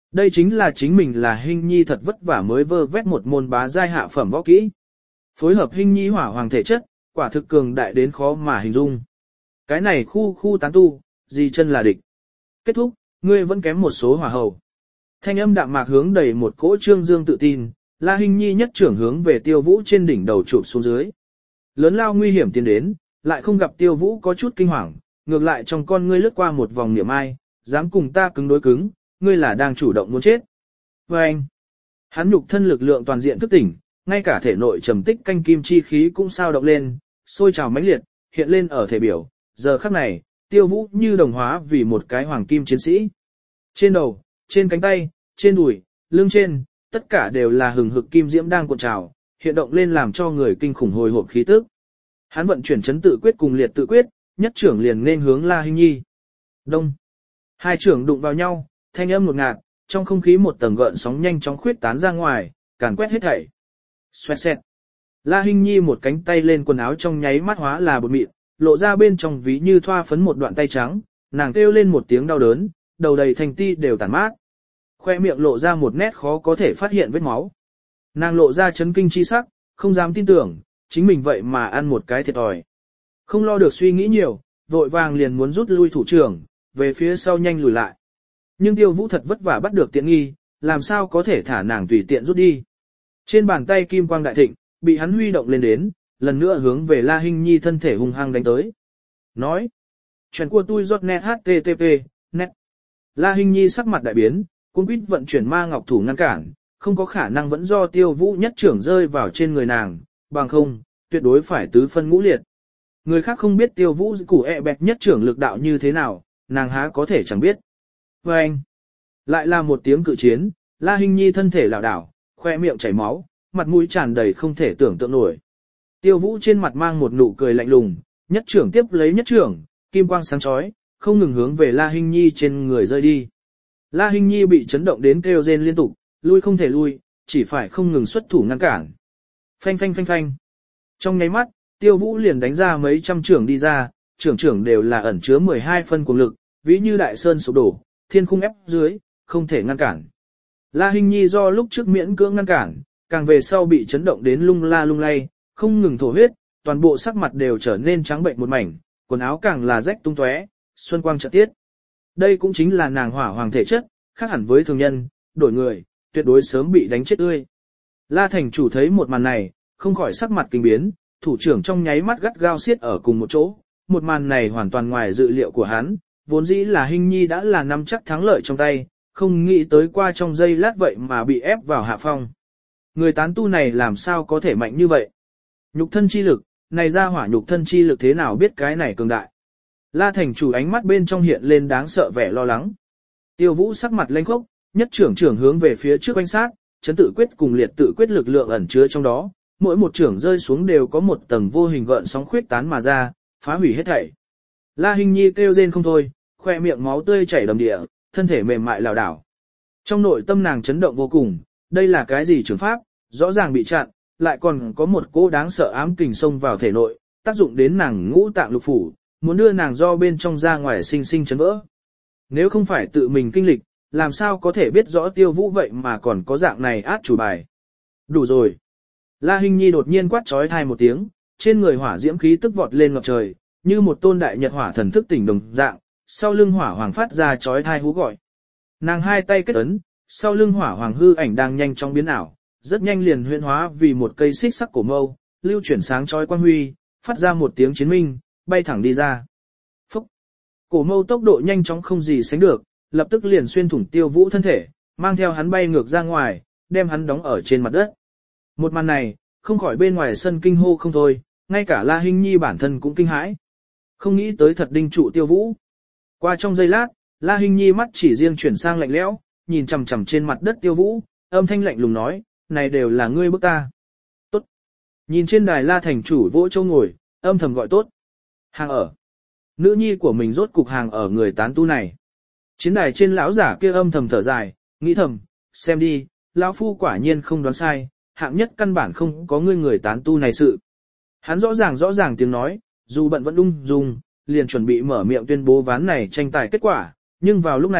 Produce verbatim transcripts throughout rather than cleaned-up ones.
Đây chính là chính mình là Hinh Nhi thật vất vả mới vơ vét một môn bá giai hạ phẩm võ kỹ. Phối hợp Hinh Nhi hỏa hoàng thể chất, quả thực cường đại đến khó mà hình dung. Cái này khu khu tán tu, gì chân là địch. Kết thúc, ngươi vẫn kém một số hỏa hầu. Thanh âm đạm mạc hướng đầy một cỗ trương dương tự tin, La Hinh Nhi nhất trưởng hướng về Tiêu Vũ trên đỉnh đầu chụp xuống dưới. Lớn lao nguy hiểm tiến đến, lại không gặp Tiêu Vũ có chút kinh hoàng, ngược lại trong con ngươi lướt qua một vòng niệm ai, dám cùng ta cứng đối cứng, ngươi là đang chủ động muốn chết. Và anh, hắn nhục thân lực lượng toàn diện thức tỉnh, ngay cả thể nội trầm tích canh kim chi khí cũng sao động lên, sôi trào mãnh liệt, hiện lên ở thể biểu. Giờ khắc này, Tiêu Vũ như đồng hóa vì một cái hoàng kim chiến sĩ. Trên đầu, trên cánh tay, trên đùi, lưng trên, tất cả đều là hừng hực kim diễm đang cuộn trào, hiện động lên làm cho người kinh khủng hồi hộp khí tức. Hắn vận chuyển chấn tự quyết cùng liệt tự quyết, nhất trưởng liền nên hướng La Hinh Nhi. Đông. Hai trưởng đụng vào nhau, thanh âm ngột ngạt, trong không khí một tầng gợn sóng nhanh chóng khuyết tán ra ngoài, càn quét hết thảy. Xoẹt xẹt. La Hinh Nhi một cánh tay lên quần áo trong nháy mắt hóa là bột mịn, lộ ra bên trong ví như thoa phấn một đoạn tay trắng, nàng kêu lên một tiếng đau đớn, đầu đầy thành ti đều tàn mát. Khoe miệng lộ ra một nét khó có thể phát hiện vết máu. Nàng lộ ra chấn kinh chi sắc, không dám tin tưởng, chính mình vậy mà ăn một cái thiệt thòi. Không lo được suy nghĩ nhiều, vội vàng liền muốn rút lui thủ trưởng, về phía sau nhanh lùi lại. Nhưng Tiêu Vũ thật vất vả bắt được tiện nghi, làm sao có thể thả nàng tùy tiện rút đi. Trên bàn tay kim quang đại thịnh, bị hắn huy động lên đến, lần nữa hướng về La Hinh Nhi thân thể hung hăng đánh tới. Nói, chuyện của tôi giọt net http, net. La Hinh Nhi sắc mặt đại biến, cuống quýt vận chuyển ma ngọc thủ ngăn cản, không có khả năng vẫn do Tiêu Vũ nhất trưởng rơi vào trên người nàng, bằng không, tuyệt đối phải tứ phân ngũ liệt. Người khác không biết Tiêu Vũ củ ẹ bẹt nhất trưởng lực đạo như thế nào, nàng há có thể chẳng biết. Và anh, lại là một tiếng cự chiến, La Hinh Nhi thân thể lảo đảo, khoe miệng chảy máu, mặt mũi tràn đầy không thể tưởng tượng nổi. Tiêu Vũ trên mặt mang một nụ cười lạnh lùng, nhất trưởng tiếp lấy nhất trưởng, kim quang sáng chói, không ngừng hướng về La Hinh Nhi trên người rơi đi. La Hinh Nhi bị chấn động đến kêu rên liên tục, lui không thể lui, chỉ phải không ngừng xuất thủ ngăn cản. Phanh phanh phanh phanh. Trong nháy mắt, Tiêu Vũ liền đánh ra mấy trăm trưởng đi ra, trưởng trưởng đều là ẩn chứa mười hai phân cuồng lực, ví như đại sơn sụp đổ, thiên khung ép dưới, không thể ngăn cản. La Hinh Nhi do lúc trước miễn cưỡng ngăn cản, càng về sau bị chấn động đến lung la lung lay, không ngừng thổ huyết, toàn bộ sắc mặt đều trở nên trắng bệnh một mảnh, quần áo càng là rách tung tóe, xuân quang chợt tiết. Đây cũng chính là nàng hỏa hoàng thể chất, khác hẳn với thường nhân, đổi người, tuyệt đối sớm bị đánh chết tươi. La thành chủ thấy một màn này, không khỏi sắc mặt kinh biến, thủ trưởng trong nháy mắt gắt gao siết ở cùng một chỗ, một màn này hoàn toàn ngoài dự liệu của hắn, vốn dĩ là Hinh Nhi đã là nắm chắc thắng lợi trong tay, không nghĩ tới qua trong giây lát vậy mà bị ép vào hạ phong. Người tán tu này làm sao có thể mạnh như vậy? Nhục thân chi lực, này ra hỏa nhục thân chi lực thế nào biết cái này cường đại? La thành chủ ánh mắt bên trong hiện lên đáng sợ vẻ lo lắng. Tiêu Vũ sắc mặt lênh khốc, nhất trưởng trưởng hướng về phía trước quanh sát, chấn tự quyết cùng liệt tự quyết lực lượng ẩn chứa trong đó, mỗi một trưởng rơi xuống đều có một tầng vô hình gợn sóng khuyết tán mà ra, phá hủy hết thảy. La Hinh Nhi kêu rên không thôi, khoe miệng máu tươi chảy đầm địa, thân thể mềm mại lảo đảo. Trong nội tâm nàng chấn động vô cùng, đây là cái gì trường pháp, rõ ràng bị chặn, lại còn có một cỗ đáng sợ ám kình xông vào thể nội, tác dụng đến nàng ngũ tạng lục phủ, muốn đưa nàng do bên trong ra ngoài sinh sinh chấn vỡ. Nếu không phải tự mình kinh lịch, làm sao có thể biết rõ Tiêu Vũ vậy mà còn có dạng này át chủ bài. Đủ rồi. La Hinh Nhi đột nhiên quát trói thai một tiếng, trên người hỏa diễm khí tức vọt lên ngập trời, như một tôn đại nhật hỏa thần thức tỉnh đồng dạng, sau lưng hỏa hoàng phát ra trói thai hú gọi. Nàng hai tay kết ấn, sau lưng hỏa hoàng hư ảnh đang nhanh chóng biến ảo, rất nhanh liền huyễn hóa vì một cây xích sắc cổ mâu, lưu chuyển sáng chói quang huy, phát ra một tiếng chiến minh, bay thẳng đi ra. Phúc! Cổ mâu tốc độ nhanh chóng không gì sánh được, lập tức liền xuyên thủng Tiêu Vũ thân thể, mang theo hắn bay ngược ra ngoài, đem hắn đóng ở trên mặt đất. Một màn này, không khỏi bên ngoài sân kinh hô không thôi, ngay cả La Hinh Nhi bản thân cũng kinh hãi. Không nghĩ tới thật đinh trụ Tiêu Vũ. Qua trong giây lát, La Hinh Nhi mắt chỉ riêng chuyển sang lạnh lẽo, nhìn chằm chằm trên mặt đất Tiêu Vũ, âm thanh lạnh lùng nói, này đều là ngươi bức ta. Tốt. Nhìn trên đài La thành chủ vỗ châu ngồi, âm thầm gọi tốt. Hàng ở. Nữ nhi của mình rốt cục hàng ở người tán tu này. Chiến đài trên lão giả kia âm thầm thở dài, nghĩ thầm, xem đi, lão phu quả nhiên không đoán sai, hạng nhất căn bản không có ngươi người tán tu này sự. Hắn rõ ràng rõ ràng tiếng nói, dù bận vẫn ung dung, liền chuẩn bị mở miệng tuyên bố ván này tranh tài kết quả, nhưng vào lúc này,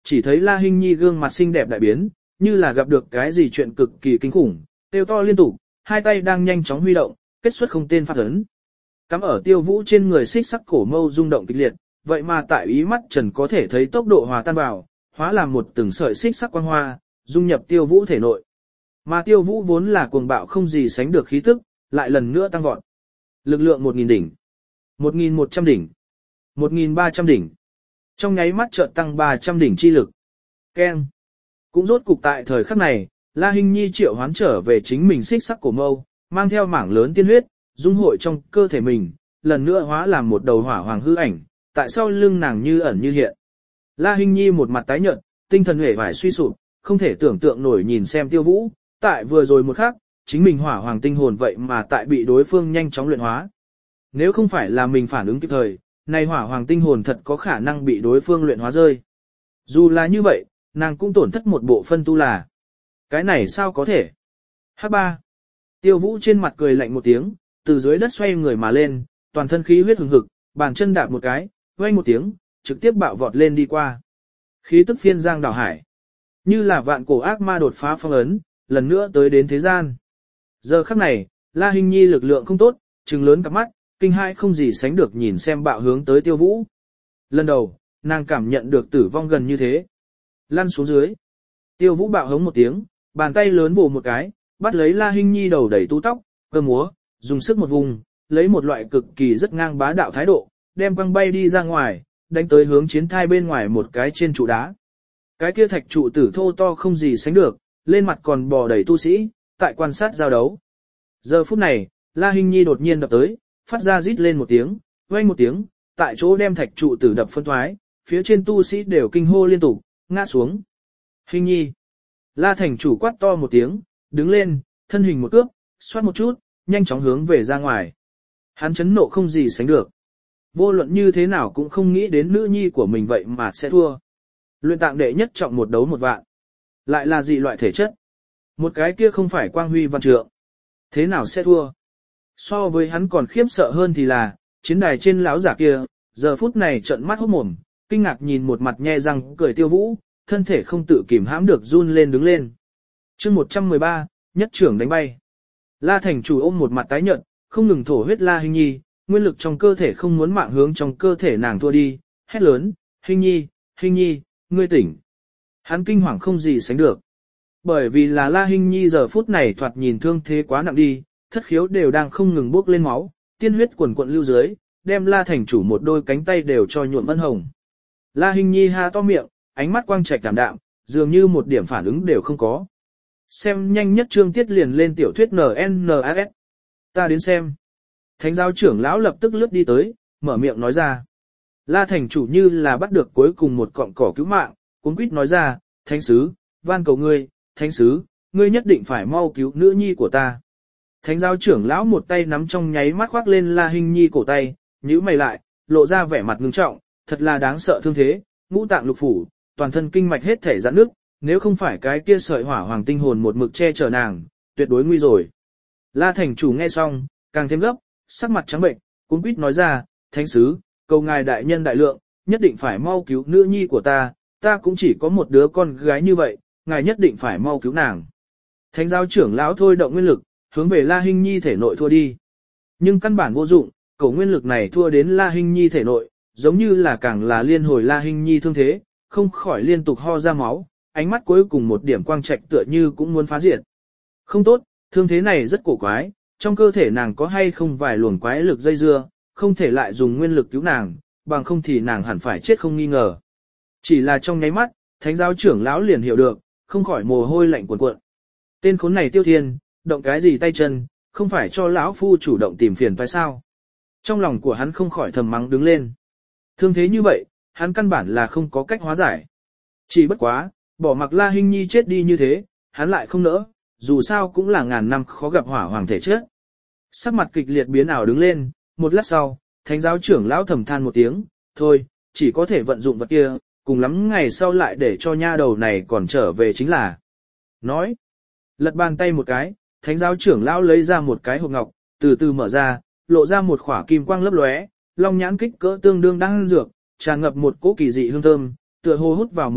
chỉ thấy La Hinh Nhi gương mặt xinh đẹp đại biến, như là gặp được cái gì chuyện cực kỳ kinh khủng, tiêu to liên tục, hai tay đang nhanh chóng huy động, kết xuất không tên phát ấn. Cắm ở Tiêu Vũ trên người xích sắc cổ mâu rung động kịch liệt, vậy mà tại ý mắt Trần có thể thấy tốc độ hòa tan vào, hóa làm một từng sợi xích sắc quang hoa, dung nhập Tiêu Vũ thể nội. Mà Tiêu Vũ vốn là cuồng bạo không gì sánh được khí tức, lại lần nữa tăng vọt. Lực lượng một nghìn đỉnh, một nghìn một trăm đỉnh, một nghìn ba trăm đỉnh. Trong nháy mắt chợt tăng ba trăm đỉnh chi lực. Keng. Cũng rốt cục tại thời khắc này, La Hinh Nhi triệu hoán trở về chính mình xích sắc cổ mâu, mang theo mảng lớn tiên huyết, dung hội trong cơ thể mình, lần nữa hóa làm một đầu hỏa hoàng hư ảnh, tại sau lưng nàng như ẩn như hiện. La Hinh Nhi một mặt tái nhợt, tinh thần uể oải suy sụp, không thể tưởng tượng nổi nhìn xem Tiêu Vũ, tại vừa rồi một khắc, chính mình hỏa hoàng tinh hồn vậy mà tại bị đối phương nhanh chóng luyện hóa. Nếu không phải là mình phản ứng kịp thời, này hỏa hoàng tinh hồn thật có khả năng bị đối phương luyện hóa rơi. Dù là như vậy, nàng cũng tổn thất một bộ phân tu là. Cái này sao có thể? Hắc ba. Tiêu Vũ trên mặt cười lạnh một tiếng, từ dưới đất xoay người mà lên, toàn thân khí huyết hừng hực, bàn chân đạp một cái, vang một tiếng, trực tiếp bạo vọt lên đi qua. Khí tức phiên giang đảo hải, như là vạn cổ ác ma đột phá phong ấn, lần nữa tới đến thế gian. Giờ khắc này, La Hinh Nhi lực lượng không tốt, trừng lớn cặp mắt, kinh hãi không gì sánh được nhìn xem bạo hướng tới Tiêu Vũ. Lần đầu, nàng cảm nhận được tử vong gần như thế. Lăn xuống dưới. Tiêu Vũ bạo hống một tiếng, bàn tay lớn vồ một cái, bắt lấy La Hinh Nhi đầu đẩy tu tóc, cơ múa, dùng sức một vùng, lấy một loại cực kỳ rất ngang bá đạo thái độ, đem quăng bay đi ra ngoài, đánh tới hướng chiến thai bên ngoài một cái trên trụ đá. Cái kia thạch trụ tử thô to không gì sánh được, lên mặt còn bò đầy tu sĩ, tại quan sát giao đấu. Giờ phút này, La Hinh Nhi đột nhiên đập tới, phát ra rít lên một tiếng, vang một tiếng, tại chỗ đem thạch trụ tử đập phân thoái, phía trên tu sĩ đều kinh hô liên tục, ngã xuống. Hinh Nhi. La thành chủ quát to một tiếng, đứng lên, thân hình một cước, xoát một chút, nhanh chóng hướng về ra ngoài. Hắn chấn nộ không gì sánh được. Vô luận như thế nào cũng không nghĩ đến nữ nhi của mình vậy mà sẽ thua. Luyện tạng đệ nhất trọng một đấu một vạn. Lại là dị loại thể chất. Một cái kia không phải quang huy văn trượng. Thế nào sẽ thua? So với hắn còn khiếp sợ hơn thì là, chiến đài trên lão giả kia, giờ phút này trợn mắt hốt mồm, kinh ngạc nhìn một mặt nhe răng cười Tiêu Vũ, thân thể không tự kìm hãm được run lên đứng lên. Chương một trăm mười ba, nhất trưởng đánh bay. La thành chủ ôm một mặt tái nhợt, không ngừng thổ huyết La Hinh Nhi, nguyên lực trong cơ thể không muốn mạng hướng trong cơ thể nàng thua đi, hét lớn, Hinh Nhi, Hinh Nhi, ngươi tỉnh. Hắn kinh hoàng không gì sánh được. Bởi vì là La Hinh Nhi giờ phút này thoạt nhìn thương thế quá nặng đi, thất khiếu đều đang không ngừng bốc lên máu, tiên huyết quần quận lưu dưới, đem La thành chủ một đôi cánh tay đều cho nhuộm ân hồng. La Hinh Nhi ha to miệng, ánh mắt quang trạch đảm đạm, dường như một điểm phản ứng đều không có. Xem nhanh nhất chương tiết liền lên tiểu thuyết en en a ét. Ta đến xem. Thánh giáo trưởng lão lập tức lướt đi tới, mở miệng nói ra. La thành chủ như là bắt được cuối cùng một cọng cỏ cứu mạng, cuống quýt nói ra, thánh sứ, van cầu ngươi, thánh sứ, ngươi nhất định phải mau cứu nữ nhi của ta. Thánh giáo trưởng lão một tay nắm trong nháy mắt khoác lên La Hinh Nhi cổ tay, nhíu mày lại, lộ ra vẻ mặt ngưng trọng, thật là đáng sợ thương thế, ngũ tạng lục phủ, toàn thân kinh mạch hết thể giãn nước, nếu không phải cái kia sợi hỏa hoàng tinh hồn một mực che chở nàng, tuyệt đối nguy rồi. La thành chủ nghe xong, càng thêm gấp, sắc mặt trắng bệnh, cuống quýt nói ra, thánh sứ, cầu ngài đại nhân đại lượng, nhất định phải mau cứu nữ nhi của ta, ta cũng chỉ có một đứa con gái như vậy, ngài nhất định phải mau cứu nàng. Thánh giáo trưởng lão thôi động nguyên lực, hướng về La Hinh Nhi thể nội thua đi. Nhưng căn bản vô dụng, cầu nguyên lực này thua đến La Hinh Nhi thể nội, giống như là càng là liên hồi La Hinh Nhi thương thế, không khỏi liên tục ho ra máu, ánh mắt cuối cùng một điểm quang trạch tựa như cũng muốn phá diệt. Không tốt, thương thế này rất cổ quái, trong cơ thể nàng có hay không vài luồng quái lực dây dưa, không thể lại dùng nguyên lực cứu nàng, bằng không thì nàng hẳn phải chết không nghi ngờ. Chỉ là trong nháy mắt, thánh giáo trưởng lão liền hiểu được, không khỏi mồ hôi lạnh cuồn cuộn. Tên khốn này Tiêu Thiên, động cái gì tay chân, không phải cho lão phu chủ động tìm phiền phải sao? Trong lòng của hắn không khỏi thầm mắng đứng lên. Thương thế như vậy, hắn căn bản là không có cách hóa giải. Chỉ bất quá, bỏ mặc La Hinh Nhi chết đi như thế, hắn lại không nỡ, dù sao cũng là ngàn năm khó gặp hỏa hoàng thể chết. Sắc mặt kịch liệt biến ảo đứng lên, một lát sau, thánh giáo trưởng lão thầm than một tiếng, thôi, chỉ có thể vận dụng vật kia, cùng lắm ngày sau lại để cho nha đầu này còn trở về chính là. Nói, lật bàn tay một cái, thánh giáo trưởng lão lấy ra một cái hộp ngọc, từ từ mở ra, lộ ra một khỏa kim quang lấp lóe, long nhãn kích cỡ tương đương đang dược, tràn ngập một cỗ kỳ dị hương thơm, tựa hồ hút vào một ngụm,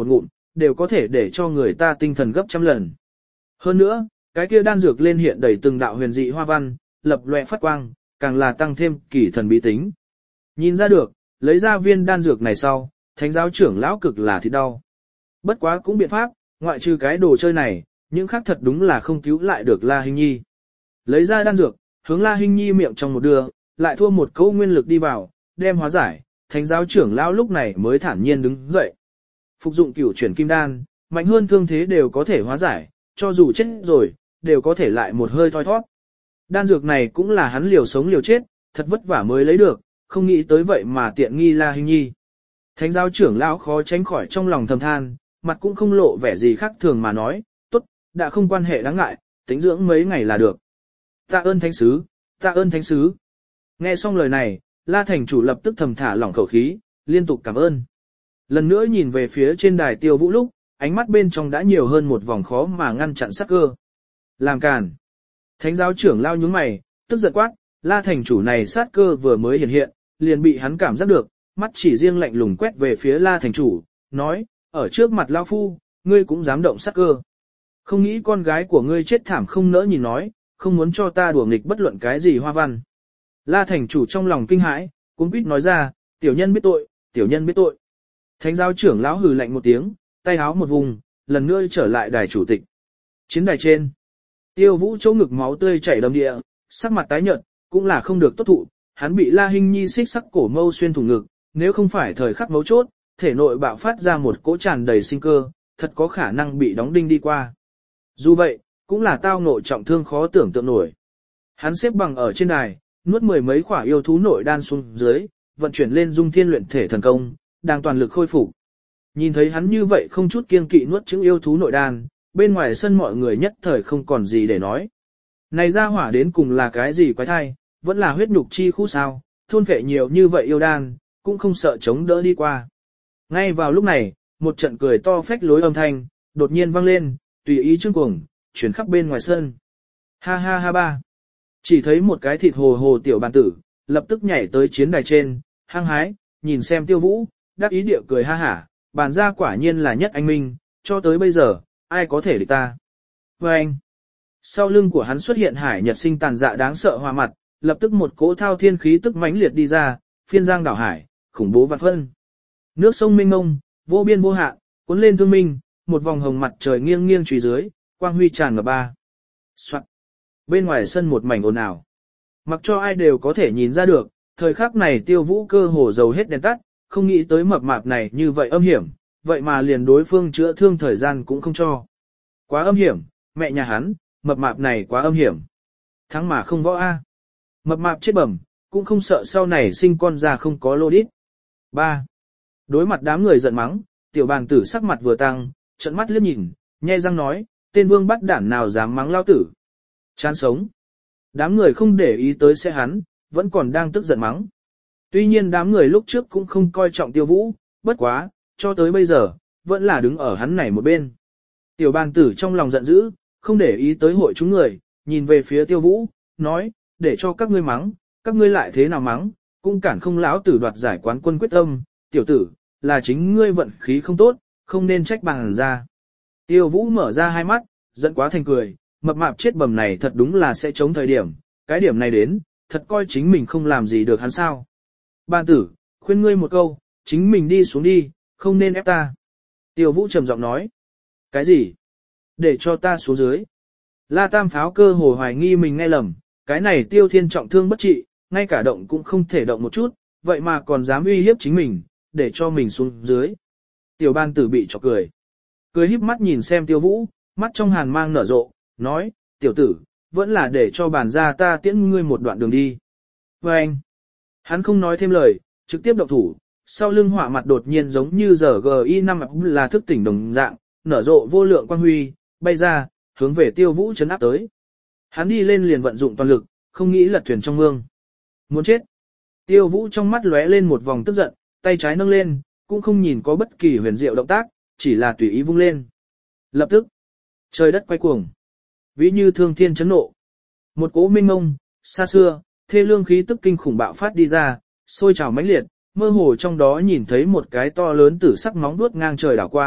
đều có thể để cho người ta tinh thần gấp trăm lần. Hơn nữa, cái kia đan dược lên hiện đầy từng đạo huyền dị hoa văn, lập lòe phát quang, càng là tăng thêm kỳ thần bí tính. Nhìn ra được, lấy ra viên đan dược này sau, thánh giáo trưởng lão cực là thịt đau. Bất quá cũng biện pháp, ngoại trừ cái đồ chơi này, những khác thật đúng là không cứu lại được La Hinh Nhi. Lấy ra đan dược, hướng La Hinh Nhi miệng trong một đưa, lại thua một cỗ nguyên lực đi vào, đem hóa giải, thánh giáo trưởng lão lúc này mới thản nhiên đứng dậy. Phục dụng cửu chuyển kim đan, mạnh hơn thương thế đều có thể hóa giải, cho dù chết rồi, đều có thể lại một hơi thoi thoát. Đan dược này cũng là hắn liều sống liều chết, thật vất vả mới lấy được, không nghĩ tới vậy mà tiện nghi La Hinh Nhi. Thánh giáo trưởng lão khó tránh khỏi trong lòng thầm than, mặt cũng không lộ vẻ gì khác thường mà nói, tốt, đã không quan hệ đáng ngại, tính dưỡng mấy ngày là được. Tạ ơn thánh sứ, tạ ơn thánh sứ. Nghe xong lời này, La thành chủ lập tức thầm thả lỏng khẩu khí, liên tục cảm ơn. Lần nữa nhìn về phía trên đài Tiêu Vũ lúc, ánh mắt bên trong đã nhiều hơn một vòng khó mà ngăn chặn sát cơ. Làm càn. Thánh giáo trưởng lao nhướng mày, tức giận quát, La thành chủ này sát cơ vừa mới hiện hiện, liền bị hắn cảm giác được, mắt chỉ riêng lạnh lùng quét về phía La thành chủ, nói, ở trước mặt lao phu, ngươi cũng dám động sát cơ. Không nghĩ con gái của ngươi chết thảm không nỡ nhìn nói, không muốn cho ta đùa nghịch bất luận cái gì hoa văn. La thành chủ trong lòng kinh hãi, cuống quýt nói ra, tiểu nhân biết tội, tiểu nhân biết tội. Thánh giáo trưởng lão hừ lạnh một tiếng, tay háo một vùng, lần nữa trở lại đài chủ tịch. Chiến đài trên, Tiêu Vũ chỗ ngực máu tươi chảy đầm địa, sắc mặt tái nhợt, cũng là không được tốt thụ, hắn bị La Hinh Nhi xích sắc cổ mâu xuyên thủng ngực, nếu không phải thời khắc mấu chốt, thể nội bạo phát ra một cỗ tràn đầy sinh cơ, thật có khả năng bị đóng đinh đi qua. Dù vậy, cũng là tao ngộ trọng thương khó tưởng tượng nổi. Hắn xếp bằng ở trên đài, nuốt mười mấy quả yêu thú nội đan xuống dưới, vận chuyển lên dung thiên luyện thể thần công, đang toàn lực khôi phục. Nhìn thấy hắn như vậy không chút kiêng kỵ nuốt chửng yêu thú nội đan, bên ngoài sân mọi người nhất thời không còn gì để nói. Này ra hỏa đến cùng là cái gì quái thai, vẫn là huyết nhục chi khu sao, thôn phệ nhiều như vậy yêu đan, cũng không sợ chống đỡ đi qua. Ngay vào lúc này, một trận cười to phách lối âm thanh, đột nhiên vang lên, tùy ý trương cuồng, chuyển khắp bên ngoài sân. Ha ha ha ba. Chỉ thấy một cái thịt hồ hồ tiểu bàn tử, lập tức nhảy tới chiến đài trên, hăng hái, nhìn xem Tiêu Vũ, đáp ý địa cười ha hả, bàn ra quả nhiên là nhất anh minh, cho tới bây giờ, ai có thể địch ta. Và anh, sau lưng của hắn xuất hiện hải nhật sinh tàn dạ đáng sợ hòa mặt, lập tức một cỗ thao thiên khí tức mãnh liệt đi ra, phiên giang đảo hải, khủng bố vạn phân. Nước sông mênh mông, vô biên vô hạn, cuốn lên thương minh, một vòng hồng mặt trời nghiêng nghiêng truy dưới, quang huy tràn ngập ba. Soạn. Bên ngoài sân một mảnh ồn ào. Mặc cho ai đều có thể nhìn ra được, thời khắc này Tiêu Vũ cơ hồ dầu hết đèn tắt, không nghĩ tới mập mạp này như vậy âm hiểm, vậy mà liền đối phương chữa thương thời gian cũng không cho. Quá âm hiểm, mẹ nhà hắn, mập mạp này quá âm hiểm. Thắng mà không võ a. Mập mạp chết bẩm, cũng không sợ sau này sinh con ra không có lô đít. ba. Đối mặt đám người giận mắng, tiểu bàn tử sắc mặt vừa tăng, trợn mắt liếc nhìn, nhe răng nói, tên vương bắt đản nào dám mắng lao tử. Chán sống. Đám người không để ý tới xe hắn, vẫn còn đang tức giận mắng. Tuy nhiên đám người lúc trước cũng không coi trọng Tiêu Vũ, bất quá, cho tới bây giờ, vẫn là đứng ở hắn này một bên. Tiểu bàn tử trong lòng giận dữ, không để ý tới hội chúng người, nhìn về phía Tiêu Vũ, nói, để cho các ngươi mắng, các ngươi lại thế nào mắng, cũng cản không lão tử đoạt giải quán quân quyết tâm, tiểu tử, là chính ngươi vận khí không tốt, không nên trách bằng ra. Tiêu Vũ mở ra hai mắt, giận quá thành cười, mập mạp chết bầm này thật đúng là sẽ chống thời điểm, cái điểm này đến, thật coi chính mình không làm gì được hắn sao. Bàn tử, khuyên ngươi một câu, chính mình đi xuống đi, không nên ép ta. Tiêu Vũ trầm giọng nói. Cái gì? Để cho ta xuống dưới. La Tam Pháo cơ hồ hoài nghi mình nghe lầm, cái này Tiêu Thiên trọng thương bất trị, ngay cả động cũng không thể động một chút, vậy mà còn dám uy hiếp chính mình, để cho mình xuống dưới. Tiểu Ban tử bị chọc cười. Cười híp mắt nhìn xem Tiêu Vũ, mắt trong hàn mang nở rộ, nói, tiểu tử, vẫn là để cho bàn ra ta tiễn ngươi một đoạn đường đi. Và anh, hắn không nói thêm lời, trực tiếp động thủ, sau lưng hỏa mặt đột nhiên giống như giờ G I năm là thức tỉnh đồng dạng, nở rộ vô lượng quang huy, bay ra, hướng về Tiêu Vũ chấn áp tới. Hắn đi lên liền vận dụng toàn lực, không nghĩ lật thuyền trong mương. Muốn chết. Tiêu Vũ trong mắt lóe lên một vòng tức giận, tay trái nâng lên, cũng không nhìn có bất kỳ huyền diệu động tác, chỉ là tùy ý vung lên. Lập tức, trời đất quay cuồng. Ví như thương thiên chấn nộ. Một cỗ minh ngông, xa xưa, thê lương khí tức kinh khủng bạo phát đi ra, sôi trào mãnh liệt, mơ hồ trong đó nhìn thấy một cái to lớn tử sắc móng vuốt ngang trời đảo qua,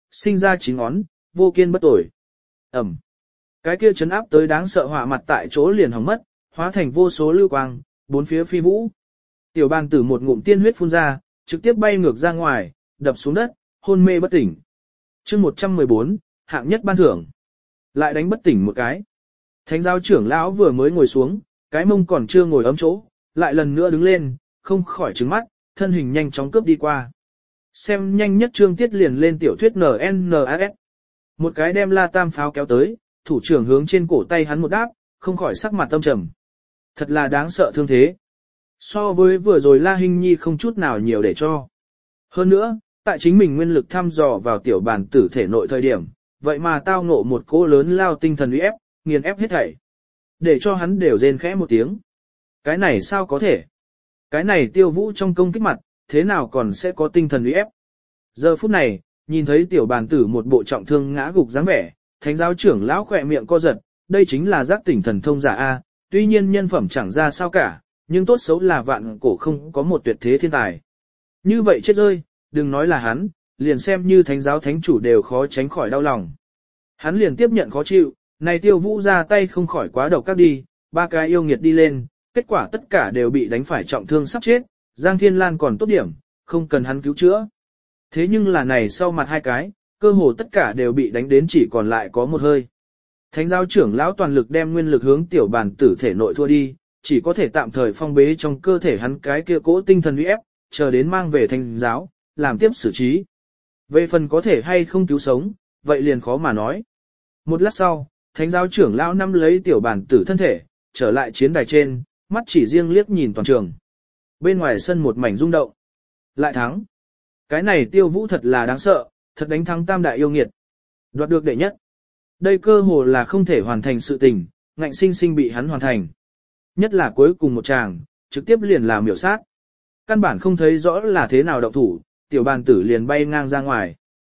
sinh ra chín ngón, vô kiên bất tồi. Ẩm. Cái kia chấn áp tới đáng sợ hỏa mặt tại chỗ liền hỏng mất, hóa thành vô số lưu quang, bốn phía phi vũ. Tiểu bàn tử một ngụm tiên huyết phun ra, trực tiếp bay ngược ra ngoài, đập xuống đất, hôn mê bất tỉnh. chương một trăm mười bốn, hạng nhất ban thưởng. Lại đánh bất tỉnh một cái. Thánh giáo trưởng lão vừa mới ngồi xuống, cái mông còn chưa ngồi ấm chỗ, lại lần nữa đứng lên, không khỏi trừng mắt, thân hình nhanh chóng cướp đi qua. Xem nhanh nhất chương tiết liền lên tiểu thuyết en en a ét. Một cái đem la tam pháo kéo tới, thủ trưởng hướng trên cổ tay hắn một đáp, không khỏi sắc mặt tâm trầm. Thật là đáng sợ thương thế. So với vừa rồi La Hinh Nhi không chút nào nhiều để cho. Hơn nữa, tại chính mình nguyên lực thăm dò vào tiểu bản tử thể nội thời điểm, vậy mà tao ngộ một cỗ lớn lao tinh thần uy ép, nghiền ép hết thảy. Để cho hắn đều rên khẽ một tiếng. Cái này sao có thể? Cái này Tiêu Vũ trong công kích mặt, thế nào còn sẽ có tinh thần uy ép? Giờ phút này, nhìn thấy tiểu bản tử một bộ trọng thương ngã gục dáng vẻ, thánh giáo trưởng lão khỏe miệng co giật, đây chính là giác tỉnh thần thông giả A, tuy nhiên nhân phẩm chẳng ra sao cả, nhưng tốt xấu là vạn cổ không có một tuyệt thế thiên tài. Như vậy chết rơi, đừng nói là hắn, liền xem như thánh giáo thánh chủ đều khó tránh khỏi đau lòng. Hắn liền tiếp nhận khó chịu, này Tiêu Vũ ra tay không khỏi quá độc các đi, ba cái yêu nghiệt đi lên, kết quả tất cả đều bị đánh phải trọng thương sắp chết, Giang Thiên Lan còn tốt điểm, không cần hắn cứu chữa. Thế nhưng là này sau mặt hai cái, cơ hồ tất cả đều bị đánh đến chỉ còn lại có một hơi. Thánh giáo trưởng lão toàn lực đem nguyên lực hướng tiểu bản tử thể nội thua đi, chỉ có thể tạm thời phong bế trong cơ thể hắn cái kia cỗ tinh thần uy ép, chờ đến mang về thánh giáo, làm tiếp xử trí. Về phần có thể hay không cứu sống, vậy liền khó mà nói. Một lát sau, thánh giáo trưởng lão nắm lấy tiểu bản tử thân thể, trở lại chiến đài trên, mắt chỉ riêng liếc nhìn toàn trường. Bên ngoài sân một mảnh rung động. Lại thắng. Cái này Tiêu Vũ thật là đáng sợ, thật đánh thắng tam đại yêu nghiệt. Đoạt được đệ nhất. Đây cơ hồ là không thể hoàn thành sự tình, ngạnh sinh sinh bị hắn hoàn thành. Nhất là cuối cùng một chàng, trực tiếp liền là miểu sát. Căn bản không thấy rõ là thế nào động thủ, tiểu bàn tử liền bay ngang ra ngoài.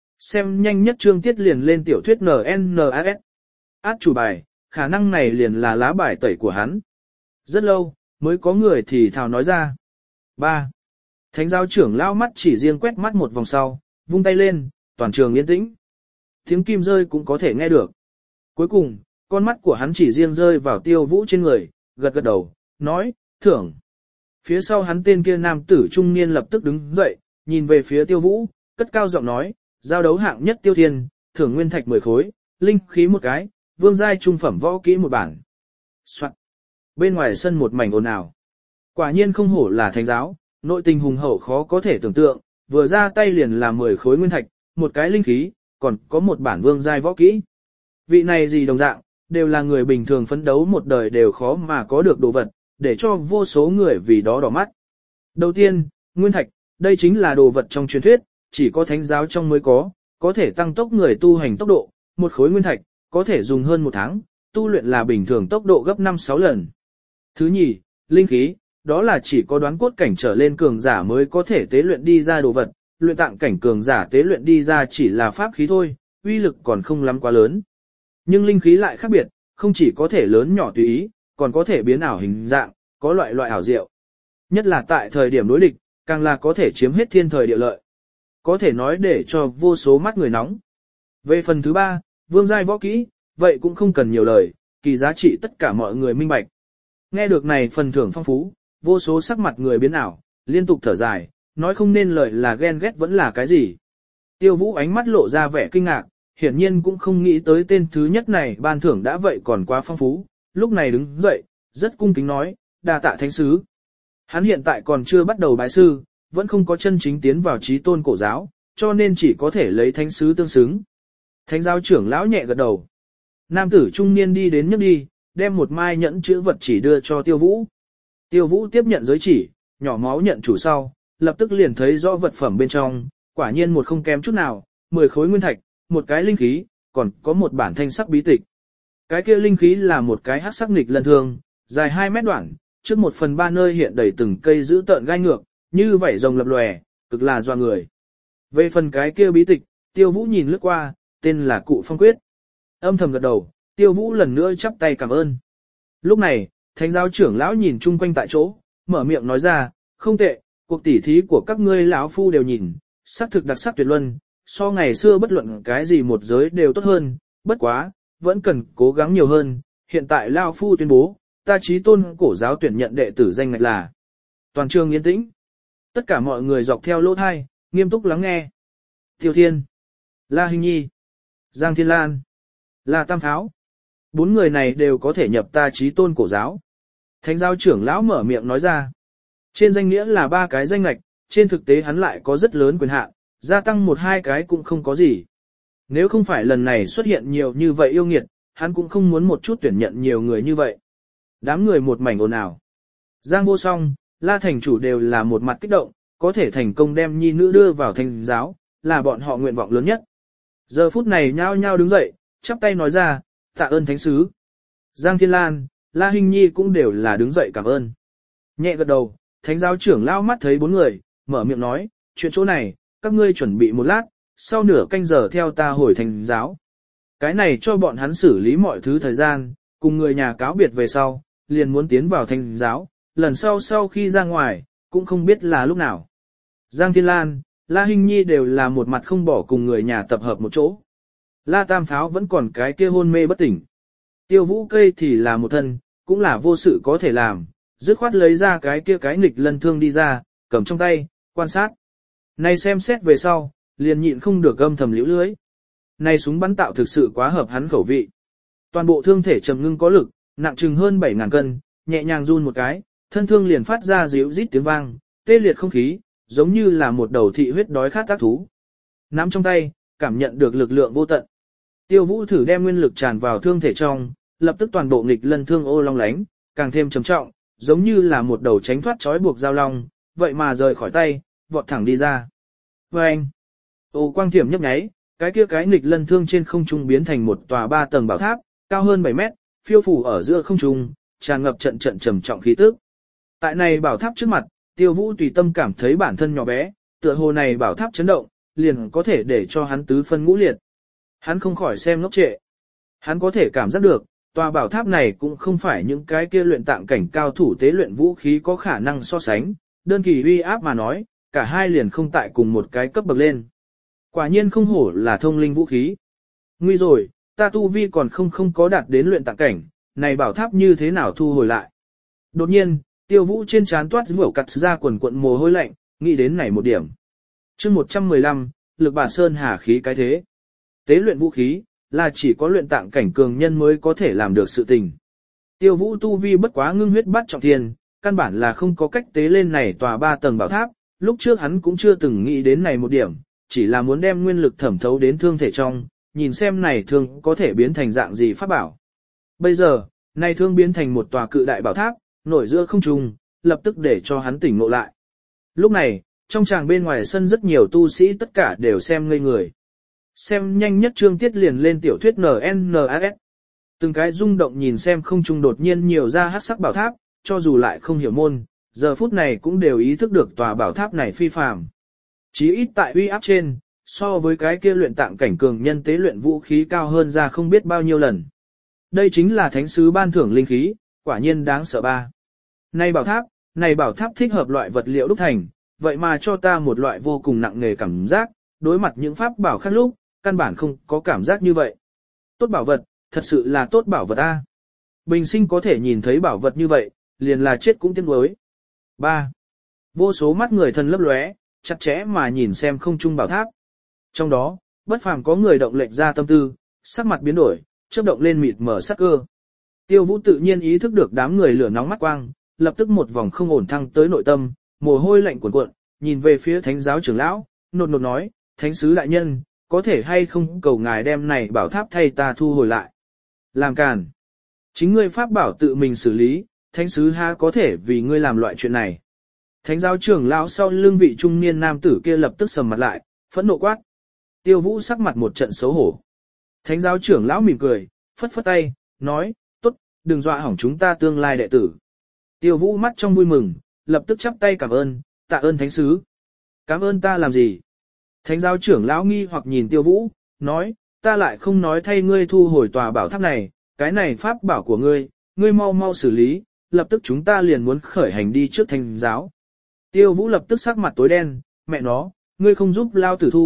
Xem nhanh nhất chương tiết liền lên tiểu thuyết en en a ét. Át chủ bài, khả năng này liền là lá bài tẩy của hắn. Rất lâu, mới có người thì thào nói ra. ba. Thánh giáo trưởng lao mắt chỉ riêng quét mắt một vòng sau, vung tay lên, toàn trường yên tĩnh. Tiếng kim rơi cũng có thể nghe được. Cuối cùng, con mắt của hắn chỉ riêng rơi vào Tiêu Vũ trên người, gật gật đầu, nói, thưởng. Phía sau hắn tên kia nam tử trung niên lập tức đứng dậy, nhìn về phía Tiêu Vũ, cất cao giọng nói, giao đấu hạng nhất Tiêu Thiên, thưởng nguyên thạch mười khối, linh khí một cái, vương giai trung phẩm võ kỹ một bản. Soạn. Bên ngoài sân một mảnh ồn ào. Quả nhiên không hổ là thánh giáo, nội tình hùng hậu khó có thể tưởng tượng, vừa ra tay liền là mười khối nguyên thạch, một cái linh khí, còn có một bản vương giai võ kỹ. Vị này gì đồng dạng, đều là người bình thường phấn đấu một đời đều khó mà có được đồ vật, để cho vô số người vì đó đỏ mắt. Đầu tiên, nguyên thạch, đây chính là đồ vật trong truyền thuyết, chỉ có thánh giáo trong mới có, có thể tăng tốc người tu hành tốc độ, một khối nguyên thạch, có thể dùng hơn một tháng, tu luyện là bình thường tốc độ gấp năm sáu lần. Thứ nhì, linh khí, đó là chỉ có đoán cốt cảnh trở lên cường giả mới có thể tế luyện đi ra đồ vật, luyện tạng cảnh cường giả tế luyện đi ra chỉ là pháp khí thôi, uy lực còn không lắm quá lớn. Nhưng linh khí lại khác biệt, không chỉ có thể lớn nhỏ tùy ý, còn có thể biến ảo hình dạng, có loại loại ảo diệu. Nhất là tại thời điểm đối địch, càng là có thể chiếm hết thiên thời địa lợi. Có thể nói để cho vô số mắt người nóng. Về phần thứ ba, vương giai võ kỹ, vậy cũng không cần nhiều lời, kỳ giá trị tất cả mọi người minh bạch. Nghe được này phần thưởng phong phú, vô số sắc mặt người biến ảo, liên tục thở dài, nói không nên lời là ghen ghét vẫn là cái gì. Tiêu Vũ ánh mắt lộ ra vẻ kinh ngạc, hiển nhiên cũng không nghĩ tới tên thứ nhất này ban thưởng đã vậy còn quá phong phú, lúc này đứng dậy, rất cung kính nói, đa tạ thánh sứ. Hắn hiện tại còn chưa bắt đầu bái sư, vẫn không có chân chính tiến vào chí tôn cổ giáo, cho nên chỉ có thể lấy thánh sứ tương xứng. Thánh giáo trưởng lão nhẹ gật đầu. Nam tử trung niên đi đến nhấc đi, đem một mai nhẫn chữ vật chỉ đưa cho Tiêu Vũ. Tiêu Vũ tiếp nhận giới chỉ, nhỏ máu nhận chủ sau, lập tức liền thấy rõ vật phẩm bên trong, quả nhiên một không kém chút nào, mười khối nguyên thạch, một cái linh khí, còn có một bản thanh sắc bí tịch. Cái kia linh khí là một cái hắc sắc nghịch lân thương, dài hai mét đoạn, trước một phần ba nơi hiện đầy từng cây giữ tợn gai ngược, như vảy rồng lập lòe, cực là doa người. Về phần cái kia bí tịch, Tiêu Vũ nhìn lướt qua, tên là Cụ Phong Quyết. Âm thầm gật đầu, Tiêu Vũ lần nữa chắp tay cảm ơn. Lúc này, thánh giáo trưởng lão nhìn chung quanh tại chỗ, mở miệng nói ra, không tệ, cuộc tỉ thí của các ngươi lão phu đều nhìn, sắc thực đặc sắc tuyệt luân, so ngày xưa bất luận cái gì một giới đều tốt hơn, bất quá, vẫn cần cố gắng nhiều hơn, hiện tại Lao Phu tuyên bố, ta Chí Tôn cổ giáo tuyển nhận đệ tử danh ngạch là. Toàn trường yên tĩnh. Tất cả mọi người dọc theo lỗ thai, nghiêm túc lắng nghe. Tiêu Thiên, La Hinh Nhi, Giang Thiên Lan, La Tam Pháo. Bốn người này đều có thể nhập ta Chí Tôn cổ giáo. Thánh giáo trưởng lão mở miệng nói ra. Trên danh nghĩa là ba cái danh ngạch, trên thực tế hắn lại có rất lớn quyền hạn, gia tăng một hai cái cũng không có gì. Nếu không phải lần này xuất hiện nhiều như vậy yêu nghiệt, hắn cũng không muốn một chút tuyển nhận nhiều người như vậy. Đám người một mảnh ồn ào. Giang Vô Song, La Thành chủ đều là một mặt kích động, có thể thành công đem nhi nữ đưa vào thánh giáo, là bọn họ nguyện vọng lớn nhất. Giờ phút này nhao nhao đứng dậy, chắp tay nói ra, tạ ơn thánh sứ. Giang Thiên Lan, La Hinh Nhi cũng đều là đứng dậy cảm ơn. Nhẹ gật đầu, thánh giáo trưởng lao mắt thấy bốn người, mở miệng nói, chuyện chỗ này, các ngươi chuẩn bị một lát, sau nửa canh giờ theo ta hồi thánh giáo. Cái này cho bọn hắn xử lý mọi thứ thời gian, cùng người nhà cáo biệt về sau, liền muốn tiến vào thánh giáo, lần sau sau khi ra ngoài, cũng không biết là lúc nào. Giang Thiên Lan, La Hinh Nhi đều là một mặt không bỏ cùng người nhà tập hợp một chỗ. La Tam Pháo vẫn còn cái kia hôn mê bất tỉnh. Tiêu Vũ Cây thì là một thân, cũng là vô sự có thể làm, dứt khoát lấy ra cái kia cái nghịch lân thương đi ra, cầm trong tay, quan sát. Này xem xét về sau, liền nhịn không được âm thầm liễu lưới. Này súng bắn tạo thực sự quá hợp hắn khẩu vị. Toàn bộ thương thể trầm ngưng có lực, nặng chừng hơn bảy ngàn cân, nhẹ nhàng run một cái, thân thương liền phát ra ríu rít tiếng vang, tê liệt không khí, giống như là một đầu thị huyết đói khát tác thú. Nắm trong tay, cảm nhận được lực lượng vô tận. Tiêu Vũ thử đem nguyên lực tràn vào thương thể trong, lập tức toàn bộ nghịch lân thương ô long lánh, càng thêm trầm trọng, giống như là một đầu tránh thoát trói buộc dao long, vậy mà rời khỏi tay, vọt thẳng đi ra. Và anh, ô quang thiểm nhấp nháy, cái kia cái nghịch lân thương trên không trung biến thành một tòa ba tầng bảo tháp, cao hơn bảy mét, phiêu phủ ở giữa không trung, tràn ngập trận trận trầm trọng khí tức. Tại này bảo tháp trước mặt, Tiêu Vũ tùy tâm cảm thấy bản thân nhỏ bé, tựa hồ này bảo tháp chấn động, liền có thể để cho hắn tứ phân ngũ liệt. Hắn không khỏi xem ngốc trệ. Hắn có thể cảm giác được, tòa bảo tháp này cũng không phải những cái kia luyện tạng cảnh cao thủ tế luyện vũ khí có khả năng so sánh, đơn kỳ uy áp mà nói, cả hai liền không tại cùng một cái cấp bậc lên. Quả nhiên không hổ là thông linh vũ khí. Nguy rồi, ta tu vi còn không không có đạt đến luyện tạng cảnh, này bảo tháp như thế nào thu hồi lại. Đột nhiên, Tiêu Vũ trên trán toát vẩu cặt ra quần quận mồ hôi lạnh, nghĩ đến này một điểm. chương một trăm mười lăm, lực bản sơn hà khí cái thế. Tế luyện vũ khí, là chỉ có luyện tạng cảnh cường nhân mới có thể làm được sự tình. Tiêu Vũ tu vi bất quá ngưng huyết bắt trọng thiên, căn bản là không có cách tế lên này tòa ba tầng bảo tháp, lúc trước hắn cũng chưa từng nghĩ đến này một điểm, chỉ là muốn đem nguyên lực thẩm thấu đến thương thể trong, nhìn xem này thương có thể biến thành dạng gì pháp bảo. Bây giờ, này thương biến thành một tòa cự đại bảo tháp, nổi giữa không trung, lập tức để cho hắn tỉnh ngộ lại. Lúc này, trong tràng bên ngoài sân rất nhiều tu sĩ tất cả đều xem ngây người. Xem nhanh nhất chương tiết liền lên tiểu thuyết en en a ét. Từng cái rung động nhìn xem không trung đột nhiên nhiều ra hắc sắc bảo tháp, cho dù lại không hiểu môn, giờ phút này cũng đều ý thức được tòa bảo tháp này phi phàm. Chí ít tại uy áp trên, so với cái kia luyện tạng cảnh cường nhân tế luyện vũ khí cao hơn ra không biết bao nhiêu lần. Đây chính là thánh sứ ban thưởng linh khí, quả nhiên đáng sợ ba. Này bảo tháp, này bảo tháp thích hợp loại vật liệu đúc thành, vậy mà cho ta một loại vô cùng nặng nề cảm giác, đối mặt những pháp bảo khác lúc, căn bản không có cảm giác như vậy. Tốt bảo vật, thật sự là tốt bảo vật a. Bình sinh có thể nhìn thấy bảo vật như vậy, liền là chết cũng tiếc nuối. ba. Vô số mắt người thần lấp lóe, chặt chẽ mà nhìn xem không trung bảo tháp. Trong đó, bất phàm có người động lệch ra tâm tư, sắc mặt biến đổi, chớp động lên mịt mở sắc cơ. Tiêu Vũ tự nhiên ý thức được đám người lửa nóng mắt quang, lập tức một vòng không ổn thăng tới nội tâm, mồ hôi lạnh cuồn cuộn, nhìn về phía thánh giáo trưởng lão, nột nột nói, thánh sứ đại nhân, có thể hay không cầu ngài đem này bảo tháp thay ta thu hồi lại. Làm càn. Chính ngươi pháp bảo tự mình xử lý, thánh sứ ha có thể vì ngươi làm loại chuyện này. Thánh giáo trưởng lão sau lưng vị trung niên nam tử kia lập tức sầm mặt lại, phẫn nộ quát. Tiêu Vũ sắc mặt một trận xấu hổ. Thánh giáo trưởng lão mỉm cười, phất phất tay, nói, tốt, đừng dọa hỏng chúng ta tương lai đệ tử. Tiêu Vũ mắt trong vui mừng, lập tức chắp tay cảm ơn, tạ ơn thánh sứ. Cảm ơn ta làm gì? Thánh giáo trưởng lão nghi hoặc nhìn Tiêu Vũ, nói, ta lại không nói thay ngươi thu hồi tòa bảo tháp này, cái này pháp bảo của ngươi, ngươi mau mau xử lý, lập tức chúng ta liền muốn khởi hành đi trước thánh giáo. Tiêu Vũ lập tức sắc mặt tối đen, mẹ nó, ngươi không giúp lao tử thu,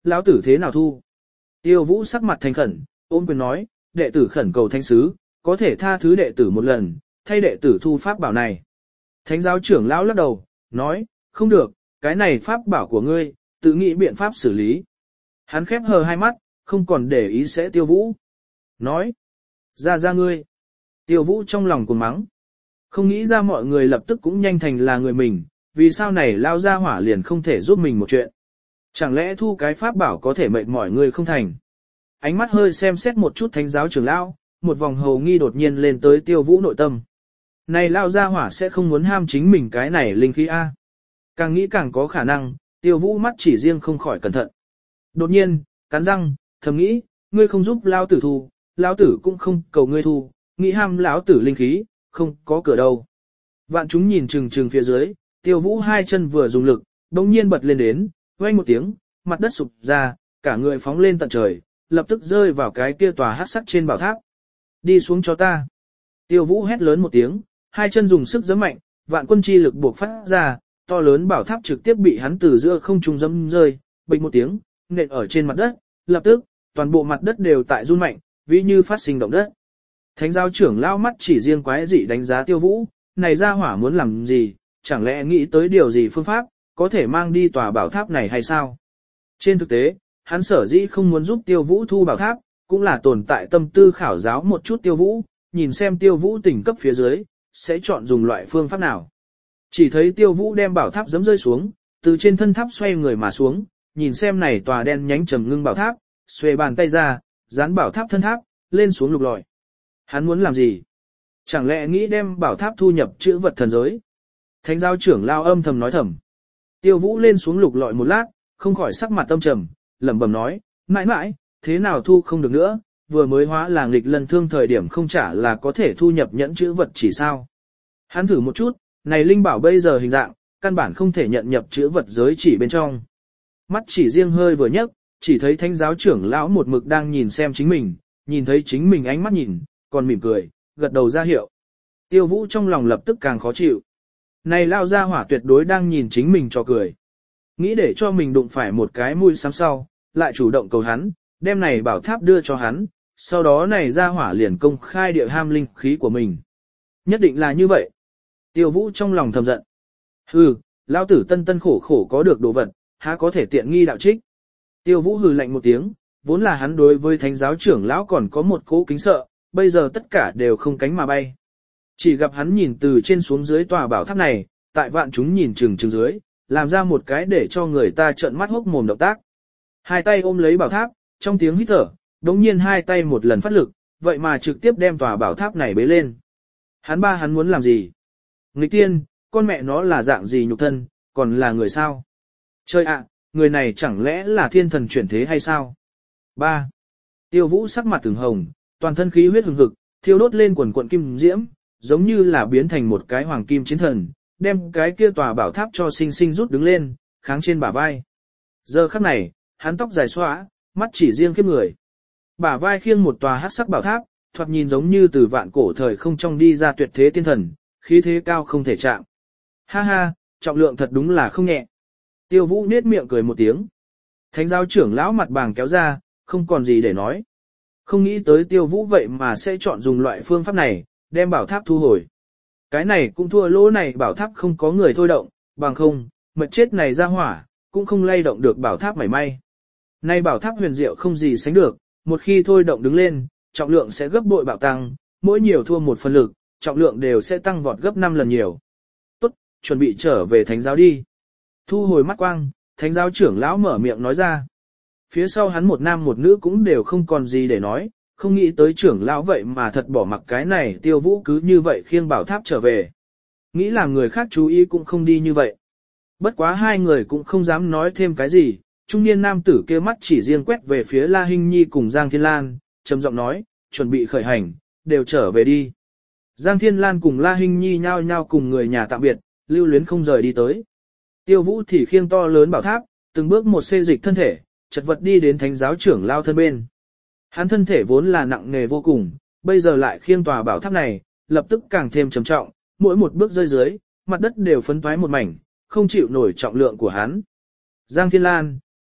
lão tử thế nào thu? Tiêu Vũ sắc mặt thành khẩn, ôm quyền nói, đệ tử khẩn cầu thánh sứ, có thể tha thứ đệ tử một lần, thay đệ tử thu pháp bảo này. Thánh giáo trưởng lão lắc đầu, nói, không được, cái này pháp bảo của ngươi, tự nghĩ biện pháp xử lý. Hắn khép hờ hai mắt, không còn để ý sẽ Tiêu Vũ. Nói, ra ra ngươi. Tiêu Vũ trong lòng cuồng mắng. Không nghĩ ra mọi người lập tức cũng nhanh thành là người mình, vì sao này lao ra hỏa liền không thể giúp mình một chuyện. Chẳng lẽ thu cái pháp bảo có thể mệt mỏi người không thành. Ánh mắt hơi xem xét một chút thánh giáo trưởng lão, một vòng hầu nghi đột nhiên lên tới Tiêu Vũ nội tâm. Này lao ra hỏa sẽ không muốn ham chính mình cái này linh khí A. Càng nghĩ càng có khả năng, Tiêu Vũ mắt chỉ riêng không khỏi cẩn thận. Đột nhiên, cắn răng, thầm nghĩ, ngươi không giúp lao tử thu, lao tử cũng không cầu ngươi thu, nghĩ ham lão tử linh khí, không có cửa đâu. Vạn chúng nhìn chừng chừng phía dưới, Tiêu Vũ hai chân vừa dùng lực, đột nhiên bật lên đến, vang một tiếng, mặt đất sụp ra, cả người phóng lên tận trời, lập tức rơi vào cái kia tòa hắc sắc trên bảo tháp. Đi xuống cho ta. Tiêu Vũ hét lớn một tiếng, hai chân dùng sức giẫm mạnh, vạn quân chi lực buộc phát ra, to lớn bảo tháp trực tiếp bị hắn từ giữa không trung giẫm rơi, bịch một tiếng, nện ở trên mặt đất, lập tức, toàn bộ mặt đất đều tại run mạnh, ví như phát sinh động đất. Thánh giáo trưởng lao mắt chỉ riêng quái dị đánh giá Tiêu Vũ, này ra hỏa muốn làm gì, chẳng lẽ nghĩ tới điều gì phương pháp, có thể mang đi tòa bảo tháp này hay sao? Trên thực tế, hắn sở dĩ không muốn giúp Tiêu Vũ thu bảo tháp, cũng là tồn tại tâm tư khảo giáo một chút Tiêu Vũ, nhìn xem Tiêu Vũ tỉnh cấp phía dưới, sẽ chọn dùng loại phương pháp nào. Chỉ thấy Tiêu Vũ đem bảo tháp giẫm rơi xuống, từ trên thân tháp xoay người mà xuống, nhìn xem này tòa đen nhánh trầm ngưng bảo tháp, xuề bàn tay ra, dán bảo tháp thân tháp, lên xuống lục lọi. Hắn muốn làm gì? Chẳng lẽ nghĩ đem bảo tháp thu nhập chữ vật thần giới? Thánh giáo trưởng lao âm thầm nói thầm. Tiêu Vũ lên xuống lục lọi một lát, không khỏi sắc mặt âm trầm, lẩm bẩm nói, mãi mãi, thế nào thu không được nữa, vừa mới hóa là nghịch lần thương thời điểm không trả là có thể thu nhập nhẫn chữ vật chỉ sao. Hắn thử một chút, này linh bảo bây giờ hình dạng, căn bản không thể nhận nhập chữ vật giới chỉ bên trong. Mắt chỉ riêng hơi vừa nhấc, chỉ thấy thánh giáo trưởng lão một mực đang nhìn xem chính mình, nhìn thấy chính mình ánh mắt nhìn, còn mỉm cười, gật đầu ra hiệu. Tiêu Vũ trong lòng lập tức càng khó chịu. Này lao ra hỏa tuyệt đối đang nhìn chính mình cho cười. Nghĩ để cho mình đụng phải một cái mũi xám sau, lại chủ động cầu hắn, đem này bảo tháp đưa cho hắn, sau đó này ra hỏa liền công khai địa ham linh khí của mình. Nhất định là như vậy. Tiêu Vũ trong lòng thầm giận. Hừ, lao tử tân tân khổ khổ có được đồ vật, há có thể tiện nghi đạo trích. Tiêu Vũ hừ lạnh một tiếng, vốn là hắn đối với thánh giáo trưởng lão còn có một cố kính sợ, bây giờ tất cả đều không cánh mà bay. Chỉ gặp hắn nhìn từ trên xuống dưới tòa bảo tháp này, tại vạn chúng nhìn chừng chừng dưới, làm ra một cái để cho người ta trợn mắt hốc mồm động tác. Hai tay ôm lấy bảo tháp, trong tiếng hít thở, đống nhiên hai tay một lần phát lực, vậy mà trực tiếp đem tòa bảo tháp này bế lên. Hắn ba hắn muốn làm gì? Nghịch tiên, con mẹ nó là dạng gì nhục thân, còn là người sao? Trời ạ, người này chẳng lẽ là thiên thần chuyển thế hay sao? Ba. Tiêu Vũ sắc mặt từng hồng, toàn thân khí huyết hừng hực, thiêu đốt lên quần quần kim diễm, giống như là biến thành một cái hoàng kim chiến thần, đem cái kia tòa bảo tháp cho sinh sinh rút đứng lên, kháng trên bả vai. Giờ khắc này, hắn tóc dài xõa, mắt chỉ riêng khiếp người. Bả vai khiêng một tòa hắc sắc bảo tháp, thoạt nhìn giống như từ vạn cổ thời không trong đi ra tuyệt thế tiên thần, khí thế cao không thể chạm. Ha ha, trọng lượng thật đúng là không nhẹ. Tiêu Vũ nết miệng cười một tiếng. Thánh giáo trưởng lão mặt bàng kéo ra, không còn gì để nói. Không nghĩ tới Tiêu Vũ vậy mà sẽ chọn dùng loại phương pháp này, đem bảo tháp thu hồi. Cái này cũng thua lỗ này bảo tháp không có người thôi động, bằng không, mệt chết này ra hỏa, cũng không lay động được bảo tháp mảy may. Nay bảo tháp huyền diệu không gì sánh được, một khi thôi động đứng lên, trọng lượng sẽ gấp bội bạo tăng, mỗi nhiều thua một phần lực, trọng lượng đều sẽ tăng vọt gấp năm lần nhiều. Tốt, chuẩn bị trở về thánh giáo đi. Thu hồi mắt quang, thánh giáo trưởng lão mở miệng nói ra. Phía sau hắn một nam một nữ cũng đều không còn gì để nói, không nghĩ tới trưởng lão vậy mà thật bỏ mặc cái này Tiêu Vũ cứ như vậy khiêng bảo tháp trở về. Nghĩ làm người khác chú ý cũng không đi như vậy. Bất quá hai người cũng không dám nói thêm cái gì, trung niên nam tử kia mắt chỉ riêng quét về phía La Hinh Nhi cùng Giang Thiên Lan, trầm giọng nói, chuẩn bị khởi hành, đều trở về đi. Giang Thiên Lan cùng La Hinh Nhi nhao nhao cùng người nhà tạm biệt, lưu luyến không rời đi tới. Tiêu Vũ thì khiêng to lớn bảo tháp, từng bước một xê dịch thân thể, chật vật đi đến thánh giáo trưởng lao thân bên. Hắn thân thể vốn là nặng nề vô cùng, bây giờ lại khiêng tòa bảo tháp này, lập tức càng thêm trầm trọng, mỗi một bước rơi dưới, mặt đất đều phấn toái một mảnh, không chịu nổi trọng lượng của hắn. Giang Thiên Lan,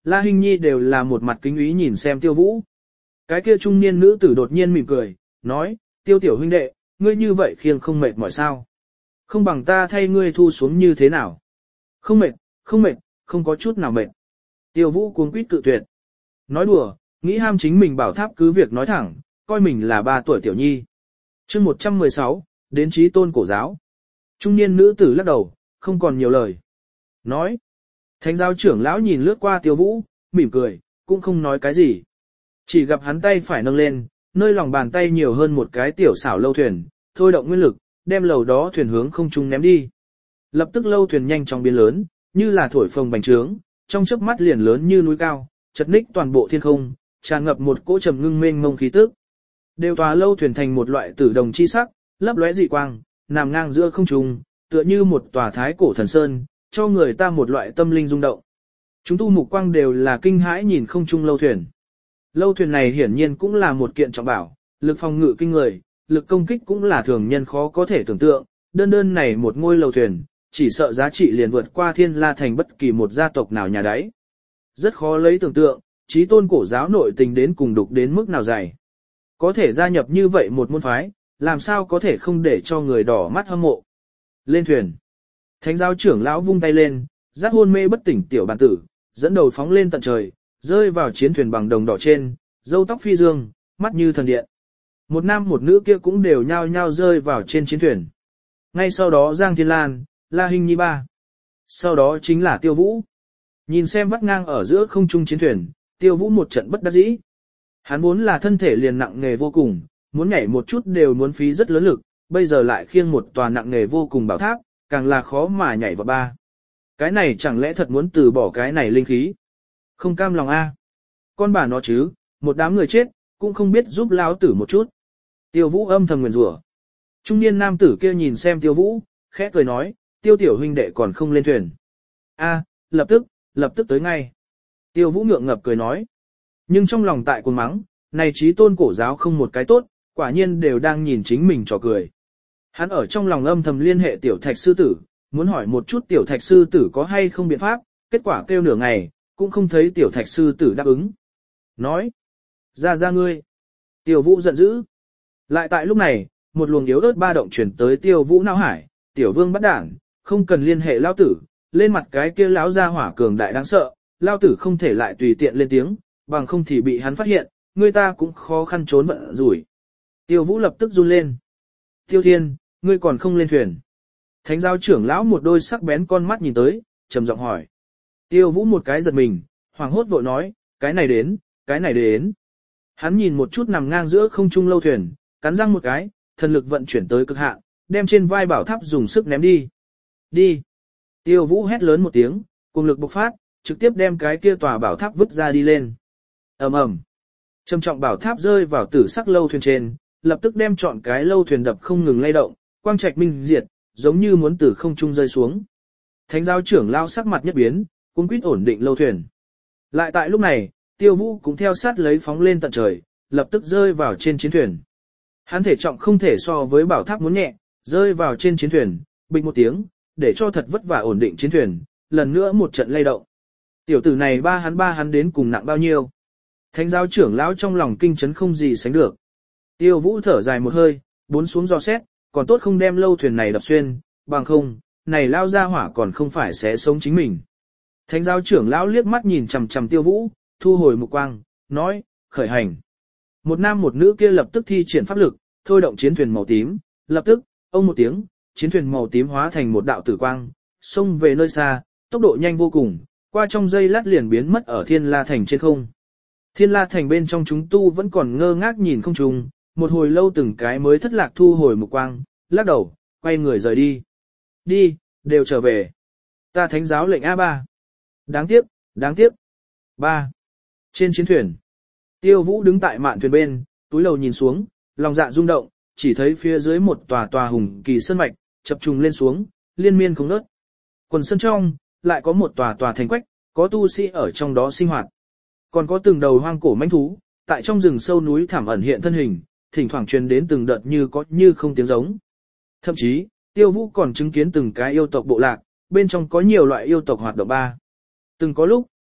La Hinh Nhi đều là một mặt kính ý nhìn xem Tiêu Vũ. Cái kia trung niên nữ tử đột nhiên mỉm cười, nói, Tiêu tiểu huynh đệ, ngươi như vậy khiêng không mệt mỏi sao? Không bằng ta thay ngươi thu xuống như thế nào? Không mệt, không mệt, không có chút nào mệt. Tiêu Vũ cuống quýt cự tuyệt. Nói đùa, nghĩ ham chính mình bảo tháp cứ việc nói thẳng, coi mình là ba tuổi tiểu nhi. chương một trăm mười sáu, đến chí tôn cổ giáo. Trung niên nữ tử lắc đầu, không còn nhiều lời. Nói. Thánh giáo trưởng lão nhìn lướt qua Tiêu Vũ, mỉm cười, cũng không nói cái gì. Chỉ gặp hắn tay phải nâng lên, nơi lòng bàn tay nhiều hơn một cái tiểu xảo lâu thuyền, thôi động nguyên lực, đem lầu đó thuyền hướng không trung ném đi. Lập tức lâu thuyền nhanh chóng biến lớn, như là thổi phồng bành trướng, trong chớp mắt liền lớn như núi cao, chật ních toàn bộ thiên không, tràn ngập một cỗ trầm ngưng mênh mông khí tức. Đều tòa lâu thuyền thành một loại tử đồng chi sắc, lấp lóe dị quang, nằm ngang giữa không trung, tựa như một tòa thái cổ thần sơn, cho người ta một loại tâm linh rung động. Chúng tu mục quang đều là kinh hãi nhìn không trung lâu thuyền. Lâu thuyền này hiển nhiên cũng là một kiện trọng bảo, lực phòng ngự kinh người, lực công kích cũng là thường nhân khó có thể tưởng tượng, đơn đơn này một ngôi lâu thuyền, chỉ sợ giá trị liền vượt qua Thiên La thành bất kỳ một gia tộc nào nhà đáy. Rất khó lấy tưởng tượng, chí tôn cổ giáo nội tình đến cùng đục đến mức nào dày. Có thể gia nhập như vậy một môn phái, làm sao có thể không để cho người đỏ mắt hâm mộ. Lên thuyền. Thánh giáo trưởng lão vung tay lên, dắt hôn mê bất tỉnh tiểu bản tử, dẫn đầu phóng lên tận trời, rơi vào chiến thuyền bằng đồng đỏ trên, râu tóc phi dương, mắt như thần điện. Một nam một nữ kia cũng đều nhao nhao rơi vào trên chiến thuyền. Ngay sau đó Giang Thiên Lan, La Hinh Nhi ba. Sau đó chính là Tiêu Vũ. Nhìn xem vắt ngang ở giữa không trung chiến thuyền, Tiêu Vũ một trận bất đắc dĩ. Hắn vốn là thân thể liền nặng nghề vô cùng, muốn nhảy một chút đều muốn phí rất lớn lực, bây giờ lại khiêng một tòa nặng nghề vô cùng bảo tháp, càng là khó mà nhảy vào ba. Cái này chẳng lẽ thật muốn từ bỏ cái này linh khí? Không cam lòng a. Con bà nó chứ, một đám người chết, cũng không biết giúp lão tử một chút. Tiêu Vũ âm thầm nguyền rủa. Trung niên nam tử kia nhìn xem Tiêu Vũ, khẽ cười nói, Tiêu tiểu huynh đệ còn không lên thuyền. A, lập tức, lập tức tới ngay. Tiêu Vũ ngượng ngập cười nói. Nhưng trong lòng tại cuồng mắng, này chí tôn cổ giáo không một cái tốt, quả nhiên đều đang nhìn chính mình trò cười. Hắn ở trong lòng âm thầm liên hệ tiểu thạch sư tử, muốn hỏi một chút tiểu thạch sư tử có hay không biện pháp, kết quả kêu nửa ngày, cũng không thấy tiểu thạch sư tử đáp ứng. Nói, ra ra ngươi. Tiêu Vũ giận dữ. Lại tại lúc này, một luồng yếu ớt ba động chuyển tới Tiêu Vũ não hải, tiểu vương bắt đảng, không cần liên hệ lao tử, lên mặt cái kia lão gia hỏa cường đại đáng sợ, lao tử không thể lại tùy tiện lên tiếng, bằng không thì bị hắn phát hiện, người ta cũng khó khăn trốn vận rủi. Tiêu Vũ lập tức run lên. Tiêu Thiên, ngươi còn không lên thuyền. Thánh giáo trưởng lão một đôi sắc bén con mắt nhìn tới, trầm giọng hỏi. Tiêu Vũ một cái giật mình, hoảng hốt vội nói, cái này đến, cái này đến. Hắn nhìn một chút nằm ngang giữa không trung lâu thuyền, cắn răng một cái, thần lực vận chuyển tới cực hạn, đem trên vai bảo tháp dùng sức ném đi. Đi. Tiêu Vũ hét lớn một tiếng, cùng lực bộc phát, trực tiếp đem cái kia tòa bảo tháp vứt ra đi lên. Ầm ầm. Trầm trọng bảo tháp rơi vào tử sắc lâu thuyền trên, lập tức đem trọn cái lâu thuyền đập không ngừng lay động, quang trạch minh diệt, giống như muốn từ không trung rơi xuống. Thánh giáo trưởng lao sắc mặt nhất biến, cũng quýt ổn định lâu thuyền. Lại tại lúc này, Tiêu Vũ cũng theo sát lấy phóng lên tận trời, lập tức rơi vào trên chiến thuyền. Hắn thể trọng không thể so với bảo tháp muốn nhẹ, rơi vào trên chiến thuyền, bịch một tiếng, để cho thật vất vả ổn định chiến thuyền, lần nữa một trận lay động. Tiểu tử này ba hắn ba hắn đến cùng nặng bao nhiêu? Thánh giáo trưởng lão trong lòng kinh chấn không gì sánh được. Tiêu Vũ thở dài một hơi, bốn xuống dò xét, còn tốt không đem lâu thuyền này đập xuyên, bằng không, này lao ra hỏa còn không phải sẽ sống chính mình. Thánh giáo trưởng lão liếc mắt nhìn chằm chằm Tiêu Vũ, thu hồi mục quang, nói, khởi hành. Một nam một nữ kia lập tức thi triển pháp lực, thôi động chiến thuyền màu tím, lập tức, ông một tiếng, chiến thuyền màu tím hóa thành một đạo tử quang, xông về nơi xa, tốc độ nhanh vô cùng, qua trong giây lát liền biến mất ở Thiên La thành trên không. Thiên La thành bên trong chúng tu vẫn còn ngơ ngác nhìn không trung, một hồi lâu từng cái mới thất lạc thu hồi mục quang, lắc đầu, quay người rời đi. Đi, đều trở về. Ta thánh giáo lệnh a ba. Đáng tiếc, đáng tiếc. ba. Trên chiến thuyền, Tiêu Vũ đứng tại mạn thuyền bên, túi lầu nhìn xuống, lòng dạ rung động, chỉ thấy phía dưới một tòa tòa hùng kỳ sơn mạch, chập trùng lên xuống, liên miên không ngớt. Quần sơn trong, lại có một tòa tòa thành quách, có tu sĩ ở trong đó sinh hoạt. Còn có từng đầu hoang cổ mãnh thú, tại trong rừng sâu núi thảm ẩn hiện thân hình, thỉnh thoảng truyền đến từng đợt như có như không tiếng giống. Thậm chí, Tiêu Vũ còn chứng kiến từng cái yêu tộc bộ lạc, bên trong có nhiều loại yêu tộc hoạt động ba. Từng có lúc,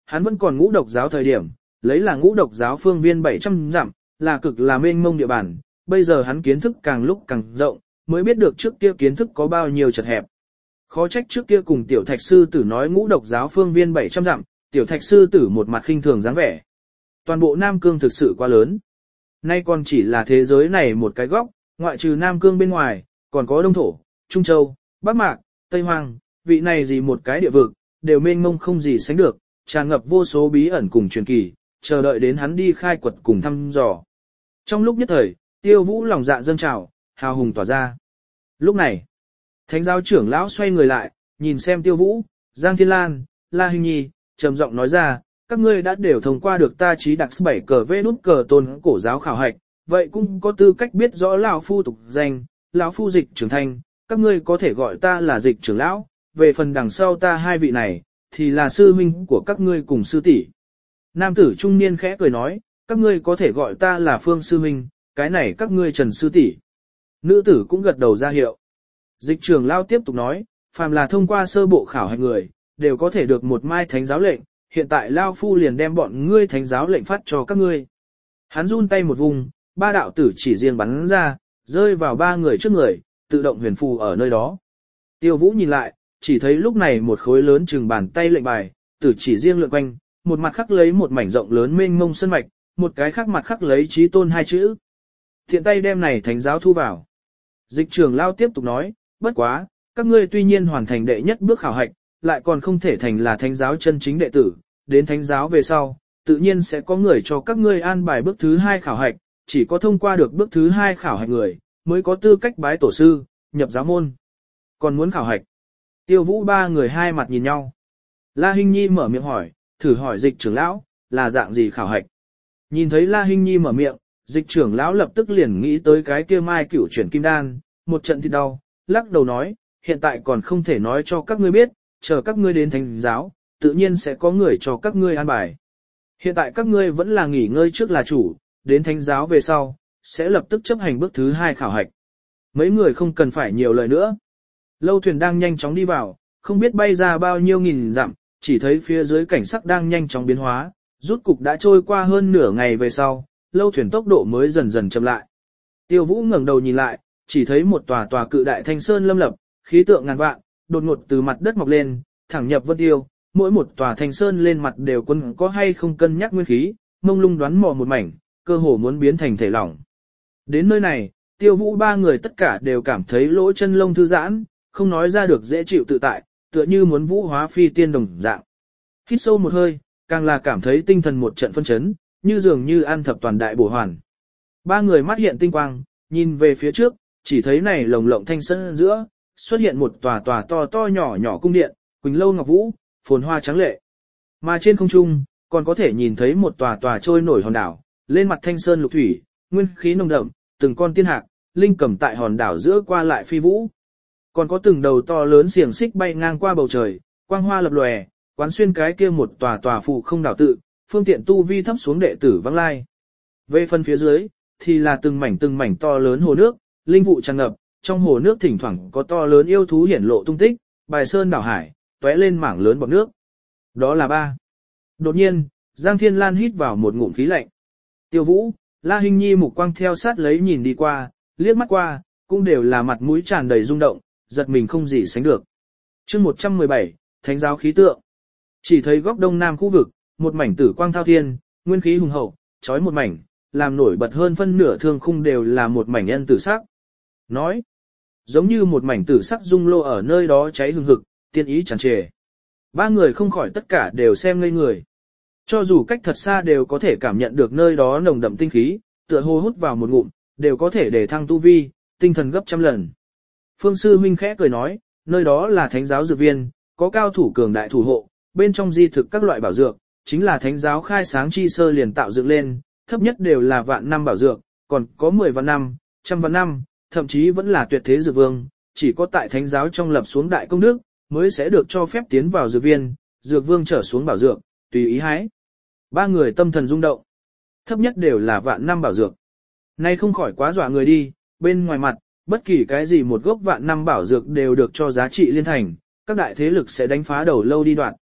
hắn vẫn còn ngũ độc giáo thời điểm, lấy là ngũ độc giáo phương viên bảy trăm dặm, là cực là mênh mông địa bàn, bây giờ hắn kiến thức càng lúc càng rộng, mới biết được trước kia kiến thức có bao nhiêu chật hẹp. Khó trách trước kia cùng tiểu thạch sư tử nói ngũ độc giáo phương viên bảy trăm dặm, tiểu thạch sư tử một mặt khinh thường dáng vẻ. Toàn bộ Nam Cương thực sự quá lớn. Nay còn chỉ là thế giới này một cái góc, ngoại trừ Nam Cương bên ngoài, còn có Đông Thổ, Trung Châu, Bắc Mạc, Tây Hoang, vị này gì một cái địa vực, đều mênh mông không gì sánh được, tràn ngập vô số bí ẩn cùng truyền kỳ, chờ đợi đến hắn đi khai quật cùng thăm dò. Trong lúc nhất thời, Tiêu Vũ lòng dạ dâng trào, hào hùng tỏa ra. Lúc này, Thánh giáo trưởng lão xoay người lại, nhìn xem Tiêu Vũ, Giang Thiên Lan, La Hinh Nhi, trầm giọng nói ra, các ngươi đã đều thông qua được ta trí đặc bảy cờ vê nút cờ tôn cổ giáo khảo hạch, vậy cũng có tư cách biết rõ lão phu tục danh, lão phu Dịch Trưởng Thanh, các ngươi có thể gọi ta là Dịch trưởng lão, về phần đằng sau ta hai vị này, thì là sư huynh của các ngươi cùng sư tỷ. Nam tử trung niên khẽ cười nói, các ngươi có thể gọi ta là Phương sư huynh, cái này các ngươi Trần sư tỷ. Nữ tử cũng gật đầu ra hiệu. Dịch trưởng lão tiếp tục nói, phàm là thông qua sơ bộ khảo hạch người, đều có thể được một mai thánh giáo lệnh, hiện tại lão phu liền đem bọn ngươi thánh giáo lệnh phát cho các ngươi. Hắn run tay một vùng, ba đạo tử chỉ riêng bắn ra, rơi vào ba người trước người, tự động huyền phù ở nơi đó. Tiêu Vũ nhìn lại, chỉ thấy lúc này một khối lớn chừng bàn tay lệnh bài, tử chỉ riêng lượn quanh, một mặt khắc lấy một mảnh rộng lớn mênh mông sơn mạch, một cái khác mặt khắc lấy chí tôn hai chữ. Thiện tay đem này thánh giáo thu vào. Dịch trưởng lão tiếp tục nói, bất quá, các ngươi tuy nhiên hoàn thành đệ nhất bước khảo hạch, lại còn không thể thành là thánh giáo chân chính đệ tử, đến thánh giáo về sau, tự nhiên sẽ có người cho các ngươi an bài bước thứ hai khảo hạch, chỉ có thông qua được bước thứ hai khảo hạch người, mới có tư cách bái tổ sư, nhập giáo môn. Còn muốn khảo hạch. Tiêu Vũ ba người hai mặt nhìn nhau. La Hinh Nhi mở miệng hỏi, thử hỏi dịch trưởng lão, là dạng gì khảo hạch. Nhìn thấy La Hinh Nhi mở miệng, dịch trưởng lão lập tức liền nghĩ tới cái kia mai cửu chuyển kim đan, một trận thì đau, lắc đầu nói, hiện tại còn không thể nói cho các ngươi biết, chờ các ngươi đến thánh giáo, tự nhiên sẽ có người cho các ngươi an bài. Hiện tại các ngươi vẫn là nghỉ ngơi trước là chủ, đến thánh giáo về sau, sẽ lập tức chấp hành bước thứ hai khảo hạch. Mấy người không cần phải nhiều lời nữa. Lâu thuyền đang nhanh chóng đi vào, không biết bay ra bao nhiêu nghìn dặm, chỉ thấy phía dưới cảnh sắc đang nhanh chóng biến hóa, rút cục đã trôi qua hơn nửa ngày về sau, lâu thuyền tốc độ mới dần dần chậm lại. Tiêu Vũ ngẩng đầu nhìn lại, chỉ thấy một tòa tòa cự đại thanh sơn lâm lập, khí tượng ngàn vạn, đột ngột từ mặt đất mọc lên, thẳng nhập vân tiêu, mỗi một tòa thanh sơn lên mặt đều quân có hay không cân nhắc nguyên khí, mông lung đoán mò một mảnh, cơ hồ muốn biến thành thể lỏng. Đến nơi này, Tiêu Vũ ba người tất cả đều cảm thấy lỗ chân lông thư giãn, không nói ra được dễ chịu tự tại, tựa như muốn vũ hóa phi tiên đồng dạng. Hít sâu một hơi, càng là cảm thấy tinh thần một trận phân chấn, như dường như ăn thập toàn đại bổ hoàn. Ba người mắt hiện tinh quang, nhìn về phía trước, chỉ thấy này lồng lộng thanh sơn giữa, xuất hiện một tòa tòa to to nhỏ nhỏ cung điện, quỳnh lâu ngọc vũ, phồn hoa trắng lệ. Mà trên không trung, còn có thể nhìn thấy một tòa tòa trôi nổi hòn đảo, lên mặt thanh sơn lục thủy, nguyên khí nồng đậm, từng con tiên hạc, linh cầm tại hòn đảo giữa qua lại phi vũ. Còn có từng đầu to lớn xiềng xích bay ngang qua bầu trời, quang hoa lập lòe, quán xuyên cái kia một tòa tòa phụ không đảo tự, phương tiện tu vi thấp xuống đệ tử vắng lai. Về phần phía dưới, thì là từng mảnh từng mảnh to lớn hồ nước, linh vụ tràn ngập, trong hồ nước thỉnh thoảng có to lớn yêu thú hiển lộ tung tích, bài sơn đảo hải, tóe lên mảng lớn bọt nước. Đó là ba. Đột nhiên, Giang Thiên Lan hít vào một ngụm khí lạnh. Tiêu Vũ, La Hinh Nhi mục quang theo sát lấy nhìn đi qua, liếc mắt qua, cũng đều là mặt mũi tràn đầy rung động, giật mình không gì sánh được. Chương một trăm mười bảy, Thánh giáo khí tượng. Chỉ thấy góc đông nam khu vực, một mảnh tử quang thao thiên, nguyên khí hùng hậu, chói một mảnh, làm nổi bật hơn phân nửa thương khung đều là một mảnh nhân tử sắc. Nói, giống như một mảnh tử sắc dung lô ở nơi đó cháy hừng hực, tiên ý tràn trề. Ba người không khỏi tất cả đều xem ngây người. Cho dù cách thật xa đều có thể cảm nhận được nơi đó nồng đậm tinh khí, tựa hồ hút vào một ngụm, đều có thể để thăng tu vi, tinh thần gấp trăm lần. Phương sư huynh khẽ cười nói, nơi đó là thánh giáo dược viên, có cao thủ cường đại thủ hộ, bên trong di thực các loại bảo dược, chính là thánh giáo khai sáng chi sơ liền tạo dựng lên, thấp nhất đều là vạn năm bảo dược, còn có mười vạn năm, trăm vạn năm, thậm chí vẫn là tuyệt thế dược vương, chỉ có tại thánh giáo trong lập xuống đại công đức, mới sẽ được cho phép tiến vào dược viên, dược vương trở xuống bảo dược, tùy ý hái. Ba người tâm thần rung động, thấp nhất đều là vạn năm bảo dược. Nay không khỏi quá dọa người đi, bên ngoài mặt, bất kỳ cái gì một gốc vạn năm bảo dược đều được cho giá trị liên thành, các đại thế lực sẽ đánh phá đầu lâu đi đoạn.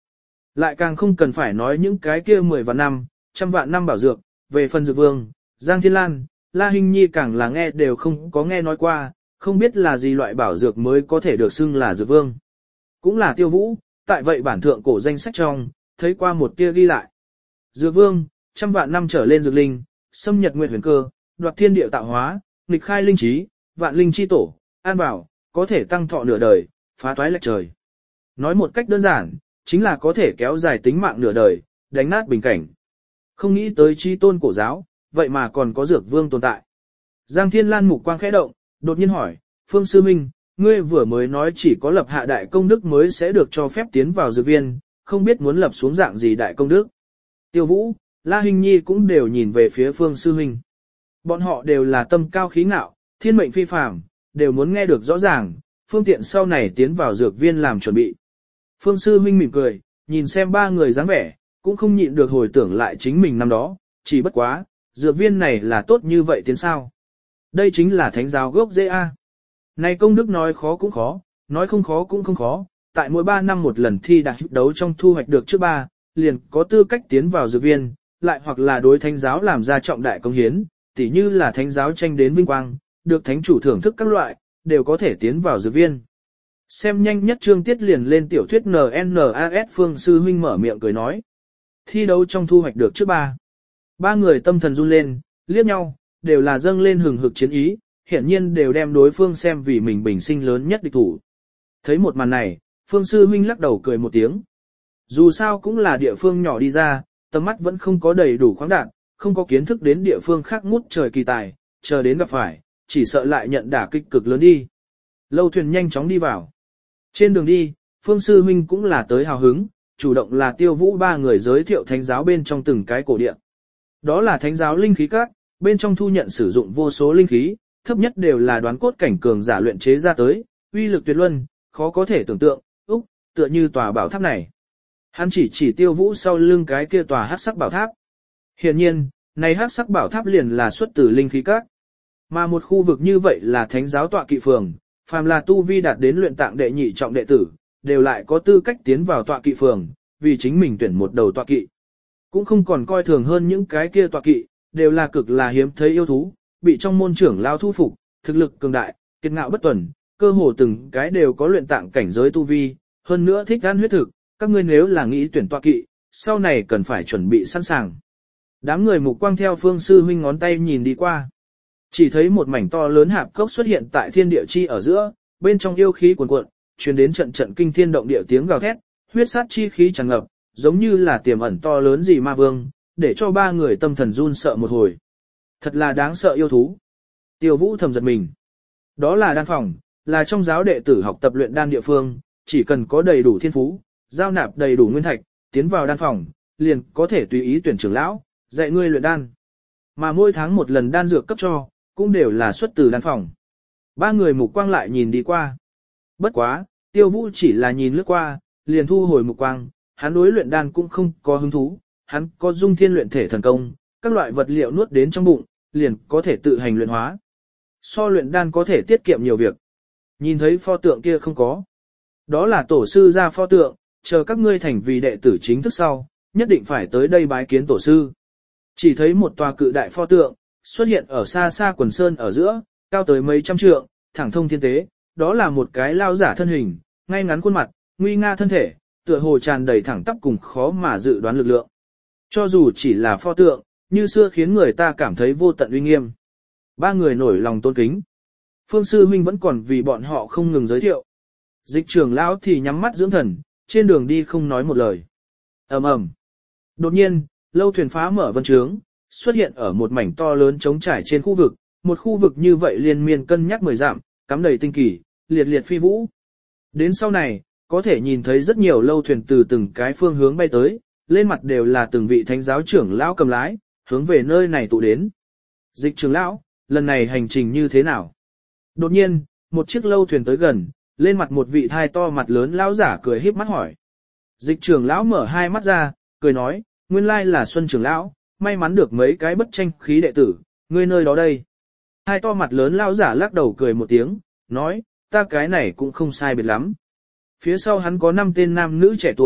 Lại càng không cần phải nói những cái kia mười vạn năm, trăm vạn năm bảo dược, về phần dược vương, Giang Thiên Lan, La Hinh Nhi càng là nghe đều không có nghe nói qua, không biết là gì loại bảo dược mới có thể được xưng là dược vương. Cũng là Tiêu Vũ, tại vậy bản thượng cổ danh sách trong, thấy qua một tia ghi lại. Dược vương, trăm vạn năm trở lên dược linh, xâm nhật nguyệt huyền cơ, đoạt thiên địa tạo hóa, nghịch khai linh trí, vạn linh chi tổ, an bảo, có thể tăng thọ nửa đời, phá toái lệch trời. Nói một cách đơn giản, chính là có thể kéo dài tính mạng nửa đời, đánh nát bình cảnh. Không nghĩ tới chi tôn cổ giáo, vậy mà còn có dược vương tồn tại. Giang Thiên Lan mục quang khẽ động, đột nhiên hỏi, Phương Sư Minh, ngươi vừa mới nói chỉ có lập hạ đại công đức mới sẽ được cho phép tiến vào dược viên, không biết muốn lập xuống dạng gì đại công đức. Tiêu Vũ, La Hinh Nhi cũng đều nhìn về phía Phương Sư Minh. Bọn họ đều là tâm cao khí ngạo, thiên mệnh phi phàm, đều muốn nghe được rõ ràng, phương tiện sau này tiến vào dược viên làm chuẩn bị. Phương Sư Minh mỉm cười, nhìn xem ba người dáng vẻ, cũng không nhịn được hồi tưởng lại chính mình năm đó, chỉ bất quá, dược viên này là tốt như vậy tiến sao. Đây chính là thánh giáo gốc rễ A. Này công đức nói khó cũng khó, nói không khó cũng không khó, tại mỗi ba năm một lần thi đạt đấu trong thu hoạch được trước ba, liền có tư cách tiến vào dược viên, lại hoặc là đối thánh giáo làm ra trọng đại công hiến, tỉ như là thánh giáo tranh đến vinh quang, được thánh chủ thưởng thức các loại, đều có thể tiến vào dược viên. Xem nhanh nhất chương tiết liền lên tiểu thuyết en en a ét Phương Sư Huynh mở miệng cười nói. Thi đấu trong thu hoạch được trước ba. Ba người tâm thần run lên, liếc nhau, đều là dâng lên hừng hực chiến ý, hiển nhiên đều đem đối phương xem vì mình bình sinh lớn nhất địch thủ. Thấy một màn này, Phương Sư Huynh lắc đầu cười một tiếng. Dù sao cũng là địa phương nhỏ đi ra, tầm mắt vẫn không có đầy đủ khoáng đạt, không có kiến thức đến địa phương khác ngút trời kỳ tài, chờ đến gặp phải, chỉ sợ lại nhận đả kích cực lớn đi. Lâu thuyền nhanh chóng đi vào. Trên đường đi, Phương Sư Huynh cũng là tới hào hứng, chủ động là Tiêu Vũ ba người giới thiệu thánh giáo bên trong từng cái cổ địa. Đó là thánh giáo linh khí các, bên trong thu nhận sử dụng vô số linh khí, thấp nhất đều là đoán cốt cảnh cường giả luyện chế ra tới, uy lực tuyệt luân, khó có thể tưởng tượng, úc, tựa như tòa bảo tháp này. Hắn chỉ chỉ Tiêu Vũ sau lưng cái kia tòa hắc sắc bảo tháp. Hiển nhiên, này hắc sắc bảo tháp liền là xuất từ linh khí các. Mà một khu vực như vậy là thánh giáo tọa kỵ phường, phàm là tu vi đạt đến luyện tạng đệ nhị trọng đệ tử, đều lại có tư cách tiến vào tọa kỵ phường, vì chính mình tuyển một đầu tọa kỵ. Cũng không còn coi thường hơn những cái kia tọa kỵ, đều là cực là hiếm thấy yêu thú, bị trong môn trưởng lao thu phục, thực lực cường đại, kiệt ngạo bất tuần, cơ hồ từng cái đều có luyện tạng cảnh giới tu vi, hơn nữa thích ăn huyết thực, các ngươi nếu là nghĩ tuyển tọa kỵ, sau này cần phải chuẩn bị sẵn sàng. Đám người mục quang theo Phương Sư Huynh ngón tay nhìn đi qua. Chỉ thấy một mảnh to lớn hạp cốc xuất hiện tại thiên địa chi ở giữa, bên trong yêu khí cuồn cuộn, truyền đến trận trận kinh thiên động địa tiếng gào thét, huyết sát chi khí tràn ngập, giống như là tiềm ẩn to lớn gì ma vương, để cho ba người tâm thần run sợ một hồi. Thật là đáng sợ yêu thú. Tiêu Vũ thầm giật mình. Đó là đan phòng, là trong giáo đệ tử học tập luyện đan địa phương, chỉ cần có đầy đủ thiên phú, giao nạp đầy đủ nguyên thạch, tiến vào đan phòng, liền có thể tùy ý tuyển trưởng lão, dạy ngươi luyện đan. Mà mỗi tháng một lần đan dược cấp cho, cũng đều là xuất từ đan phòng. Ba người mục quang lại nhìn đi qua. Bất quá, Tiêu Vũ chỉ là nhìn lướt qua, liền thu hồi mục quang, hắn đối luyện đan cũng không có hứng thú, hắn có dung thiên luyện thể thần công, các loại vật liệu nuốt đến trong bụng, liền có thể tự hành luyện hóa. So luyện đan có thể tiết kiệm nhiều việc. Nhìn thấy pho tượng kia không có. Đó là tổ sư ra pho tượng, chờ các ngươi thành vì đệ tử chính thức sau, nhất định phải tới đây bái kiến tổ sư. Chỉ thấy một tòa cự đại pho tượng, xuất hiện ở xa xa quần sơn ở giữa, cao tới mấy trăm trượng, thẳng thông thiên tế, đó là một cái lao giả thân hình, ngay ngắn khuôn mặt, nguy nga thân thể, tựa hồ tràn đầy thẳng tắp cùng khó mà dự đoán lực lượng. Cho dù chỉ là pho tượng, như xưa khiến người ta cảm thấy vô tận uy nghiêm. Ba người nổi lòng tôn kính. Phương Sư Huynh vẫn còn vì bọn họ không ngừng giới thiệu. Dịch trưởng lão thì nhắm mắt dưỡng thần, trên đường đi không nói một lời. ầm ầm. Đột nhiên, lâu thuyền phá mở vân trướng, xuất hiện ở một mảnh to lớn trống trải trên khu vực, một khu vực như vậy liên miên cân nhắc mười dặm, cắm đầy tinh kỳ, liệt liệt phi vũ. Đến sau này, có thể nhìn thấy rất nhiều lâu thuyền từ từng cái phương hướng bay tới, lên mặt đều là từng vị thánh giáo trưởng lão cầm lái, hướng về nơi này tụ đến. Dịch trưởng lão, lần này hành trình như thế nào? Đột nhiên, một chiếc lâu thuyền tới gần, lên mặt một vị thai to mặt lớn lão giả cười híp mắt hỏi. Dịch trưởng lão mở hai mắt ra, cười nói, nguyên lai là Xuân trưởng lão, may mắn được mấy cái bất tranh khí đệ tử, ngươi nơi đó đây. Hai to mặt lớn lão giả lắc đầu cười một tiếng, nói, ta cái này cũng không sai biệt lắm. Phía sau hắn có năm tên nam nữ trẻ tuổi,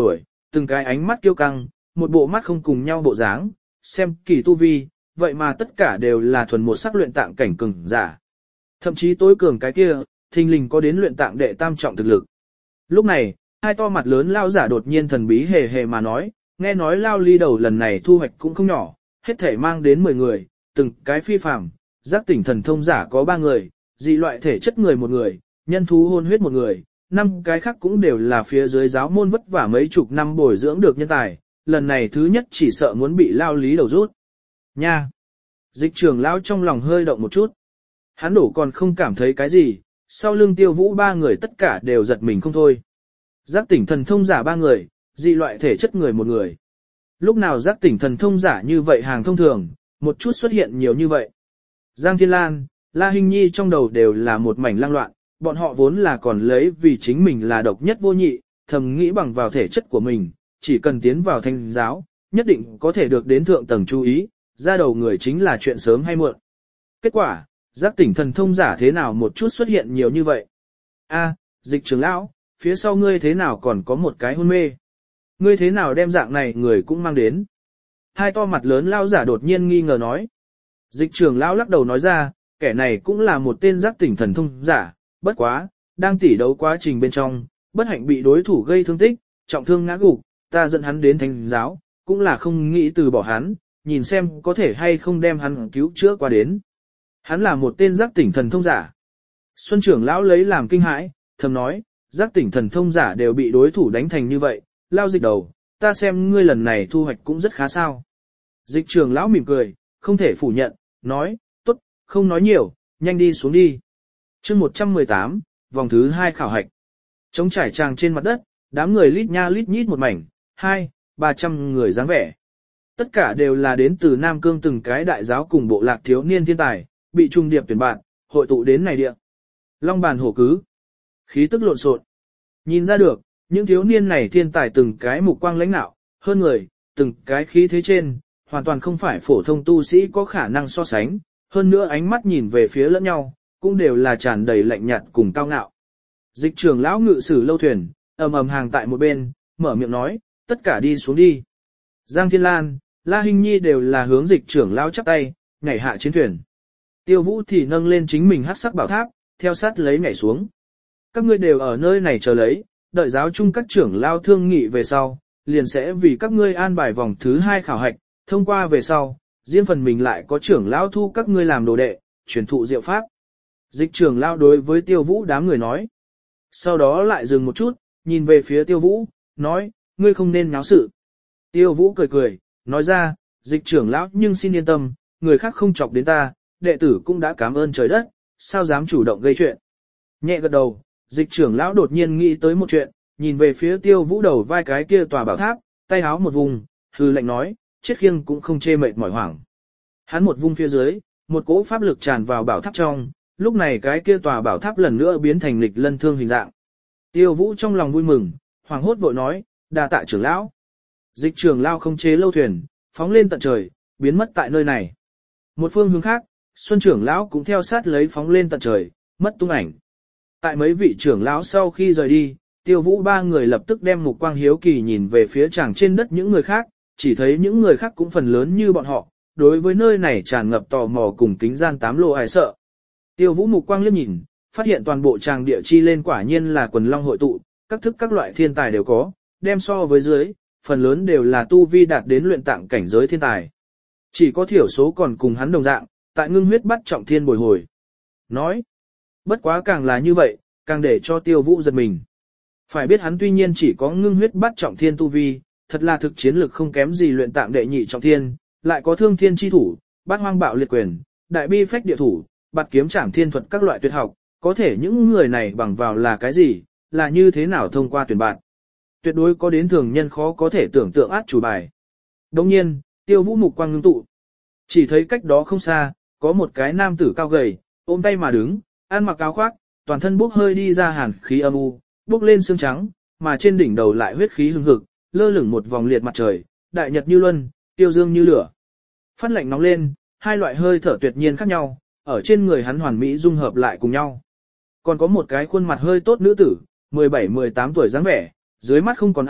từng cái ánh mắt kiêu căng, một bộ mắt không cùng nhau bộ dáng, xem kỳ tu vi, vậy mà tất cả đều là thuần một sắc luyện tạng cảnh cường giả. Thậm chí tối cường cái kia, thình lình có đến luyện tạng đệ tam trọng thực lực. Lúc này, hai to mặt lớn lao giả đột nhiên thần bí hề hề mà nói, nghe nói lao ly đầu lần này thu hoạch cũng không nhỏ, hết thể mang đến mười người, từng cái phi phàm, giác tỉnh thần thông giả có ba người, dị loại thể chất người một người, nhân thú hôn huyết một người, năm cái khác cũng đều là phía dưới giáo môn vất vả mấy chục năm bồi dưỡng được nhân tài, lần này thứ nhất chỉ sợ muốn bị lao lý đầu rút. Nha! Dịch trưởng lão trong lòng hơi động một chút. Hắn đổ còn không cảm thấy cái gì, sau lưng tiêu vũ ba người tất cả đều giật mình không thôi. Giác tỉnh thần thông giả ba người, dị loại thể chất người một người. Lúc nào giác tỉnh thần thông giả như vậy hàng thông thường, một chút xuất hiện nhiều như vậy. Giang Thiên Lan, La Hinh Nhi trong đầu đều là một mảnh lang loạn, bọn họ vốn là còn lấy vì chính mình là độc nhất vô nhị, thầm nghĩ bằng vào thể chất của mình, chỉ cần tiến vào thanh giáo, nhất định có thể được đến thượng tầng chú ý, ra đầu người chính là chuyện sớm hay muộn. Kết quả, giác tỉnh thần thông giả thế nào một chút xuất hiện nhiều như vậy? A, dịch trưởng lão, phía sau ngươi thế nào còn có một cái hôn mê? Ngươi thế nào đem dạng này người cũng mang đến? Hai to mặt lớn lao giả đột nhiên nghi ngờ nói. Dịch trưởng lão lắc đầu nói ra, kẻ này cũng là một tên giác tỉnh thần thông giả, bất quá, đang tỉ đấu quá trình bên trong, bất hạnh bị đối thủ gây thương tích, trọng thương ngã gục, ta dẫn hắn đến thánh giáo, cũng là không nghĩ từ bỏ hắn, nhìn xem có thể hay không đem hắn cứu chữa qua đến. Hắn là một tên giác tỉnh thần thông giả. Xuân trưởng lão lấy làm kinh hãi, thầm nói, giác tỉnh thần thông giả đều bị đối thủ đánh thành như vậy, lao dịch đầu, ta xem ngươi lần này thu hoạch cũng rất khá sao. Dịch trưởng lão mỉm cười, không thể phủ nhận, nói, tốt, không nói nhiều, nhanh đi xuống đi. chương một trăm mười tám, vòng thứ hai khảo hạch. Trống trải tràng trên mặt đất, đám người lít nha lít nhít một mảnh, hai, ba trăm người dáng vẻ. Tất cả đều là đến từ Nam Cương từng cái đại giáo cùng bộ lạc thiếu niên thiên tài, bị trung điệp tuyển bạn, hội tụ đến này địa. Long bàn hổ cứ, khí tức lộn xộn. Nhìn ra được, những thiếu niên này thiên tài từng cái mục quang lãnh nạo, hơn người, từng cái khí thế trên, hoàn toàn không phải phổ thông tu sĩ có khả năng so sánh, hơn nữa ánh mắt nhìn về phía lẫn nhau, cũng đều là tràn đầy lạnh nhạt cùng cao ngạo. Dịch trưởng lão ngự sử lâu thuyền, ầm ầm hàng tại một bên, mở miệng nói, tất cả đi xuống đi. Giang Thiên Lan, La Hinh Nhi đều là hướng dịch trưởng lão chắp tay, nhảy hạ chiến thuyền. Tiêu Vũ thì nâng lên chính mình hắc sắc bảo tháp, theo sát lấy nhảy xuống. Các ngươi đều ở nơi này chờ lấy, đợi giáo chung các trưởng lão thương nghị về sau, liền sẽ vì các ngươi an bài vòng thứ hai khảo hạch, thông qua về sau, riêng phần mình lại có trưởng lão thu các ngươi làm đồ đệ, truyền thụ diệu pháp. Dịch trưởng lão đối với Tiêu Vũ đám người nói. Sau đó lại dừng một chút, nhìn về phía Tiêu Vũ, nói, ngươi không nên náo sự. Tiêu Vũ cười cười, nói ra, dịch trưởng lão nhưng xin yên tâm, người khác không chọc đến ta, đệ tử cũng đã cảm ơn trời đất, sao dám chủ động gây chuyện. Nhẹ gật đầu, dịch trưởng lão đột nhiên nghĩ tới một chuyện, nhìn về phía Tiêu Vũ đầu vai cái kia tòa bảo tháp, tay háo một vùng, hư lệnh nói, chết khiêng cũng không chê mệt mỏi hoảng. Hắn một vung phía dưới, một cỗ pháp lực tràn vào bảo tháp trong, lúc này cái kia tòa bảo tháp lần nữa biến thành lịch lân thương hình dạng. Tiêu Vũ trong lòng vui mừng, hoàng hốt vội nói, đa tạ trưởng lão. Dịch trưởng lão không chế lâu thuyền, phóng lên tận trời, biến mất tại nơi này. Một phương hướng khác, Xuân trưởng lão cũng theo sát lấy phóng lên tận trời, mất tung ảnh. Tại mấy vị trưởng lão sau khi rời đi, Tiêu Vũ ba người lập tức đem mục quang hiếu kỳ nhìn về phía chàng trên đất những người khác, chỉ thấy những người khác cũng phần lớn như bọn họ, đối với nơi này tràn ngập tò mò cùng kính gian tám lô ai sợ. Tiêu Vũ mục quang liếc nhìn, phát hiện toàn bộ tràng địa chi lên quả nhiên là quần long hội tụ, các thức các loại thiên tài đều có, đem so với dưới, phần lớn đều là tu vi đạt đến luyện tạng cảnh giới thiên tài. Chỉ có thiểu số còn cùng hắn đồng dạng, tại ngưng huyết bắt trọng thiên bồi hồi. Nói, bất quá càng là như vậy, càng để cho Tiêu Vũ giật mình. Phải biết hắn tuy nhiên chỉ có ngưng huyết bắt trọng thiên tu vi, thật là thực chiến lực không kém gì luyện tạng đệ nhị trọng thiên, lại có thương thiên chi thủ, bát hoang bạo liệt quyền, đại bi phách địa thủ, bạt kiếm trảm thiên thuật các loại tuyệt học, có thể những người này bằng vào là cái gì, là như thế nào thông qua tuyển bạn. Tuyệt đối có đến thường nhân khó có thể tưởng tượng át chủ bài. Đồng nhiên, Tiêu Vũ mục quang ngưng tụ. Chỉ thấy cách đó không xa, có một cái nam tử cao gầy, ôm tay mà đứng, ăn mặc áo khoác, toàn thân bốc hơi đi ra hàn khí âm u, bốc lên xương trắng, mà trên đỉnh đầu lại huyết khí hừng hực, lơ lửng một vòng liệt mặt trời, đại nhật như luân, tiêu dương như lửa. Phát lạnh nóng lên, hai loại hơi thở tuyệt nhiên khác nhau, ở trên người hắn hoàn mỹ dung hợp lại cùng nhau. Còn có một cái khuôn mặt hơi tốt nữ tử, mười bảy mười tám tuổi dáng vẻ, dưới mắt không còn ai,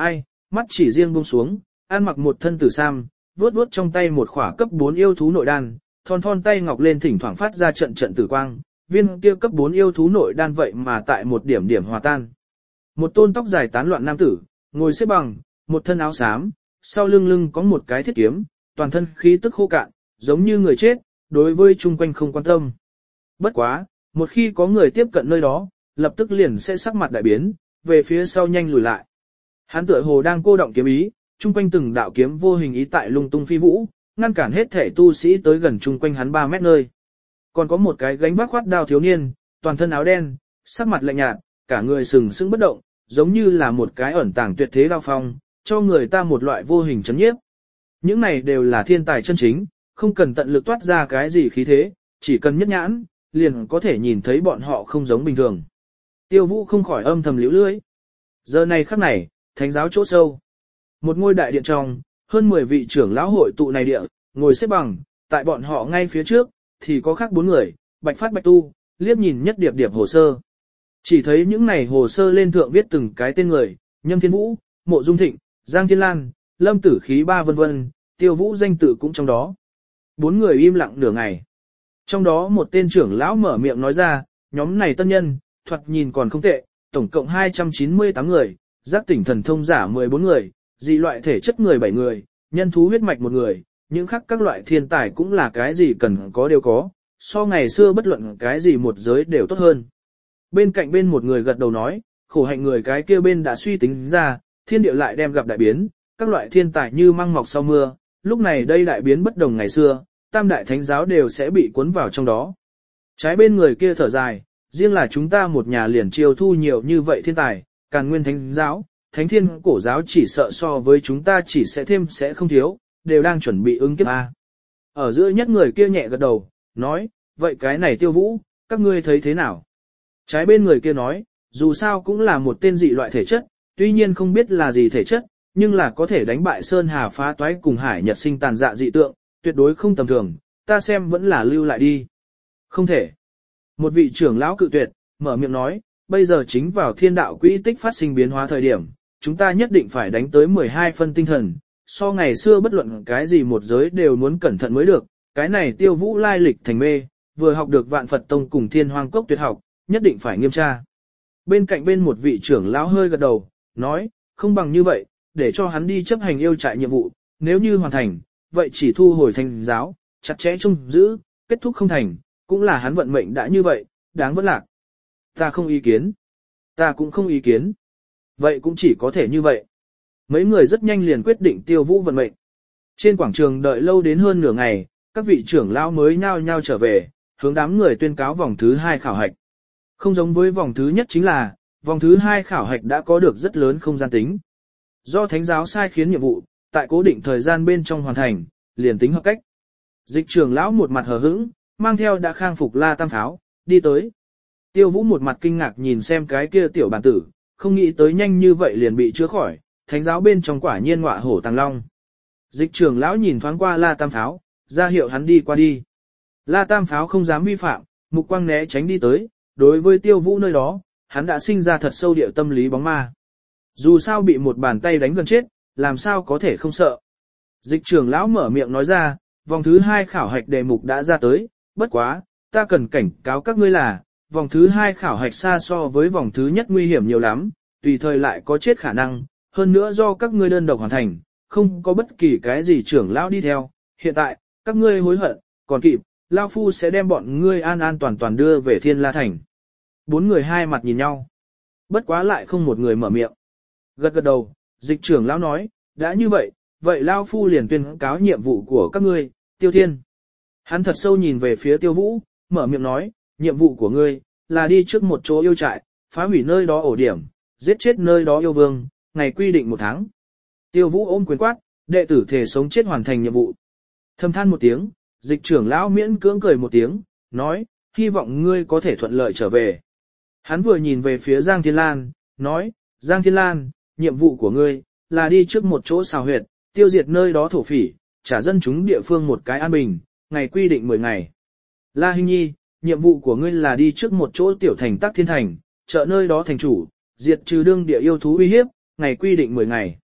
mắt chỉ riêng buông xuống, ăn mặc một thân tử sam, vuốt vuốt trong tay một khỏa cấp bốn yêu thú nội đan, thon thon tay ngọc lên thỉnh thoảng phát ra trận trận tử quang, viên kia cấp bốn yêu thú nội đan vậy mà tại một điểm điểm hòa tan. Một tôn tóc dài tán loạn nam tử, ngồi xếp bằng, một thân áo xám, sau lưng lưng có một cái thiết kiếm, toàn thân khí tức khô cạn, giống như người chết, đối với chung quanh không quan tâm. Bất quá, một khi có người tiếp cận nơi đó, lập tức liền sẽ sắc mặt đại biến, về phía sau nhanh lùi lại. Hắn tựa hồ đang cô động kiếm ý, chung quanh từng đạo kiếm vô hình ý tại lung tung phi vũ, ngăn cản hết thể tu sĩ tới gần chung quanh hắn ba mét nơi. Còn có một cái gánh vác khoát đao thiếu niên, toàn thân áo đen, sắc mặt lạnh nhạt, cả người sừng sững bất động, giống như là một cái ẩn tàng tuyệt thế đao phong, cho người ta một loại vô hình chấn nhiếp. Những này đều là thiên tài chân chính, không cần tận lực toát ra cái gì khí thế, chỉ cần nhất nhãn, liền có thể nhìn thấy bọn họ không giống bình thường. Tiêu Vũ không khỏi âm thầm liễu lưỡi. Giờ này khắc này, thánh giáo chỗ sâu. Một ngôi đại điện trong, hơn mười vị trưởng lão hội tụ này địa, ngồi xếp bằng, tại bọn họ ngay phía trước, thì có khác bốn người, Bạch Phát Bạch Tu, liếc nhìn nhất điệp điệp hồ sơ. Chỉ thấy những này hồ sơ lên thượng viết từng cái tên người, Nhâm Thiên Vũ, Mộ Dung Thịnh, Giang Thiên Lan, Lâm Tử Khí ba vân vân, Tiêu Vũ danh tự cũng trong đó. Bốn người im lặng nửa ngày. Trong đó một tên trưởng lão mở miệng nói ra, nhóm này tân nhân, thoạt nhìn còn không tệ, tổng cộng hai trăm chín mươi tám người, giác tỉnh thần thông giả mười bốn người, dị loại thể chất người bảy người, nhân thú huyết mạch một người, những khác các loại thiên tài cũng là cái gì cần có đều có, so ngày xưa bất luận cái gì một giới đều tốt hơn. Bên cạnh bên một người gật đầu nói, khổ hạnh người cái kia bên đã suy tính ra, thiên địa lại đem gặp đại biến, các loại thiên tài như măng mọc sau mưa, lúc này đây đại biến bất đồng ngày xưa, tam đại thánh giáo đều sẽ bị cuốn vào trong đó. Trái bên người kia thở dài, riêng là chúng ta một nhà liền chiêu thu nhiều như vậy thiên tài, Càn Nguyên thánh giáo, thánh thiên cổ giáo chỉ sợ so với chúng ta chỉ sẽ thêm sẽ không thiếu, đều đang chuẩn bị ứng kiếp A. Ở giữa nhất người kia nhẹ gật đầu, nói, vậy cái này Tiêu Vũ, các ngươi thấy thế nào? Trái bên người kia nói, dù sao cũng là một tên dị loại thể chất, tuy nhiên không biết là gì thể chất, nhưng là có thể đánh bại Sơn Hà phá toái cùng Hải Nhật sinh tàn dạ dị tượng, tuyệt đối không tầm thường, ta xem vẫn là lưu lại đi. Không thể. Một vị trưởng lão cự tuyệt, mở miệng nói, bây giờ chính vào thiên đạo quỹ tích phát sinh biến hóa thời điểm, chúng ta nhất định phải đánh tới mười hai phân tinh thần, so ngày xưa bất luận cái gì một giới đều muốn cẩn thận mới được, cái này Tiêu Vũ lai lịch thành mê, vừa học được Vạn Phật Tông cùng Thiên Hoang Cốc tuyệt học, nhất định phải nghiêm tra. Bên cạnh bên một vị trưởng lão hơi gật đầu, nói, không bằng như vậy, để cho hắn đi chấp hành yêu trại nhiệm vụ, nếu như hoàn thành, vậy chỉ thu hồi thánh giáo, chặt chẽ trông giữ, kết thúc không thành, cũng là hắn vận mệnh đã như vậy, đáng vẫn lạc. Ta không ý kiến. Ta cũng không ý kiến. Vậy cũng chỉ có thể như vậy. Mấy người rất nhanh liền quyết định Tiêu Vũ vận mệnh. Trên quảng trường đợi lâu đến hơn nửa ngày, các vị trưởng lão mới nhao nhao trở về, hướng đám người tuyên cáo vòng thứ hai khảo hạch. Không giống với vòng thứ nhất chính là, vòng thứ hai khảo hạch đã có được rất lớn không gian tính. Do thánh giáo sai khiến nhiệm vụ, tại cố định thời gian bên trong hoàn thành, liền tính hợp cách. Dịch trưởng lão một mặt hờ hững, mang theo đã khang phục La Tam Pháo, đi tới. Tiêu Vũ một mặt kinh ngạc nhìn xem cái kia tiểu bản tử, không nghĩ tới nhanh như vậy liền bị chữa khỏi, thánh giáo bên trong quả nhiên ngọa hổ tàng long. Dịch trưởng lão nhìn thoáng qua La Tam Pháo, ra hiệu hắn đi qua đi. La Tam Pháo không dám vi phạm, mục quang né tránh đi tới, đối với Tiêu Vũ nơi đó, hắn đã sinh ra thật sâu điệu tâm lý bóng ma. Dù sao bị một bàn tay đánh gần chết, làm sao có thể không sợ. Dịch trưởng lão mở miệng nói ra, vòng thứ hai khảo hạch đề mục đã ra tới, bất quá, ta cần cảnh cáo các ngươi là, vòng thứ hai khảo hạch xa so với vòng thứ nhất nguy hiểm nhiều lắm, tùy thời lại có chết khả năng, hơn nữa do các ngươi đơn độc hoàn thành, không có bất kỳ cái gì trưởng lão đi theo, hiện tại, các ngươi hối hận, còn kịp, Lao Phu sẽ đem bọn ngươi an an toàn toàn đưa về Thiên La Thành. Bốn người hai mặt nhìn nhau, bất quá lại không một người mở miệng. Gật gật đầu, dịch trưởng lão nói, đã như vậy, vậy Lao Phu liền tuyên cáo nhiệm vụ của các ngươi, Tiêu Thiên. Hắn thật sâu nhìn về phía Tiêu Vũ, mở miệng nói, nhiệm vụ của ngươi, là đi trước một chỗ yêu trại, phá hủy nơi đó ổ điểm, giết chết nơi đó yêu vương, ngày quy định một tháng. Tiêu Vũ ôm quyền quát, đệ tử thể sống chết hoàn thành nhiệm vụ. Thầm than một tiếng, dịch trưởng lão miễn cưỡng cười một tiếng, nói, hy vọng ngươi có thể thuận lợi trở về. Hắn vừa nhìn về phía Giang Thiên Lan, nói, Giang Thiên Lan, nhiệm vụ của ngươi, là đi trước một chỗ xào huyệt, tiêu diệt nơi đó thổ phỉ, trả dân chúng địa phương một cái an bình, ngày quy định mười ngày. La Hinh Nhi, nhiệm vụ của ngươi là đi trước một chỗ tiểu thành Tắc Thiên Thành, chợ nơi đó thành chủ, diệt trừ đương địa yêu thú uy hiếp, ngày quy định mười ngày.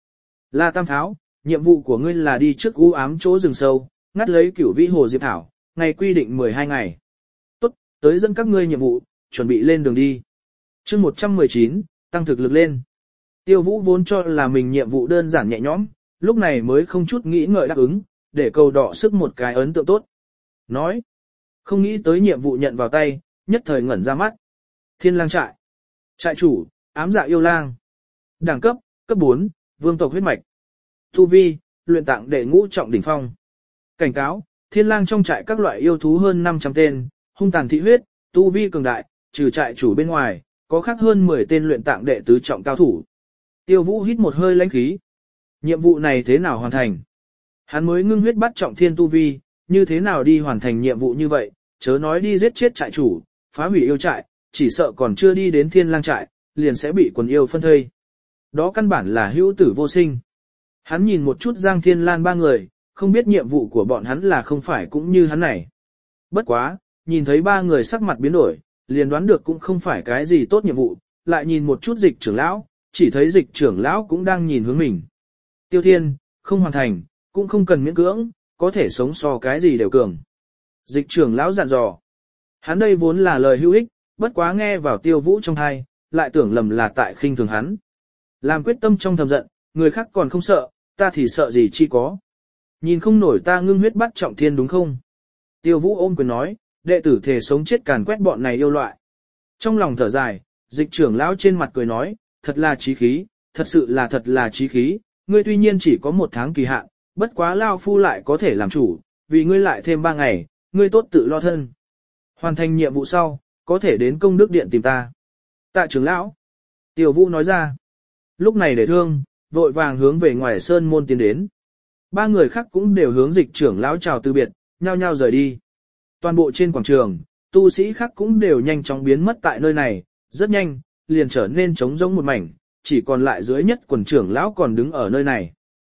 La Tam Pháo, nhiệm vụ của ngươi là đi trước u ám chỗ rừng sâu, ngắt lấy cửu vĩ hồ diệp thảo, ngày quy định mười hai ngày. Tốt, tới dẫn các ngươi nhiệm vụ, chuẩn bị lên đường đi. chương một trăm mười chín, tăng thực lực lên. Tiêu Vũ vốn cho là mình nhiệm vụ đơn giản nhẹ nhõm, lúc này mới không chút nghĩ ngợi đáp ứng, để cầu đỏ sức một cái ấn tượng tốt. Nói, không nghĩ tới nhiệm vụ nhận vào tay, nhất thời ngẩn ra mắt. Thiên lang trại. Trại chủ, ám dạ yêu lang. Đẳng cấp, cấp bốn, vương tộc huyết mạch. Tu vi, luyện tạng đệ ngũ trọng đỉnh phong. Cảnh cáo, thiên lang trong trại các loại yêu thú hơn năm trăm tên, hung tàn thị huyết, tu vi cường đại, trừ trại chủ bên ngoài, có khác hơn mười tên luyện tạng đệ tứ trọng cao thủ. Tiêu Vũ hít một hơi lãnh khí. Nhiệm vụ này thế nào hoàn thành? Hắn mới ngưng huyết bắt trọng thiên tu vi, như thế nào đi hoàn thành nhiệm vụ như vậy, chớ nói đi giết chết trại chủ, phá hủy yêu trại, chỉ sợ còn chưa đi đến thiên lang trại, liền sẽ bị quần yêu phân thây. Đó căn bản là hữu tử vô sinh. Hắn nhìn một chút Giang Thiên Lan ba người, không biết nhiệm vụ của bọn hắn là không phải cũng như hắn này. Bất quá, nhìn thấy ba người sắc mặt biến đổi, liền đoán được cũng không phải cái gì tốt nhiệm vụ, lại nhìn một chút dịch trưởng lão, chỉ thấy dịch trưởng lão cũng đang nhìn hướng mình. Tiêu Thiên, không hoàn thành, cũng không cần miễn cưỡng, có thể sống so cái gì đều cường. Dịch trưởng lão dặn dò. Hắn đây vốn là lời hữu ích, bất quá nghe vào Tiêu Vũ trong tai, lại tưởng lầm là tại khinh thường hắn. Làm quyết tâm trong thầm giận, người khác còn không sợ, ta thì sợ gì chi có. Nhìn không nổi ta ngưng huyết bắt trọng thiên đúng không? Tiêu Vũ ôm quyền nói, đệ tử thề sống chết càn quét bọn này yêu loại. Trong lòng thở dài, dịch trưởng lão trên mặt cười nói, thật là chí khí, thật sự là thật là chí khí, ngươi tuy nhiên chỉ có một tháng kỳ hạn, bất quá lao phu lại có thể làm chủ, vì ngươi lại thêm ba ngày, ngươi tốt tự lo thân. Hoàn thành nhiệm vụ sau, có thể đến công đức điện tìm ta. Tạ trưởng lão. Tiêu Vũ nói ra. Lúc này để thương, vội vàng hướng về ngoài sơn môn tiến đến. Ba người khác cũng đều hướng dịch trưởng lão chào từ biệt, nhao nhao rời đi. Toàn bộ trên quảng trường, tu sĩ khác cũng đều nhanh chóng biến mất tại nơi này, rất nhanh, liền trở nên trống rỗng một mảnh, chỉ còn lại dưới nhất quần trưởng lão còn đứng ở nơi này.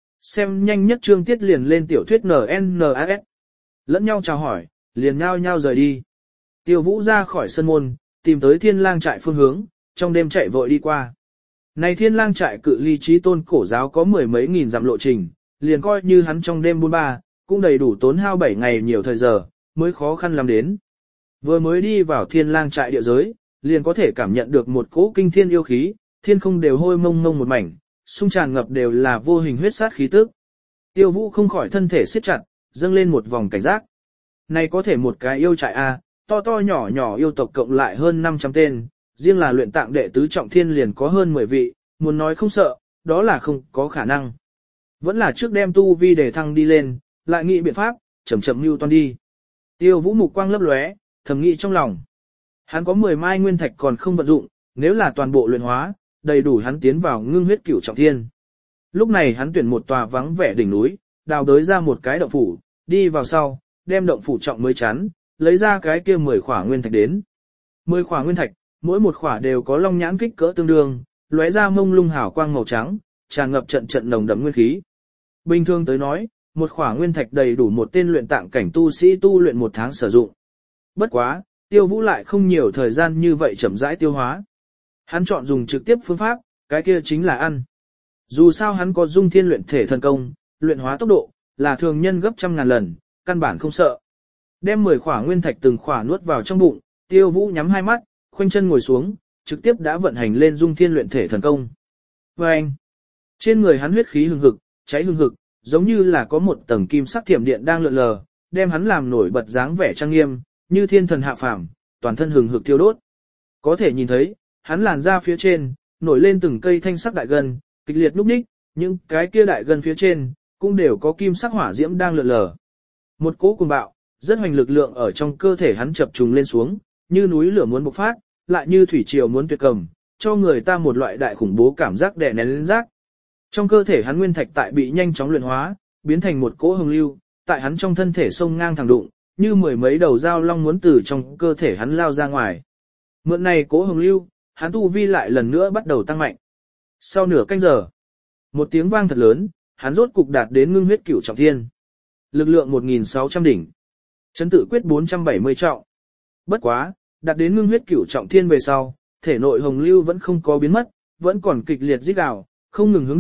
Xem nhanh nhất chương tiết liền lên tiểu thuyết en en a ét. Lẫn nhau chào hỏi, liền nhao nhao rời đi. Tiêu Vũ ra khỏi sân môn, tìm tới thiên lang trại phương hướng, trong đêm chạy vội đi qua. Này thiên lang trại cự ly trí tôn cổ giáo có mười mấy nghìn dặm lộ trình, liền coi như hắn trong đêm buôn ba, cũng đầy đủ tốn hao bảy ngày nhiều thời giờ, mới khó khăn làm đến. Vừa mới đi vào thiên lang trại địa giới, liền có thể cảm nhận được một cỗ kinh thiên yêu khí, thiên không đều hôi mông mông một mảnh, xung tràn ngập đều là vô hình huyết sát khí tức. Tiêu Vũ không khỏi thân thể siết chặt, dâng lên một vòng cảnh giác. Này có thể một cái yêu trại a, to to nhỏ nhỏ yêu tộc cộng lại hơn năm trăm tên, riêng là luyện tạng đệ tứ trọng thiên liền có hơn mười vị, muốn nói không sợ, đó là không có khả năng. Vẫn là trước đem tu vi để thăng đi lên, lại nghĩ biện pháp, chậm chậm mưu toan đi. Tiêu Vũ mục quang lấp lóe, thầm nghĩ trong lòng. Hắn có mười mai nguyên thạch còn không vận dụng, nếu là toàn bộ luyện hóa, đầy đủ hắn tiến vào ngưng huyết cửu trọng thiên. Lúc này hắn tuyển một tòa vắng vẻ đỉnh núi, đào đới ra một cái động phủ, đi vào sau, đem động phủ trọng mới chắn, lấy ra cái kia mười khỏa nguyên thạch đến. mười khỏa nguyên thạch, mỗi một khỏa đều có long nhãn kích cỡ tương đương, lóe ra mông lung hào quang màu trắng, tràn ngập trận trận nồng đậm nguyên khí. Bình thường tới nói, một khỏa nguyên thạch đầy đủ một tên luyện tạng cảnh tu sĩ tu luyện một tháng sử dụng. Bất quá, Tiêu Vũ lại không nhiều thời gian như vậy chậm rãi tiêu hóa. Hắn chọn dùng trực tiếp phương pháp, cái kia chính là ăn. Dù sao hắn có dung thiên luyện thể thần công, luyện hóa tốc độ, là thường nhân gấp trăm ngàn lần, căn bản không sợ. Đem mười khỏa nguyên thạch từng khỏa nuốt vào trong bụng, Tiêu Vũ nhắm hai mắt, khoanh chân ngồi xuống, trực tiếp đã vận hành lên dung thiên luyện thể thần công. Và anh, trên người hắn huyết khí hừng hực, cháy hừng hực, giống như là có một tầng kim sắc thiểm điện đang lượn lờ, đem hắn làm nổi bật dáng vẻ trang nghiêm, như thiên thần hạ phàm, toàn thân hừng hực thiêu đốt. Có thể nhìn thấy, hắn làn da phía trên, nổi lên từng cây thanh sắc đại gân, kịch liệt lúc ních, những cái kia đại gân phía trên, cũng đều có kim sắc hỏa diễm đang lượn lờ. Một cỗ cuồng bạo, rất hoành lực lượng ở trong cơ thể hắn chập trùng lên xuống, như núi lửa muốn bộc phát, lại như thủy triều muốn tuyệt cầm, cho người ta một loại đại khủng bố cảm giác đè nén lên rác. Trong cơ thể hắn nguyên thạch tại bị nhanh chóng luyện hóa, biến thành một cỗ hồng lưu, tại hắn trong thân thể sông ngang thẳng đụng, như mười mấy đầu dao long muốn từ trong cơ thể hắn lao ra ngoài. Mượn này cỗ hồng lưu, hắn tu vi lại lần nữa bắt đầu tăng mạnh. Sau nửa canh giờ, một tiếng vang thật lớn, hắn rốt cục đạt đến ngưng huyết cửu trọng thiên. Lực lượng một nghìn sáu trăm đỉnh. Chấn tự quyết bốn trăm bảy mươi trọng. Bất quá, đạt đến ngưng huyết cửu trọng thiên về sau, thể nội hồng lưu vẫn không có biến mất, vẫn còn kịch liệt rít gào, không ngừng hướng đụng,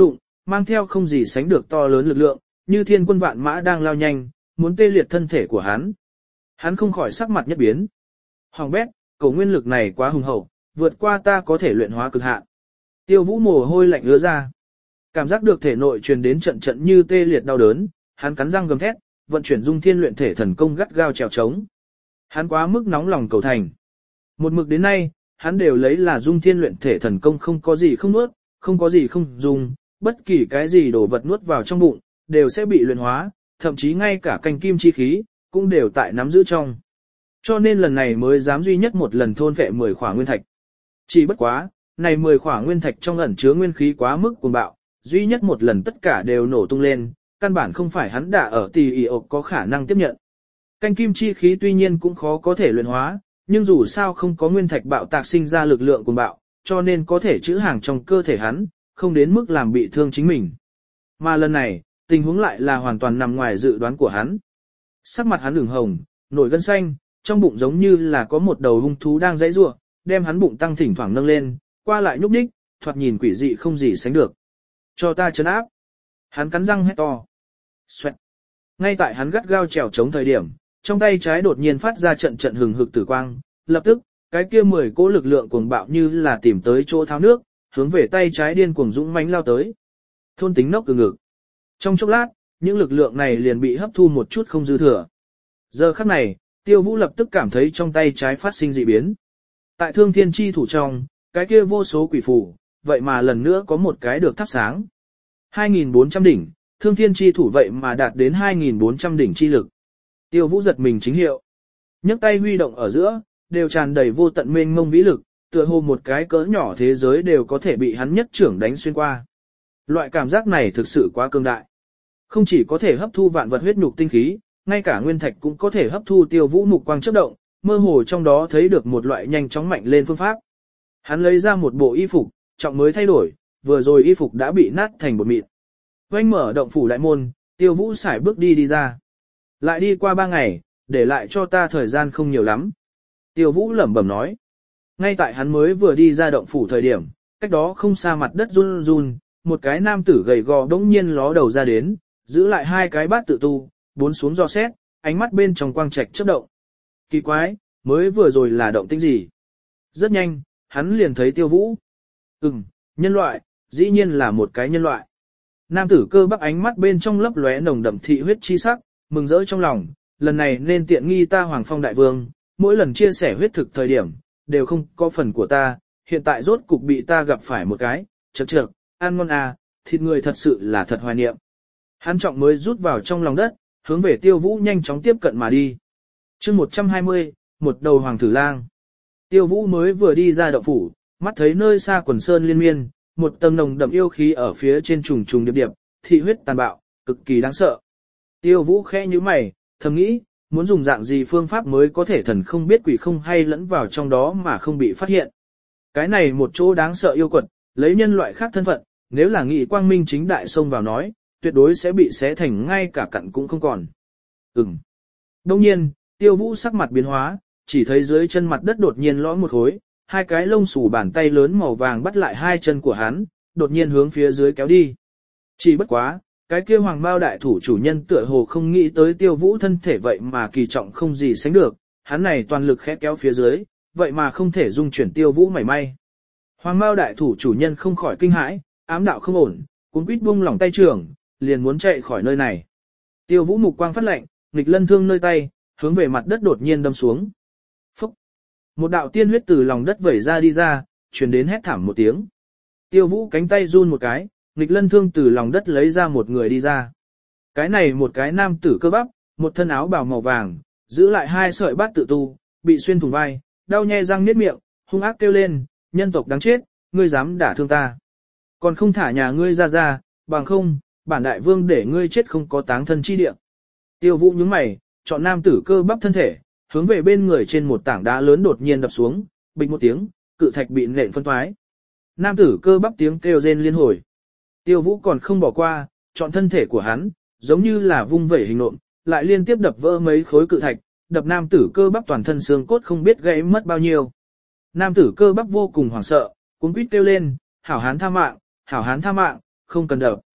mang theo không gì sánh được to lớn lực lượng, như thiên quân vạn mã đang lao nhanh, muốn tê liệt thân thể của hắn. Hắn không khỏi sắc mặt nhất biến. Hoàng bét, cầu nguyên lực này quá hùng hậu, vượt qua ta có thể luyện hóa cực hạn. Tiêu Vũ mồ hôi lạnh ứa ra. Cảm giác được thể nội truyền đến trận trận như tê liệt đau đớn, hắn cắn răng gầm thét, vận chuyển dung thiên luyện thể thần công gắt gao trèo trống. Hắn quá mức nóng lòng cầu thành. Một mực đến nay, hắn đều lấy là dung thiên luyện thể thần công không có gì không nuốt, không có gì không dùng, bất kỳ cái gì đồ vật nuốt vào trong bụng, đều sẽ bị luyện hóa, thậm chí ngay cả canh kim chi khí, cũng đều tại nắm giữ trong. Cho nên lần này mới dám duy nhất một lần thôn vệ mười khỏa nguyên thạch. Chỉ bất quá, này mười khỏa nguyên thạch trong ẩn chứa nguyên khí quá mức cuồng bạo, duy nhất một lần tất cả đều nổ tung lên, căn bản không phải hắn đã ở tì ỉ ộc có khả năng tiếp nhận. Canh kim chi khí tuy nhiên cũng khó có thể luyện hóa, nhưng dù sao không có nguyên thạch bạo tạc sinh ra lực lượng cuồng bạo, cho nên có thể trữ hàng trong cơ thể hắn, không đến mức làm bị thương chính mình. Mà lần này, tình huống lại là hoàn toàn nằm ngoài dự đoán của hắn. Sắc mặt hắn ửng hồng, nổi gân xanh, trong bụng giống như là có một đầu hung thú đang giãy giụa, đem hắn bụng tăng thỉnh thoảng nâng lên, qua lại nhúc nhích, thoạt nhìn quỷ dị không gì sánh được. Cho ta trấn áp. Hắn cắn răng hét to. Xoẹt. Ngay tại hắn gắt gao trèo chống thời điểm, trong tay trái đột nhiên phát ra trận trận hừng hực tử quang, lập tức, cái kia mười cỗ lực lượng cuồng bạo như là tìm tới chỗ tháo nước, hướng về tay trái điên cuồng dũng mãnh lao tới. Thôn tính nốc từ ngực. Trong chốc lát, những lực lượng này liền bị hấp thu một chút không dư thừa. Giờ khắc này, Tiêu Vũ lập tức cảm thấy trong tay trái phát sinh dị biến. Tại Thương Thiên Chi thủ trong, cái kia vô số quỷ phù, vậy mà lần nữa có một cái được thắp sáng. hai nghìn bốn trăm đỉnh, Thương Thiên Chi thủ vậy mà đạt đến hai nghìn bốn trăm đỉnh chi lực. Tiêu Vũ giật mình chính hiệu. Nhấc tay huy động ở giữa, đều tràn đầy vô tận mênh mông vĩ lực, tựa hồ một cái cỡ nhỏ thế giới đều có thể bị hắn nhất trưởng đánh xuyên qua. Loại cảm giác này thực sự quá cường đại. Không chỉ có thể hấp thu vạn vật huyết nhục tinh khí, ngay cả nguyên thạch cũng có thể hấp thu. Tiêu Vũ mục quang chớp động, mơ hồ trong đó thấy được một loại nhanh chóng mạnh lên phương pháp. Hắn lấy ra một bộ y phục, trọng mới thay đổi, vừa rồi y phục đã bị nát thành bột mịn. Oanh mở động phủ đại môn, Tiêu Vũ sải bước đi đi ra. Lại đi qua ba ngày, để lại cho ta thời gian không nhiều lắm. Tiêu Vũ lẩm bẩm nói. Ngay tại hắn mới vừa đi ra động phủ thời điểm, cách đó không xa mặt đất run run, một cái nam tử gầy gò đống nhiên ló đầu ra đến, giữ lại hai cái bát tự tu, bốn xuống do xét, ánh mắt bên trong quang trạch chớp động. Kỳ quái, mới vừa rồi là động tĩnh gì? Rất nhanh, hắn liền thấy Tiêu Vũ. Ừm, nhân loại, dĩ nhiên là một cái nhân loại. Nam tử cơ bắp ánh mắt bên trong lấp lóe nồng đậm thị huyết chi sắc, mừng rỡ trong lòng, lần này nên tiện nghi ta Hoàng Phong đại vương, mỗi lần chia sẻ huyết thực thời điểm, đều không có phần của ta, hiện tại rốt cục bị ta gặp phải một cái, chậc chậc, ăn ngon à, thịt người thật sự là thật hoài niệm. Hắn trọng mới rút vào trong lòng đất, hướng về Tiêu Vũ nhanh chóng tiếp cận mà đi. Chương một trăm hai mươi, một đầu hoàng tử lang. Tiêu Vũ mới vừa đi ra động phủ, mắt thấy nơi xa quần sơn liên miên, một tầng nồng đậm yêu khí ở phía trên trùng trùng điệp điệp, thị huyết tàn bạo, cực kỳ đáng sợ. Tiêu Vũ khẽ nhíu mày, thầm nghĩ, muốn dùng dạng gì phương pháp mới có thể thần không biết quỷ không hay lẫn vào trong đó mà không bị phát hiện. Cái này một chỗ đáng sợ yêu quật, lấy nhân loại khác thân phận, nếu là nghị quang minh chính đại xông vào nói, tuyệt đối sẽ bị xé thành ngay cả cặn cũng không còn. Ừm. Đông nhiên, Tiêu Vũ sắc mặt biến hóa, chỉ thấy dưới chân mặt đất đột nhiên lõm một khối, hai cái lông xù bàn tay lớn màu vàng bắt lại hai chân của hắn, đột nhiên hướng phía dưới kéo đi. Chỉ bất quá, cái kia hoàng bao đại thủ chủ nhân tựa hồ không nghĩ tới Tiêu Vũ thân thể vậy mà kỳ trọng không gì sánh được, hắn này toàn lực khẽ kéo phía dưới, vậy mà không thể dung chuyển Tiêu Vũ mảy may. Hoàng bao đại thủ chủ nhân không khỏi kinh hãi, ám đạo không ổn, cuống quýt buông lỏng tay trưởng, liền muốn chạy khỏi nơi này. Tiêu Vũ mục quang phát lạnh, nghịch lân thương nơi tay, hướng về mặt đất đột nhiên đâm xuống. Phúc! Một đạo tiên huyết từ lòng đất vẩy ra đi ra, truyền đến hét thảm một tiếng. Tiêu Vũ cánh tay run một cái, nghịch lân thương từ lòng đất lấy ra một người đi ra. Cái này một cái nam tử cơ bắp, một thân áo bào màu vàng, giữ lại hai sợi bát tự tu, bị xuyên thủng vai, đau nhe răng niết miệng, hung ác kêu lên, nhân tộc đáng chết, ngươi dám đả thương ta. Còn không thả nhà ngươi ra ra, bằng không, bản đại vương để ngươi chết không có táng thân chi địa. Tiêu Vũ nhướng mày, chọn nam tử cơ bắp thân thể, hướng về bên người trên một tảng đá lớn đột nhiên đập xuống, bịch một tiếng, cự thạch bị nện phân toái. Nam tử cơ bắp tiếng kêu rên liên hồi. Tiêu Vũ còn không bỏ qua, chọn thân thể của hắn, giống như là vung vẩy hình nộm, lại liên tiếp đập vỡ mấy khối cự thạch, đập nam tử cơ bắp toàn thân xương cốt không biết gãy mất bao nhiêu. Nam tử cơ bắp vô cùng hoảng sợ, cuống quýt kêu lên, hảo hán tha mạng, hảo hán tha mạng, không cần đập,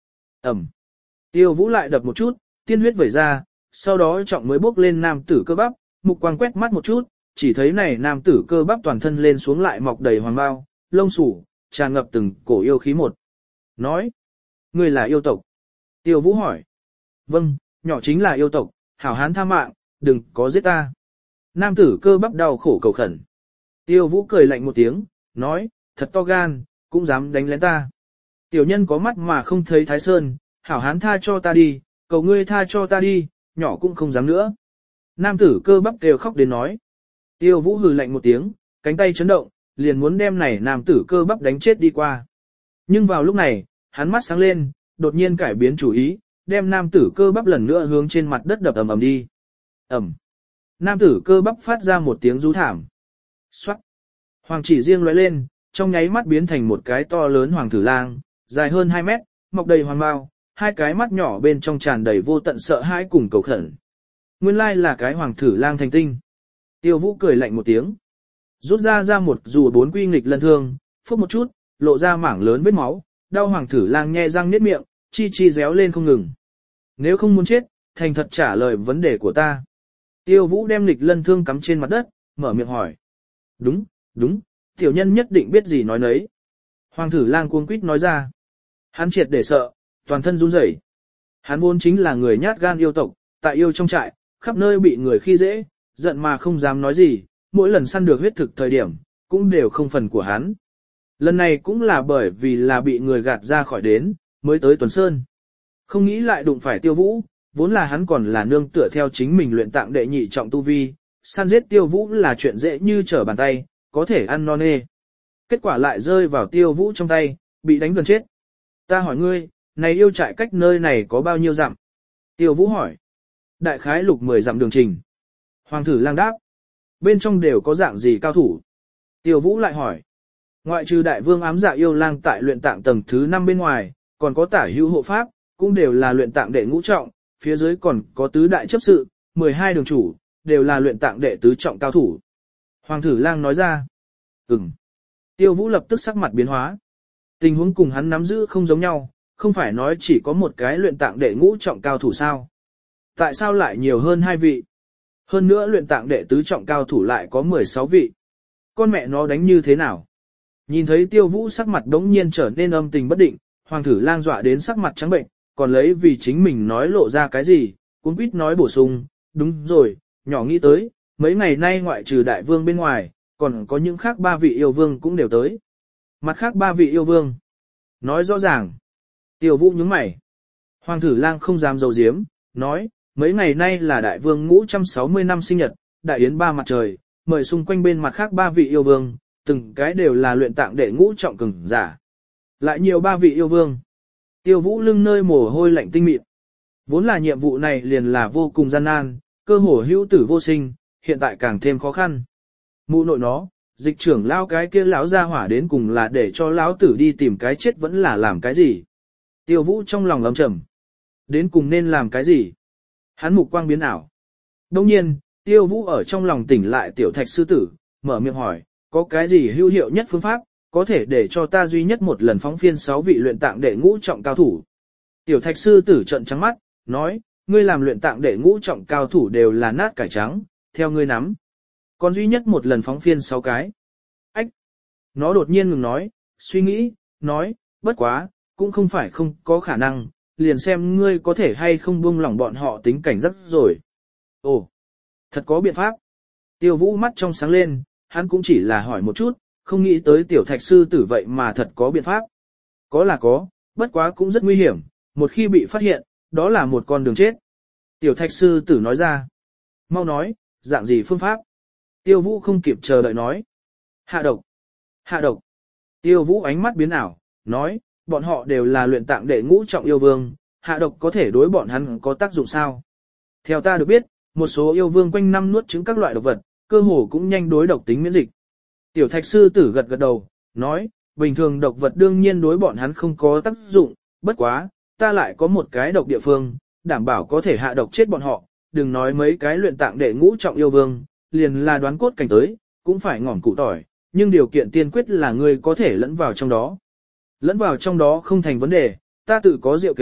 Ẩm. Tiêu Vũ lại đập một chút, tiên huyết vẩy ra, sau đó trọng mới bốc lên nam tử cơ bắp, mục quang quét mắt một chút, chỉ thấy này nam tử cơ bắp toàn thân lên xuống lại mọc đầy hoàng bao, lông sủ, tràn ngập từng cổ yêu khí một. Nói, ngươi là yêu tộc. Tiêu Vũ hỏi. Vâng, nhỏ chính là yêu tộc, hảo hán tha mạng, đừng có giết ta. Nam tử cơ bắp đau khổ cầu khẩn. Tiêu Vũ cười lạnh một tiếng, nói, thật to gan, cũng dám đánh lén ta. Tiểu nhân có mắt mà không thấy Thái Sơn, hảo hán tha cho ta đi, cầu ngươi tha cho ta đi, nhỏ cũng không dám nữa. Nam tử cơ bắp đều khóc đến nói. Tiêu Vũ hừ lạnh một tiếng, cánh tay chấn động, liền muốn đem này nam tử cơ bắp đánh chết đi qua. Nhưng vào lúc này, hắn mắt sáng lên, đột nhiên cải biến chủ ý, đem nam tử cơ bắp lần nữa hướng trên mặt đất đập ầm ầm đi. Ầm. Nam tử cơ bắp phát ra một tiếng rú thảm. Xoát. Hoàng chỉ riêng lóe lên, trong nháy mắt biến thành một cái to lớn hoàng thử lang, dài hơn hai mét, mọc đầy hoàng bao, hai cái mắt nhỏ bên trong tràn đầy vô tận sợ hãi cùng cầu khẩn. Nguyên lai là cái hoàng thử lang thành tinh. Tiêu Vũ cười lạnh một tiếng, rút ra ra một dù bốn quy nghịch lân thương, phốc một chút, lộ ra mảng lớn vết máu, đau hoàng thử lang nhe răng niết miệng, chi chi réo lên không ngừng. Nếu không muốn chết, thành thật trả lời vấn đề của ta. Tiêu Vũ đem nghịch lân thương cắm trên mặt đất, mở miệng hỏi. Đúng, đúng, tiểu nhân nhất định biết gì nói nấy. Hoàng thử lang cuống quýt nói ra. Hắn triệt để sợ, toàn thân run rẩy. Hắn vốn chính là người nhát gan yêu tộc, tại yêu trong trại, khắp nơi bị người khi dễ, giận mà không dám nói gì, mỗi lần săn được huyết thực thời điểm, cũng đều không phần của hắn. Lần này cũng là bởi vì là bị người gạt ra khỏi đến, mới tới Tuần Sơn. Không nghĩ lại đụng phải Tiêu Vũ, vốn là hắn còn là nương tựa theo chính mình luyện tạng đệ nhị trọng tu vi, săn giết Tiêu Vũ là chuyện dễ như trở bàn tay, có thể ăn non nê. Kết quả lại rơi vào Tiêu Vũ trong tay, bị đánh gần chết. Ta hỏi ngươi, này yêu trại cách nơi này có bao nhiêu dặm? Tiêu Vũ hỏi. Đại khái lục mười dặm đường trình. Hoàng thử lang đáp. Bên trong đều có dạng gì cao thủ? Tiêu Vũ lại hỏi. Ngoại trừ đại vương ám dạ yêu lang tại luyện tạng tầng thứ năm bên ngoài, còn có tả hữu hộ pháp, cũng đều là luyện tạng đệ ngũ trọng, phía dưới còn có tứ đại chấp sự, mười hai đường chủ, đều là luyện tạng đệ tứ trọng cao thủ. Hoàng thử lang nói ra. Ừm. Tiêu Vũ lập tức sắc mặt biến hóa. Tình huống cùng hắn nắm giữ không giống nhau, không phải nói chỉ có một cái luyện tạng đệ ngũ trọng cao thủ sao. Tại sao lại nhiều hơn hai vị? Hơn nữa luyện tạng đệ tứ trọng cao thủ lại có mười sáu vị. Con mẹ nó đánh như thế nào? Nhìn thấy Tiêu Vũ sắc mặt đống nhiên trở nên âm tình bất định, hoàng thử lang dọa đến sắc mặt trắng bệnh, còn lấy vì chính mình nói lộ ra cái gì, cuốn quýt nói bổ sung, đúng rồi, nhỏ nghĩ tới, mấy ngày nay ngoại trừ đại vương bên ngoài, còn có những khác ba vị yêu vương cũng đều tới. Mặt khác ba vị yêu vương. Nói rõ ràng. Tiêu Vũ nhướng mày. Hoàng thử lang không dám giấu giếm, nói, mấy ngày nay là đại vương ngũ trăm sáu mươi năm sinh nhật, đại yến ba mặt trời, mời xung quanh bên mặt khác ba vị yêu vương, từng cái đều là luyện tạng đệ ngũ trọng cường giả. Lại nhiều ba vị yêu vương. Tiêu Vũ lưng nơi mồ hôi lạnh tinh mịn. Vốn là nhiệm vụ này liền là vô cùng gian nan, cơ hồ hữu tử vô sinh, hiện tại càng thêm khó khăn. Mụ nội nó, dịch trưởng lao cái kia lão ra hỏa đến cùng là để cho lão tử đi tìm cái chết vẫn là làm cái gì. Tiêu Vũ trong lòng lầm trầm. Đến cùng nên làm cái gì? Hắn mục quang biến ảo. Đông nhiên, Tiêu Vũ ở trong lòng tỉnh lại tiểu thạch sư tử, mở miệng hỏi, có cái gì hữu hiệu nhất phương pháp, có thể để cho ta duy nhất một lần phóng phiên sáu vị luyện tạng đệ ngũ trọng cao thủ. Tiểu thạch sư tử trợn trắng mắt, nói, ngươi làm luyện tạng đệ ngũ trọng cao thủ đều là nát cải trắng, theo ngươi nắm. Còn duy nhất một lần phóng phiên sáu cái. Ách! Nó đột nhiên ngừng nói, suy nghĩ, nói, bất quá, cũng không phải không có khả năng, liền xem ngươi có thể hay không buông lỏng bọn họ tính cảnh giác rồi. Ồ! Thật có biện pháp. Tiêu Vũ mắt trong sáng lên, hắn cũng chỉ là hỏi một chút, không nghĩ tới tiểu thạch sư tử vậy mà thật có biện pháp. Có là có, bất quá cũng rất nguy hiểm, một khi bị phát hiện, đó là một con đường chết. Tiểu thạch sư tử nói ra. Mau nói, dạng gì phương pháp? Tiêu Vũ không kịp chờ đợi nói. Hạ độc. Hạ độc. Tiêu Vũ ánh mắt biến ảo, nói, bọn họ đều là luyện tạng đệ ngũ trọng yêu vương, hạ độc có thể đối bọn hắn có tác dụng sao? Theo ta được biết, một số yêu vương quanh năm nuốt trứng các loại độc vật, cơ hồ cũng nhanh đối độc tính miễn dịch. Tiểu thạch sư tử gật gật đầu, nói, bình thường độc vật đương nhiên đối bọn hắn không có tác dụng, bất quá, ta lại có một cái độc địa phương, đảm bảo có thể hạ độc chết bọn họ, đừng nói mấy cái luyện tạng đệ ngũ trọng yêu vương, liền là đoán cốt cảnh tới, cũng phải ngỏm cụ tỏi, nhưng điều kiện tiên quyết là ngươi có thể lẫn vào trong đó. Lẫn vào trong đó không thành vấn đề, ta tự có diệu kế,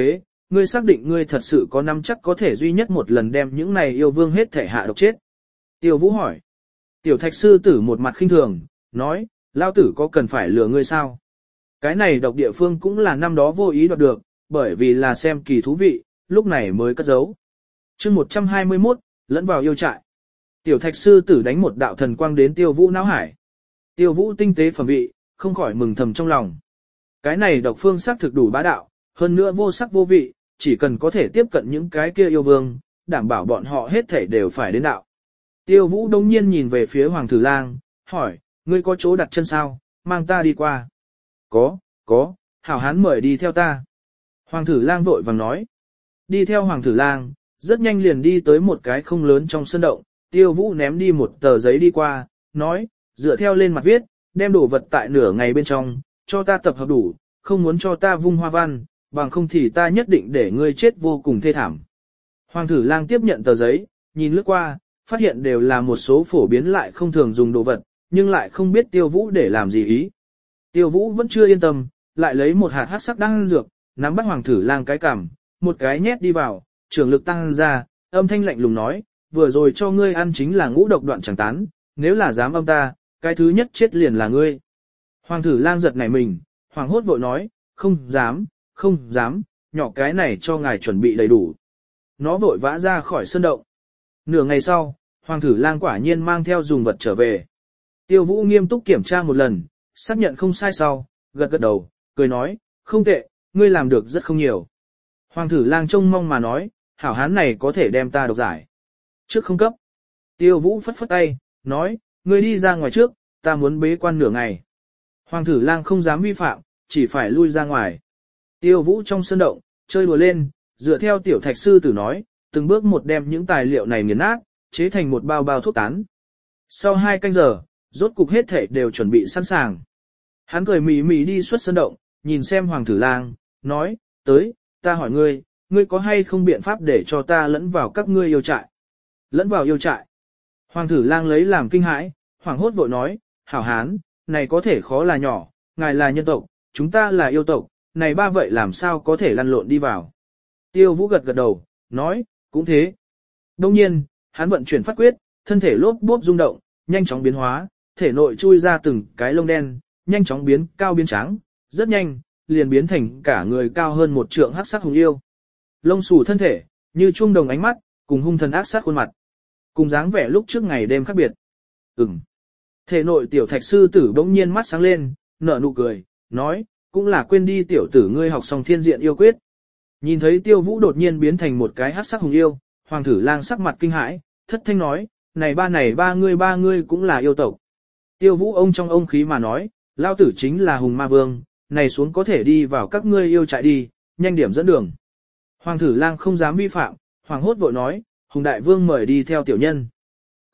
ngươi xác định ngươi thật sự có nắm chắc có thể duy nhất một lần đem những này yêu vương hết thể hạ độc chết. Tiêu Vũ hỏi. Tiểu thạch sư tử một mặt khinh thường, nói, lao tử có cần phải lừa ngươi sao? Cái này độc địa phương cũng là năm đó vô ý đoạt được, bởi vì là xem kỳ thú vị, lúc này mới cất giấu. chương một trăm hai mươi mốt, lẫn vào yêu trại. Tiểu thạch sư tử đánh một đạo thần quang đến Tiêu Vũ não hải. Tiêu Vũ tinh tế phẩm vị, không khỏi mừng thầm trong lòng. Cái này độc phương sắc thực đủ bá đạo, hơn nữa vô sắc vô vị, chỉ cần có thể tiếp cận những cái kia yêu vương, đảm bảo bọn họ hết thể đều phải đến đạo. Tiêu Vũ đông nhiên nhìn về phía Hoàng Thử Lang, hỏi, ngươi có chỗ đặt chân sao, mang ta đi qua. Có, có, hảo hán mời đi theo ta. Hoàng Thử Lang vội vàng nói. Đi theo Hoàng Thử Lang, rất nhanh liền đi tới một cái không lớn trong sân động, Tiêu Vũ ném đi một tờ giấy đi qua, nói, dựa theo lên mặt viết, đem đồ vật tại nửa ngày bên trong, cho ta tập hợp đủ, không muốn cho ta vung hoa văn, bằng không thì ta nhất định để ngươi chết vô cùng thê thảm. Hoàng Thử Lang tiếp nhận tờ giấy, nhìn lướt qua, phát hiện đều là một số phổ biến lại không thường dùng đồ vật, nhưng lại không biết Tiêu Vũ để làm gì ý. Tiêu Vũ vẫn chưa yên tâm, lại lấy một hạt hắc sắc đan dược, nắm bắt Hoàng Thử Lang cái cằm, một cái nhét đi vào, trường lực tăng ra, âm thanh lạnh lùng nói, vừa rồi cho ngươi ăn chính là ngũ độc đoạn chẳng tán, nếu là dám âm ta, cái thứ nhất chết liền là ngươi. Hoàng Thử Lang giật nảy mình, hoàng hốt vội nói, không dám, không dám, nhỏ cái này cho ngài chuẩn bị đầy đủ. Nó vội vã ra khỏi sân động. Nửa ngày sau, Hoàng Thử Lang quả nhiên mang theo dùng vật trở về. Tiêu Vũ nghiêm túc kiểm tra một lần, xác nhận không sai sau, gật gật đầu, cười nói, không tệ, ngươi làm được rất không nhiều. Hoàng Thử Lang trông mong mà nói, hảo hán này có thể đem ta độc giải. Trước không cấp. Tiêu Vũ phất phất tay, nói, ngươi đi ra ngoài trước, ta muốn bế quan nửa ngày. Hoàng Thử Lang không dám vi phạm, chỉ phải lui ra ngoài. Tiêu Vũ trong sân động, chơi đùa lên, dựa theo tiểu thạch sư tử nói, từng bước một đem những tài liệu này nghiền nát, chế thành một bao bao thuốc tán. Sau hai canh giờ, rốt cục hết thể đều chuẩn bị sẵn sàng. Hắn cười mỉ mỉ đi xuất sân động, nhìn xem Hoàng Thử Lang, nói, tới, ta hỏi ngươi, ngươi có hay không biện pháp để cho ta lẫn vào các ngươi yêu trại? Lẫn vào yêu trại. Hoàng Thử Lang lấy làm kinh hãi, hoảng hốt vội nói, hảo hán, này có thể khó là nhỏ, ngài là nhân tộc, chúng ta là yêu tộc, này ba vậy làm sao có thể lăn lộn đi vào. Tiêu Vũ gật gật đầu, nói, cũng thế. Đông nhiên, hắn vận chuyển phát quyết, thân thể lốp bốp rung động, nhanh chóng biến hóa, thể nội chui ra từng cái lông đen, nhanh chóng biến cao biến trắng, rất nhanh, liền biến thành cả người cao hơn một trượng hắc sắc hùng yêu. Lông xù thân thể, như chuông đồng ánh mắt, cùng hung thần ác sát khuôn mặt. Cùng dáng vẻ lúc trước ngày đêm khác biệt. Ừm. Thể nội tiểu thạch sư tử bỗng nhiên mắt sáng lên, nở nụ cười, nói, cũng là quên đi tiểu tử ngươi học xong thiên diện yêu quyết. Nhìn thấy Tiêu Vũ đột nhiên biến thành một cái hắc sắc hùng yêu, Hoàng Thử Lang sắc mặt kinh hãi, thất thanh nói, này ba này ba ngươi ba ngươi cũng là yêu tộc. Tiêu Vũ ông trong ông khí mà nói, lao tử chính là hùng ma vương, này xuống có thể đi vào các ngươi yêu trại đi, nhanh điểm dẫn đường. Hoàng Thử Lang không dám vi phạm, hoàng hốt vội nói, hùng đại vương mời đi theo tiểu nhân. T.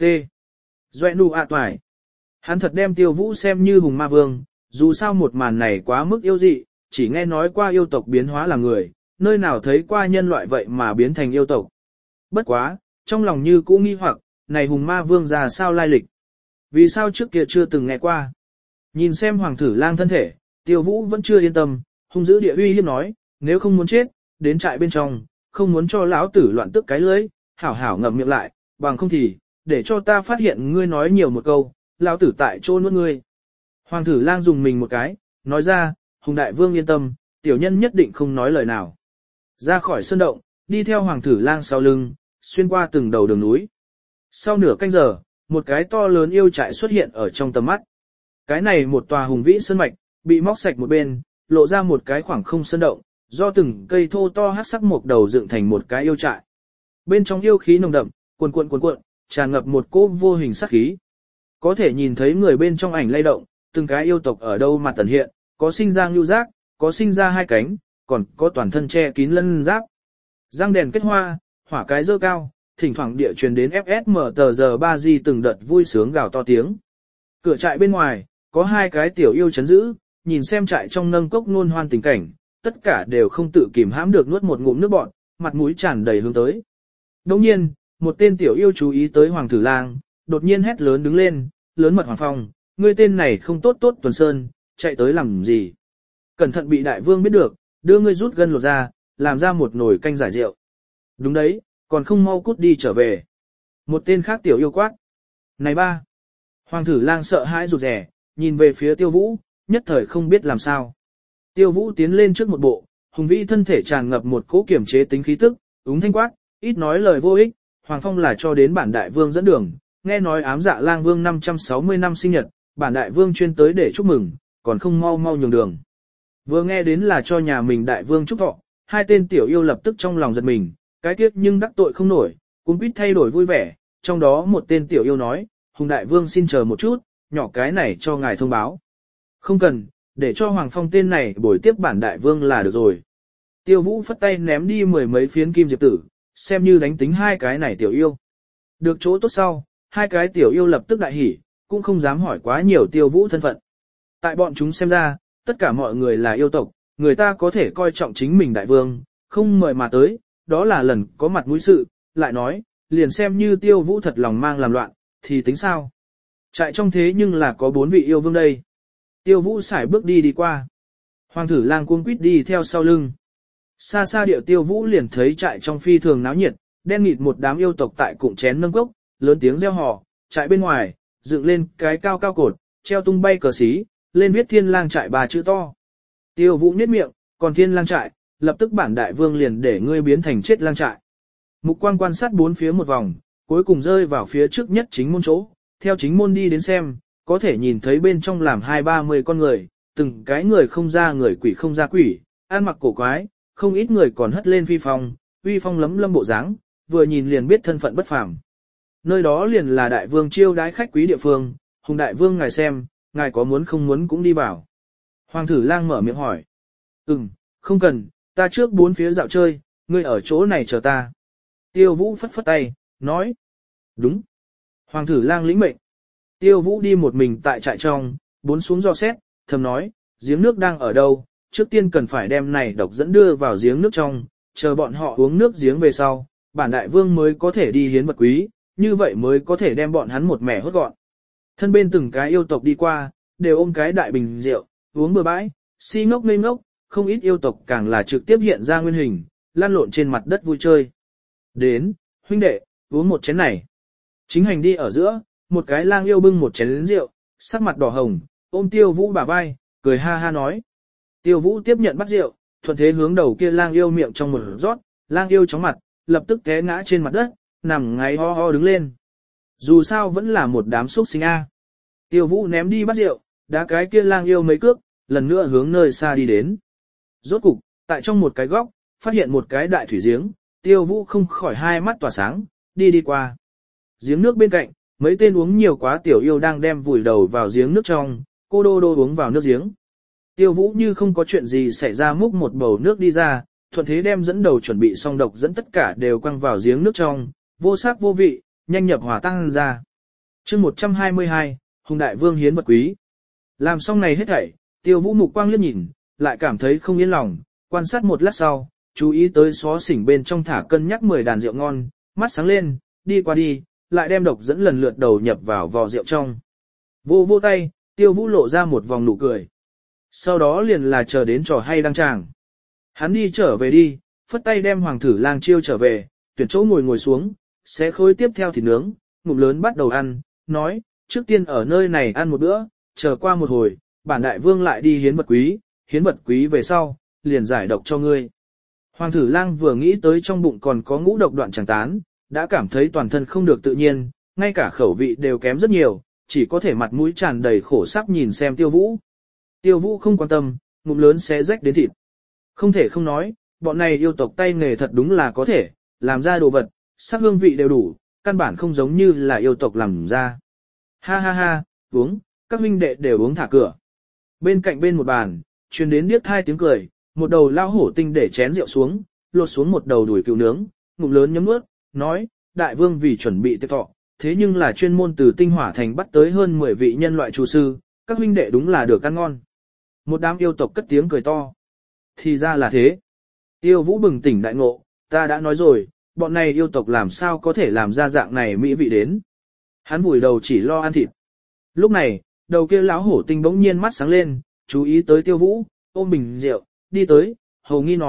Doẹ nụ ạ toài. Hắn thật đem Tiêu Vũ xem như hùng ma vương, dù sao một màn này quá mức yêu dị, chỉ nghe nói qua yêu tộc biến hóa là người, nơi nào thấy qua nhân loại vậy mà biến thành yêu tộc. Bất quá, trong lòng như cũ nghi hoặc, này hùng ma vương ra sao lai lịch? Vì sao trước kia chưa từng nghe qua? Nhìn xem Hoàng Thử Lang thân thể, Tiêu Vũ vẫn chưa yên tâm, hung dữ địa uy hiếp nói, nếu không muốn chết, đến trại bên trong, không muốn cho lão tử loạn tức cái lưỡi, hảo hảo ngậm miệng lại, bằng không thì, để cho ta phát hiện ngươi nói nhiều một câu, lão tử tại chỗ nuốt ngươi. Hoàng Thử Lang dùng mình một cái, nói ra, hùng đại vương yên tâm, tiểu nhân nhất định không nói lời nào. Ra khỏi sơn động, đi theo Hoàng Thử Lang sau lưng, xuyên qua từng đầu đường núi. Sau nửa canh giờ, một cái to lớn yêu trại xuất hiện ở trong tầm mắt. Cái này một tòa hùng vĩ sơn mạch, bị móc sạch một bên, lộ ra một cái khoảng không sơn động, do từng cây thô to hắc sắc mộc đầu dựng thành một cái yêu trại. Bên trong yêu khí nồng đậm, cuồn cuộn cuồn cuộn, tràn ngập một cỗ vô hình sát khí. Có thể nhìn thấy người bên trong ảnh lay động, từng cái yêu tộc ở đâu mà tẩn hiện, có sinh ra ngưu giác, có sinh ra hai cánh, còn có toàn thân che kín lân giáp. Răng đèn kết hoa, hỏa cái dơ cao, thỉnh thoảng địa truyền đến ép ét em tờ giờ ba G từng đợt vui sướng gào to tiếng. Cửa trại bên ngoài, có hai cái tiểu yêu chấn giữ, nhìn xem trại trong nâng cốc nôn hoan tình cảnh, tất cả đều không tự kìm hãm được nuốt một ngụm nước bọt, mặt mũi tràn đầy hướng tới. Đồng nhiên, một tên tiểu yêu chú ý tới Hoàng Thử Lang, đột nhiên hét lớn đứng lên, lớn mật Hoàng Phong, ngươi tên này không tốt tốt Tuần Sơn, chạy tới làm gì? Cẩn thận bị đại vương biết được, đưa ngươi rút gân lột ra, làm ra một nồi canh giải rượu. Đúng đấy, còn không mau cút đi trở về. Một tên khác tiểu yêu quát. Này ba! Hoàng thử lang sợ hãi rụt rè, nhìn về phía tiêu vũ, nhất thời không biết làm sao. Tiêu vũ tiến lên trước một bộ, hùng vĩ thân thể tràn ngập một cỗ kiểm chế tính khí tức, úng thanh quát, ít nói lời vô ích, Hoàng Phong là cho đến bản đại vương dẫn đường, nghe nói ám dạ lang vương năm trăm sáu mươi năm sinh nhật, bản đại vương chuyên tới để chúc mừng, còn không mau mau nhường đường. Vừa nghe đến là cho nhà mình đại vương chúc thọ, hai tên tiểu yêu lập tức trong lòng giật mình, cái tiếc nhưng đắc tội không nổi, cũng quýt thay đổi vui vẻ, trong đó một tên tiểu yêu nói, Hùng đại vương xin chờ một chút, nhỏ cái này cho ngài thông báo. Không cần, để cho Hoàng Phong tên này bồi tiếp bản đại vương là được rồi. Tiêu Vũ phất tay ném đi mười mấy phiến kim diệp tử, xem như đánh tính hai cái này tiểu yêu. Được chỗ tốt sau, hai cái tiểu yêu lập tức đại hỉ, cũng không dám hỏi quá nhiều Tiêu Vũ thân phận. Tại bọn chúng xem ra, tất cả mọi người là yêu tộc, người ta có thể coi trọng chính mình đại vương, không mời mà tới, đó là lần có mặt mũi sự, lại nói, liền xem như Tiêu Vũ thật lòng mang làm loạn, thì tính sao? Trại trong thế nhưng là có bốn vị yêu vương đây. Tiêu Vũ sải bước đi đi qua. Hoàng thử lang cuống quýt đi theo sau lưng. Xa xa điệu Tiêu Vũ liền thấy trại trong phi thường náo nhiệt, đen nghịt một đám yêu tộc tại cụm chén nâng cốc, lớn tiếng reo hò, trại bên ngoài, dựng lên cái cao cao cột, treo tung bay cờ xí, lên viết thiên lang trại ba chữ to. Tiêu Vũ nhếch miệng, còn thiên lang trại, lập tức bản đại vương liền để ngươi biến thành chết lang trại. Mục quan quan sát bốn phía một vòng, cuối cùng rơi vào phía trước nhất chính môn chỗ, theo chính môn đi đến xem, có thể nhìn thấy bên trong làm hai ba mươi con người, từng cái người không ra người quỷ không ra quỷ, ăn mặc cổ quái, không ít người còn hất lên phi phong, uy phong lấm lâm bộ dáng, vừa nhìn liền biết thân phận bất phàm. Nơi đó liền là đại vương chiêu đái khách quý địa phương, Hùng đại vương ngài xem, ngài có muốn không muốn cũng đi vào. Hoàng thử lang mở miệng hỏi. Ừm, không cần, ta trước bốn phía dạo chơi, ngươi ở chỗ này chờ ta. Tiêu Vũ phất phất tay, nói. Đúng. Hoàng thử lang lĩnh mệnh. Tiêu Vũ đi một mình tại trại trong, bốn xuống dò xét, thầm nói, giếng nước đang ở đâu, trước tiên cần phải đem này độc dẫn đưa vào giếng nước trong, chờ bọn họ uống nước giếng về sau, bản đại vương mới có thể đi hiến vật quý, như vậy mới có thể đem bọn hắn một mẻ hốt gọn. Thân bên từng cái yêu tộc đi qua, đều ôm cái đại bình rượu, uống bừa bãi, si ngốc ngây ngốc, không ít yêu tộc càng là trực tiếp hiện ra nguyên hình, lăn lộn trên mặt đất vui chơi. Đến, huynh đệ, uống một chén này. Chính hành đi ở giữa, một cái lang yêu bưng một chén rượu, sắc mặt đỏ hồng, ôm Tiêu Vũ bả vai, cười ha ha nói. Tiêu Vũ tiếp nhận bát rượu, thuận thế hướng đầu kia lang yêu miệng trong một rót, lang yêu chóng mặt, lập tức té ngã trên mặt đất, nằm ngáy ho ho đứng lên. Dù sao vẫn là một đám xuất sinh a. Tiêu Vũ ném đi bát rượu, đá cái kia lang yêu mấy cước, lần nữa hướng nơi xa đi đến. Rốt cục, tại trong một cái góc, phát hiện một cái đại thủy giếng, Tiêu Vũ không khỏi hai mắt tỏa sáng, đi đi qua. Giếng nước bên cạnh, mấy tên uống nhiều quá tiểu yêu đang đem vùi đầu vào giếng nước trong, cô đô đô uống vào nước giếng. Tiêu Vũ như không có chuyện gì xảy ra múc một bầu nước đi ra, thuận thế đem dẫn đầu chuẩn bị xong độc dẫn tất cả đều quăng vào giếng nước trong, vô sắc vô vị, nhanh nhập hòa tăng ra. Chương một trăm hai mươi hai, Hùng đại vương hiến vật quý. Làm xong này hết thảy, Tiêu Vũ mục quang liếc nhìn, lại cảm thấy không yên lòng, quan sát một lát sau, chú ý tới xó xỉnh bên trong thả cân nhắc mười đàn rượu ngon, mắt sáng lên, đi qua đi, lại đem độc dẫn lần lượt đầu nhập vào vò rượu trong. Vô vô tay, Tiêu Vũ lộ ra một vòng nụ cười. Sau đó liền là chờ đến trò hay đăng tràng. Hắn đi trở về đi, phất tay đem hoàng thử lang chiêu trở về, tuyển chỗ ngồi ngồi xuống, xé khối tiếp theo thịt nướng, ngụm lớn bắt đầu ăn, nói, trước tiên ở nơi này ăn một bữa, chờ qua một hồi, bản đại vương lại đi hiến vật quý, hiến vật quý về sau, liền giải độc cho ngươi. Hoàng thử lang vừa nghĩ tới trong bụng còn có ngũ độc đoạn chẳng tán, đã cảm thấy toàn thân không được tự nhiên, ngay cả khẩu vị đều kém rất nhiều, chỉ có thể mặt mũi tràn đầy khổ sắp nhìn xem Tiêu Vũ. Tiêu Vũ không quan tâm, ngụm lớn xé rách đến thịt. Không thể không nói, bọn này yêu tộc tay nghề thật đúng là có thể, làm ra đồ vật, sắc hương vị đều đủ, căn bản không giống như là yêu tộc làm ra. Ha ha ha, uống, các huynh đệ đều uống thả cửa. Bên cạnh bên một bàn, truyền đến điếc thai tiếng cười, một đầu lao hổ tinh để chén rượu xuống, lột xuống một đầu đùi cừu nướng, ngụm lớn nhấm nuốt, nói, đại vương vì chuẩn bị tiệc thọ, thế nhưng là chuyên môn từ Tinh Hỏa Thành bắt tới hơn mười vị nhân loại chủ sư, các huynh đệ đúng là được ăn ngon. Một đám yêu tộc cất tiếng cười to. Thì ra là thế. Tiêu Vũ bừng tỉnh đại ngộ, ta đã nói rồi, bọn này yêu tộc làm sao có thể làm ra dạng này mỹ vị đến. Hắn vùi đầu chỉ lo ăn thịt. Lúc này, đầu kia lão hổ tinh bỗng nhiên mắt sáng lên, chú ý tới Tiêu Vũ, ôm bình rượu, đi tới, hầu nghi nói,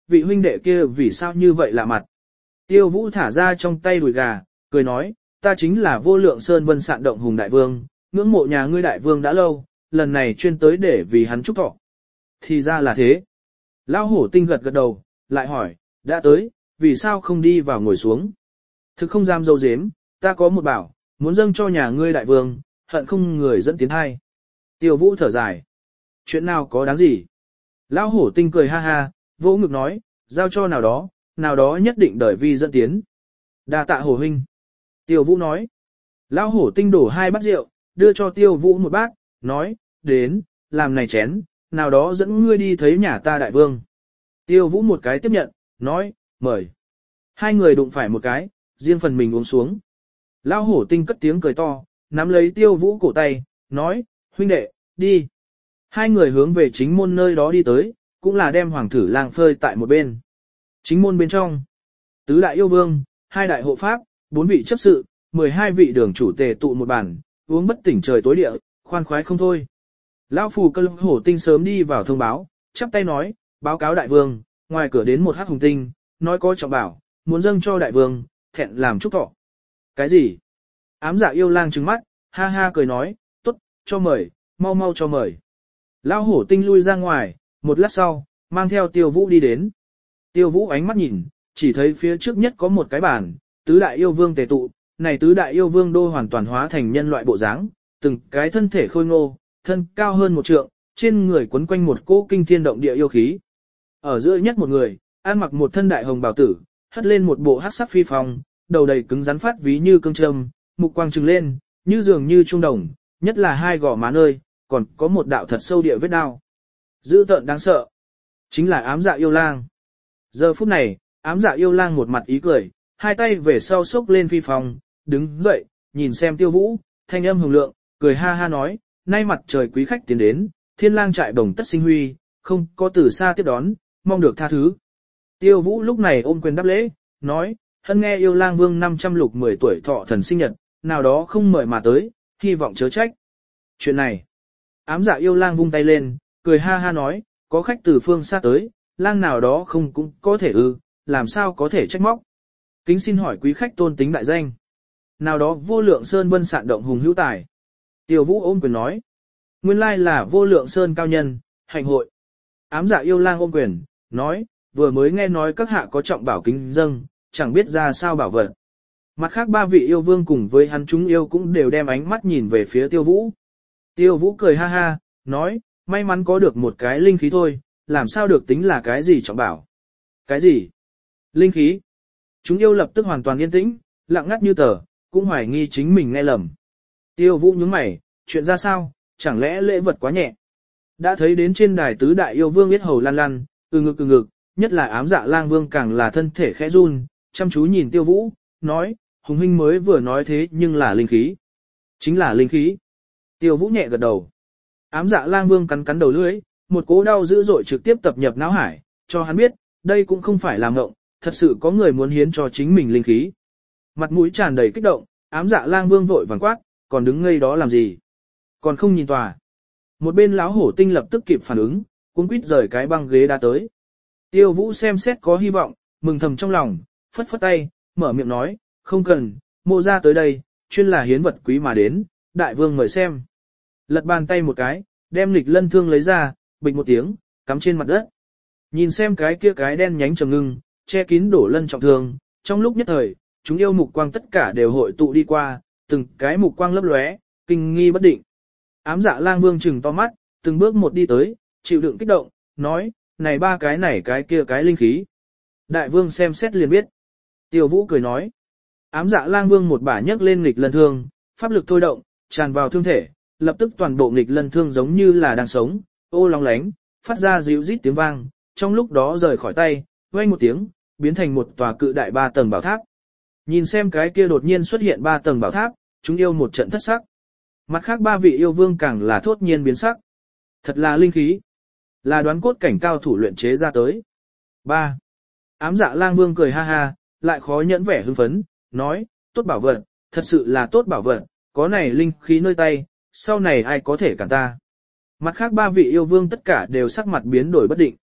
vị huynh đệ kia vì sao như vậy lạ mặt. Tiêu Vũ thả ra trong tay đùi gà, cười nói, ta chính là vô lượng sơn vân sạn động hùng đại vương, ngưỡng mộ nhà ngươi đại vương đã lâu, lần này chuyên tới để vì hắn chúc thọ. Thì ra là thế. Lão hổ tinh gật gật đầu, lại hỏi, đã tới, vì sao không đi vào ngồi xuống. Thực không dám dâu dếm, ta có một bảo, muốn dâng cho nhà ngươi đại vương, hận không người dẫn tiến hai. Tiêu Vũ thở dài. Chuyện nào có đáng gì? Lão hổ tinh cười ha ha, vỗ ngực nói, giao cho nào đó, nào đó nhất định đợi vi dẫn tiến. Đa tạ hổ huynh. Tiêu Vũ nói. Lão hổ tinh đổ hai bát rượu, đưa cho Tiêu Vũ một bát, nói, đến, làm này chén, nào đó dẫn ngươi đi thấy nhà ta đại vương. Tiêu Vũ một cái tiếp nhận, nói, mời. Hai người đụng phải một cái, riêng phần mình uống xuống. Lão hổ tinh cất tiếng cười to, nắm lấy Tiêu Vũ cổ tay, nói, huynh đệ, đi. Hai người hướng về chính môn nơi đó đi tới, cũng là đem hoàng thử lang phơi tại một bên. Chính môn bên trong, tứ đại yêu vương, hai đại hộ pháp, bốn vị chấp sự, mười hai vị đường chủ tề tụ một bàn, uống bất tỉnh trời tối địa, khoan khoái không thôi. Lão phù cơ hổ tinh sớm đi vào thông báo, chắp tay nói, báo cáo đại vương, ngoài cửa đến một hắc hùng tinh, nói có trọng bảo, muốn dâng cho đại vương, thẹn làm chúc thọ. Cái gì? Ám dạ yêu lang trừng mắt, ha ha cười nói, tốt, cho mời, mau mau cho mời. Lão hổ tinh lui ra ngoài, một lát sau, mang theo Tiêu Vũ đi đến. Tiêu Vũ ánh mắt nhìn, chỉ thấy phía trước nhất có một cái bàn, tứ đại yêu vương tề tụ, này tứ đại yêu vương đô hoàn toàn hóa thành nhân loại bộ dáng, từng cái thân thể khôi ngô, thân cao hơn một trượng, trên người quấn quanh một cỗ kinh thiên động địa yêu khí. Ở giữa nhất một người, ăn mặc một thân đại hồng bào tử, hất lên một bộ hắc sắc phi phong, đầu đầy cứng rắn phát ví như cương châm, mục quang trừng lên, như dường như trung đồng, nhất là hai gò má nơi, còn có một đạo thật sâu địa vết đao. Dữ tợn đáng sợ. Chính là ám dạ yêu lang. Giờ phút này, ám dạ yêu lang một mặt ý cười, hai tay về sau xốc lên phi phong, đứng dậy, nhìn xem Tiêu Vũ, thanh âm hùng lượng, cười ha ha nói, nay mặt trời quý khách tiến đến, thiên lang trại đồng tất sinh huy, không có từ xa tiếp đón, mong được tha thứ. Tiêu Vũ lúc này ôm quyền đáp lễ, nói, hân nghe yêu lang vương năm trăm lục mười tuổi thọ thần sinh nhật, nào đó không mời mà tới, hy vọng chớ trách. Chuyện này, ám dạ yêu lang vung tay lên, cười ha ha nói, có khách từ phương xa tới, lang nào đó không cũng có thể ư, làm sao có thể trách móc. Kính xin hỏi quý khách tôn tính đại danh. Nào đó vô lượng sơn vân sạn động hùng hữu tài. Tiêu Vũ ôm quyền nói, nguyên lai là vô lượng sơn cao nhân, hạnh hội. Ám dạ yêu lang ôm quyền, nói, vừa mới nghe nói các hạ có trọng bảo kính dâng, chẳng biết ra sao bảo vật. Mặt khác ba vị yêu vương cùng với hắn chúng yêu cũng đều đem ánh mắt nhìn về phía Tiêu Vũ. Tiêu Vũ cười ha ha, nói, may mắn có được một cái linh khí thôi, làm sao được tính là cái gì trọng bảo. Cái gì? Linh khí. Chúng yêu lập tức hoàn toàn yên tĩnh, lặng ngắt như tờ, cũng hoài nghi chính mình nghe lầm. Tiêu Vũ nhướng mày, chuyện ra sao, chẳng lẽ lễ vật quá nhẹ. Đã thấy đến trên đài tứ đại yêu vương biết hầu lan lan, từ ngực từ ngực, nhất là ám dạ lang vương càng là thân thể khẽ run, chăm chú nhìn Tiêu Vũ, nói, Hùng huynh mới vừa nói thế nhưng là linh khí. Chính là linh khí. Tiêu Vũ nhẹ gật đầu. Ám dạ lang vương cắn cắn đầu lưỡi, một cỗ đau dữ dội trực tiếp tập nhập não hải, cho hắn biết, đây cũng không phải là ngộng, thật sự có người muốn hiến cho chính mình linh khí. Mặt mũi tràn đầy kích động, ám dạ lang vương vội vàng quát, còn đứng ngây đó làm gì? Còn không nhìn tòa. Một bên lão hổ tinh lập tức kịp phản ứng, cuống quýt rời cái băng ghế đã tới. Tiêu Vũ xem xét có hy vọng, mừng thầm trong lòng, phất phất tay, mở miệng nói, không cần, mô ra tới đây, chuyên là hiến vật quý mà đến, đại vương mời xem. Lật bàn tay một cái, đem nghịch lân thương lấy ra, bịch một tiếng, cắm trên mặt đất. Nhìn xem cái kia cái đen nhánh trầm ngưng, che kín đổ lân trọng thương, trong lúc nhất thời, chúng yêu mục quang tất cả đều hội tụ đi qua, từng cái mục quang lấp lóe, kinh nghi bất định. Ám dạ lang vương trừng to mắt, từng bước một đi tới, chịu đựng kích động, nói, này ba cái này cái kia cái linh khí. Đại vương xem xét liền biết. Tiêu Vũ cười nói. Ám dạ lang vương một bả nhấc lên nghịch lân thương, pháp lực thôi động, tràn vào thương thể, lập tức toàn bộ nghịch lân thương giống như là đang sống, ô long lánh, phát ra dịu rít tiếng vang, trong lúc đó rời khỏi tay, vang một tiếng, biến thành một tòa cự đại ba tầng bảo tháp. Nhìn xem cái kia đột nhiên xuất hiện ba tầng bảo tháp, chúng yêu một trận thất sắc. Mặt khác ba vị yêu vương càng là thốt nhiên biến sắc. Thật là linh khí, là đoán cốt cảnh cao thủ luyện chế ra tới. ba. Ám dạ lang vương cười ha ha, lại khó nhẫn vẻ hưng phấn, nói, tốt bảo vật, thật sự là tốt bảo vật, có này linh khí nơi tay, sau này ai có thể cản ta. Mặt khác ba vị yêu vương tất cả đều sắc mặt biến đổi bất định.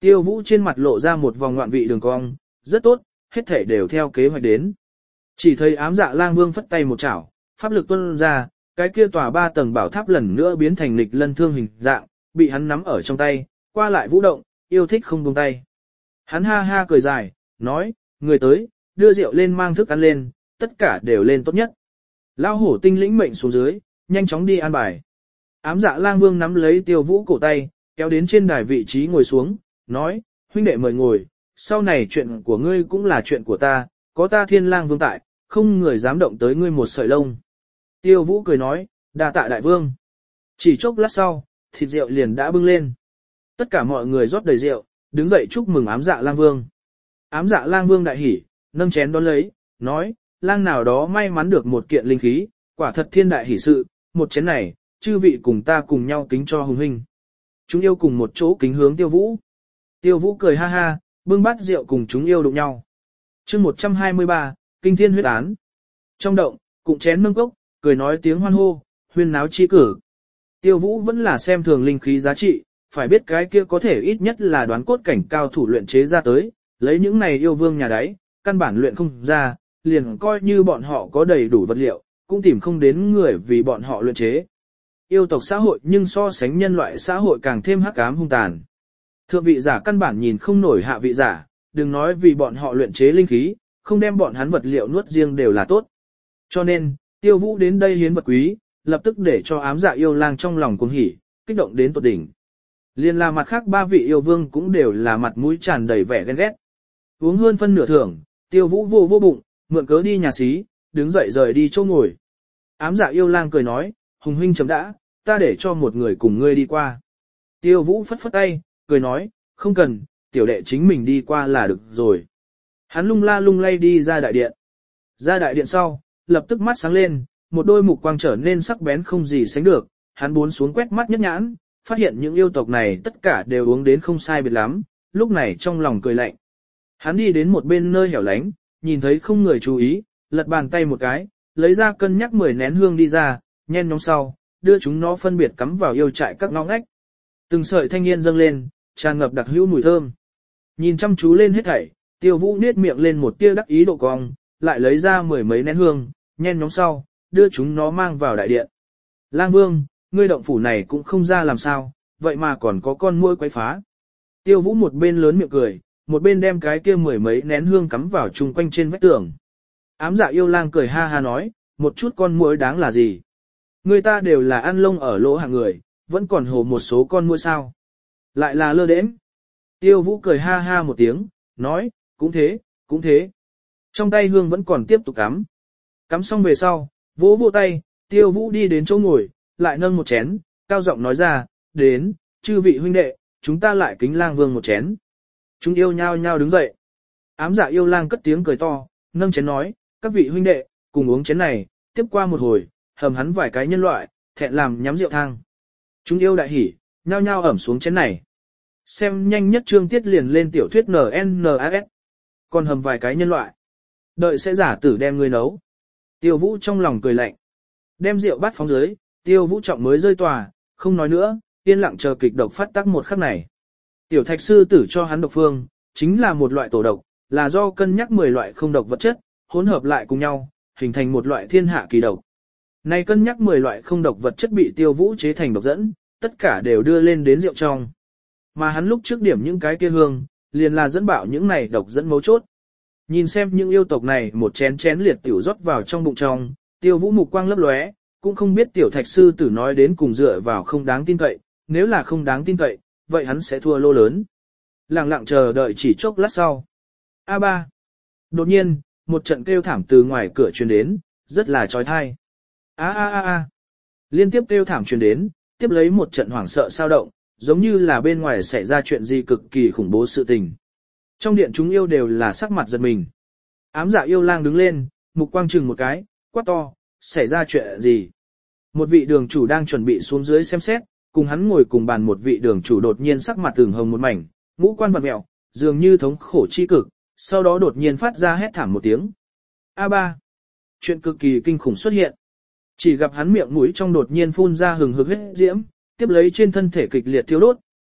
Tiêu Vũ trên mặt lộ ra một vòng ngoạn vị đường cong, rất tốt, hết thể đều theo kế hoạch đến. Chỉ thấy ám dạ lang vương phất tay một chảo, pháp lực tuôn ra, cái kia tòa ba tầng bảo tháp lần nữa biến thành nghịch lân thương hình dạng, bị hắn nắm ở trong tay, qua lại vũ động, yêu thích không buông tay. Hắn ha ha cười dài, nói, người tới, đưa rượu lên mang thức ăn lên, tất cả đều lên tốt nhất. Lao hổ tinh lĩnh mệnh xuống dưới, nhanh chóng đi an bài. Ám dạ lang vương nắm lấy Tiêu Vũ cổ tay, kéo đến trên đài vị trí ngồi xuống, nói, huynh đệ mời ngồi, sau này chuyện của ngươi cũng là chuyện của ta, có ta thiên lang vương tại, không người dám động tới ngươi một sợi lông. Tiêu Vũ cười nói, đa tạ đại vương. Chỉ chốc lát sau, thịt rượu liền đã bưng lên. Tất cả mọi người rót đầy rượu, đứng dậy chúc mừng ám dạ lang vương. Ám dạ lang vương đại hỉ, nâng chén đón lấy, nói, lang nào đó may mắn được một kiện linh khí, quả thật thiên đại hỉ sự, một chén này, chư vị cùng ta cùng nhau kính cho hùng huynh. Chúng yêu cùng một chỗ kính hướng Tiêu Vũ. Tiêu Vũ cười ha ha, bưng bát rượu cùng chúng yêu đụng nhau. chương một trăm hai mươi ba, Kinh Thiên huyết án. Trong động, cụm chén nâng cốc, cười nói tiếng hoan hô, huyên náo chi cử. Tiêu Vũ vẫn là xem thường linh khí giá trị, phải biết cái kia có thể ít nhất là đoán cốt cảnh cao thủ luyện chế ra tới, lấy những này yêu vương nhà đáy, căn bản luyện không ra, liền coi như bọn họ có đầy đủ vật liệu, cũng tìm không đến người vì bọn họ luyện chế. Yêu tộc xã hội nhưng so sánh nhân loại xã hội càng thêm hắc ám hung tàn. Thượng vị giả căn bản nhìn không nổi hạ vị giả, đừng nói vì bọn họ luyện chế linh khí, không đem bọn hắn vật liệu nuốt riêng đều là tốt. Cho nên, Tiêu Vũ đến đây hiến vật quý, lập tức để cho ám dạ yêu lang trong lòng cuồng hỉ, kích động đến tột đỉnh. Liên là mặt khác ba vị yêu vương cũng đều là mặt mũi tràn đầy vẻ ghen ghét. Uống hơn phân nửa thưởng, Tiêu Vũ vô vô bụng, mượn cớ đi nhà xí, đứng dậy rời đi chỗ ngồi. Ám dạ yêu lang cười nói, hùng huynh chấm đã, ta để cho một người cùng ngươi đi qua. Tiêu Vũ phất phất tay, cười nói, không cần, tiểu đệ chính mình đi qua là được rồi. Hắn lung la lung lay đi ra đại điện. Ra đại điện sau, lập tức mắt sáng lên, một đôi mục quang trở nên sắc bén không gì sánh được, hắn bốn xuống quét mắt nhất nhãn, phát hiện những yêu tộc này tất cả đều uống đến không sai biệt lắm, lúc này trong lòng cười lạnh. Hắn đi đến một bên nơi hẻo lánh, nhìn thấy không người chú ý, lật bàn tay một cái, lấy ra cân nhắc mười nén hương đi ra, nhen nhóm sau, đưa chúng nó phân biệt cắm vào yêu trại các ngõ ngách. Từng sợi thanh niên dâng lên, tràn ngập đặc hữu mùi thơm. Nhìn chăm chú lên hết thảy, Tiêu Vũ nết miệng lên một tia đắc ý độ cong, lại lấy ra mười mấy nén hương, nhen nhóm sau, đưa chúng nó mang vào đại điện. Lang Vương, ngươi động phủ này cũng không ra làm sao, vậy mà còn có con muỗi quấy phá. Tiêu Vũ một bên lớn miệng cười, một bên đem cái kia mười mấy nén hương cắm vào chung quanh trên vách tường. Ám dạ yêu lang cười ha ha nói, một chút con muỗi đáng là gì? Người ta đều là ăn lông ở lỗ hạng người, vẫn còn hồ một số con muỗi sao? Lại là lơ đễnh. Tiêu Vũ cười ha ha một tiếng, nói, cũng thế, cũng thế. Trong tay hương vẫn còn tiếp tục cắm. Cắm xong về sau, vỗ vỗ tay, Tiêu Vũ đi đến chỗ ngồi, lại nâng một chén, cao giọng nói ra, đến, chư vị huynh đệ, chúng ta lại kính lang vương một chén. Chúng yêu nhao nhao đứng dậy. Ám dạ yêu lang cất tiếng cười to, nâng chén nói, các vị huynh đệ, cùng uống chén này, tiếp qua một hồi, hầm hắn vài cái nhân loại, thẹn làm nhắm rượu thang. Chúng yêu đại hỉ, nhao nhao ẩm xuống chén này. Xem nhanh nhất chương tiết liền lên tiểu thuyết en en a ét. Còn hầm vài cái nhân loại. Đợi sẽ giả tử đem ngươi nấu. Tiêu Vũ trong lòng cười lạnh. Đem rượu bát phóng dưới, Tiêu Vũ trọng mới rơi tòa, không nói nữa, yên lặng chờ kịch độc phát tác một khắc này. Tiểu thạch sư tử cho hắn độc phương, chính là một loại tổ độc, là do cân nhắc mười loại không độc vật chất, hỗn hợp lại cùng nhau, hình thành một loại thiên hạ kỳ độc. Này cân nhắc mười loại không độc vật chất bị Tiêu Vũ chế thành độc dẫn, tất cả đều đưa lên đến rượu trong. Mà hắn lúc trước điểm những cái kia hương, liền là dẫn bảo những này độc dẫn mấu chốt. Nhìn xem những yêu tộc này một chén chén liệt tiểu rót vào trong bụng trong, Tiêu Vũ mục quang lấp lóe, cũng không biết tiểu thạch sư tử nói đến cùng dựa vào không đáng tin cậy, nếu là không đáng tin cậy, vậy hắn sẽ thua lô lớn. Lặng lặng chờ đợi chỉ chốc lát sau. A ba. Đột nhiên, một trận kêu thảm từ ngoài cửa truyền đến, rất là chói tai. A a a a. Liên tiếp kêu thảm truyền đến, tiếp lấy một trận hoảng sợ sao động, giống như là bên ngoài xảy ra chuyện gì cực kỳ khủng bố sự tình. Trong điện chúng yêu đều là sắc mặt giật mình. Ám dạ yêu lang đứng lên, mục quang chừng một cái, quát to, xảy ra chuyện gì? Một vị đường chủ đang chuẩn bị xuống dưới xem xét, cùng hắn ngồi cùng bàn một vị đường chủ đột nhiên sắc mặt tường hồng một mảnh, ngũ quan vặn mẹo, dường như thống khổ chi cực, sau đó đột nhiên phát ra hét thảm một tiếng. A ba. Chuyện cực kỳ kinh khủng xuất hiện. Chỉ gặp hắn miệng mũi trong đột nhiên phun ra hừng hực huyết diễm, tiếp lấy trên thân thể kịch liệt thiêu đốt,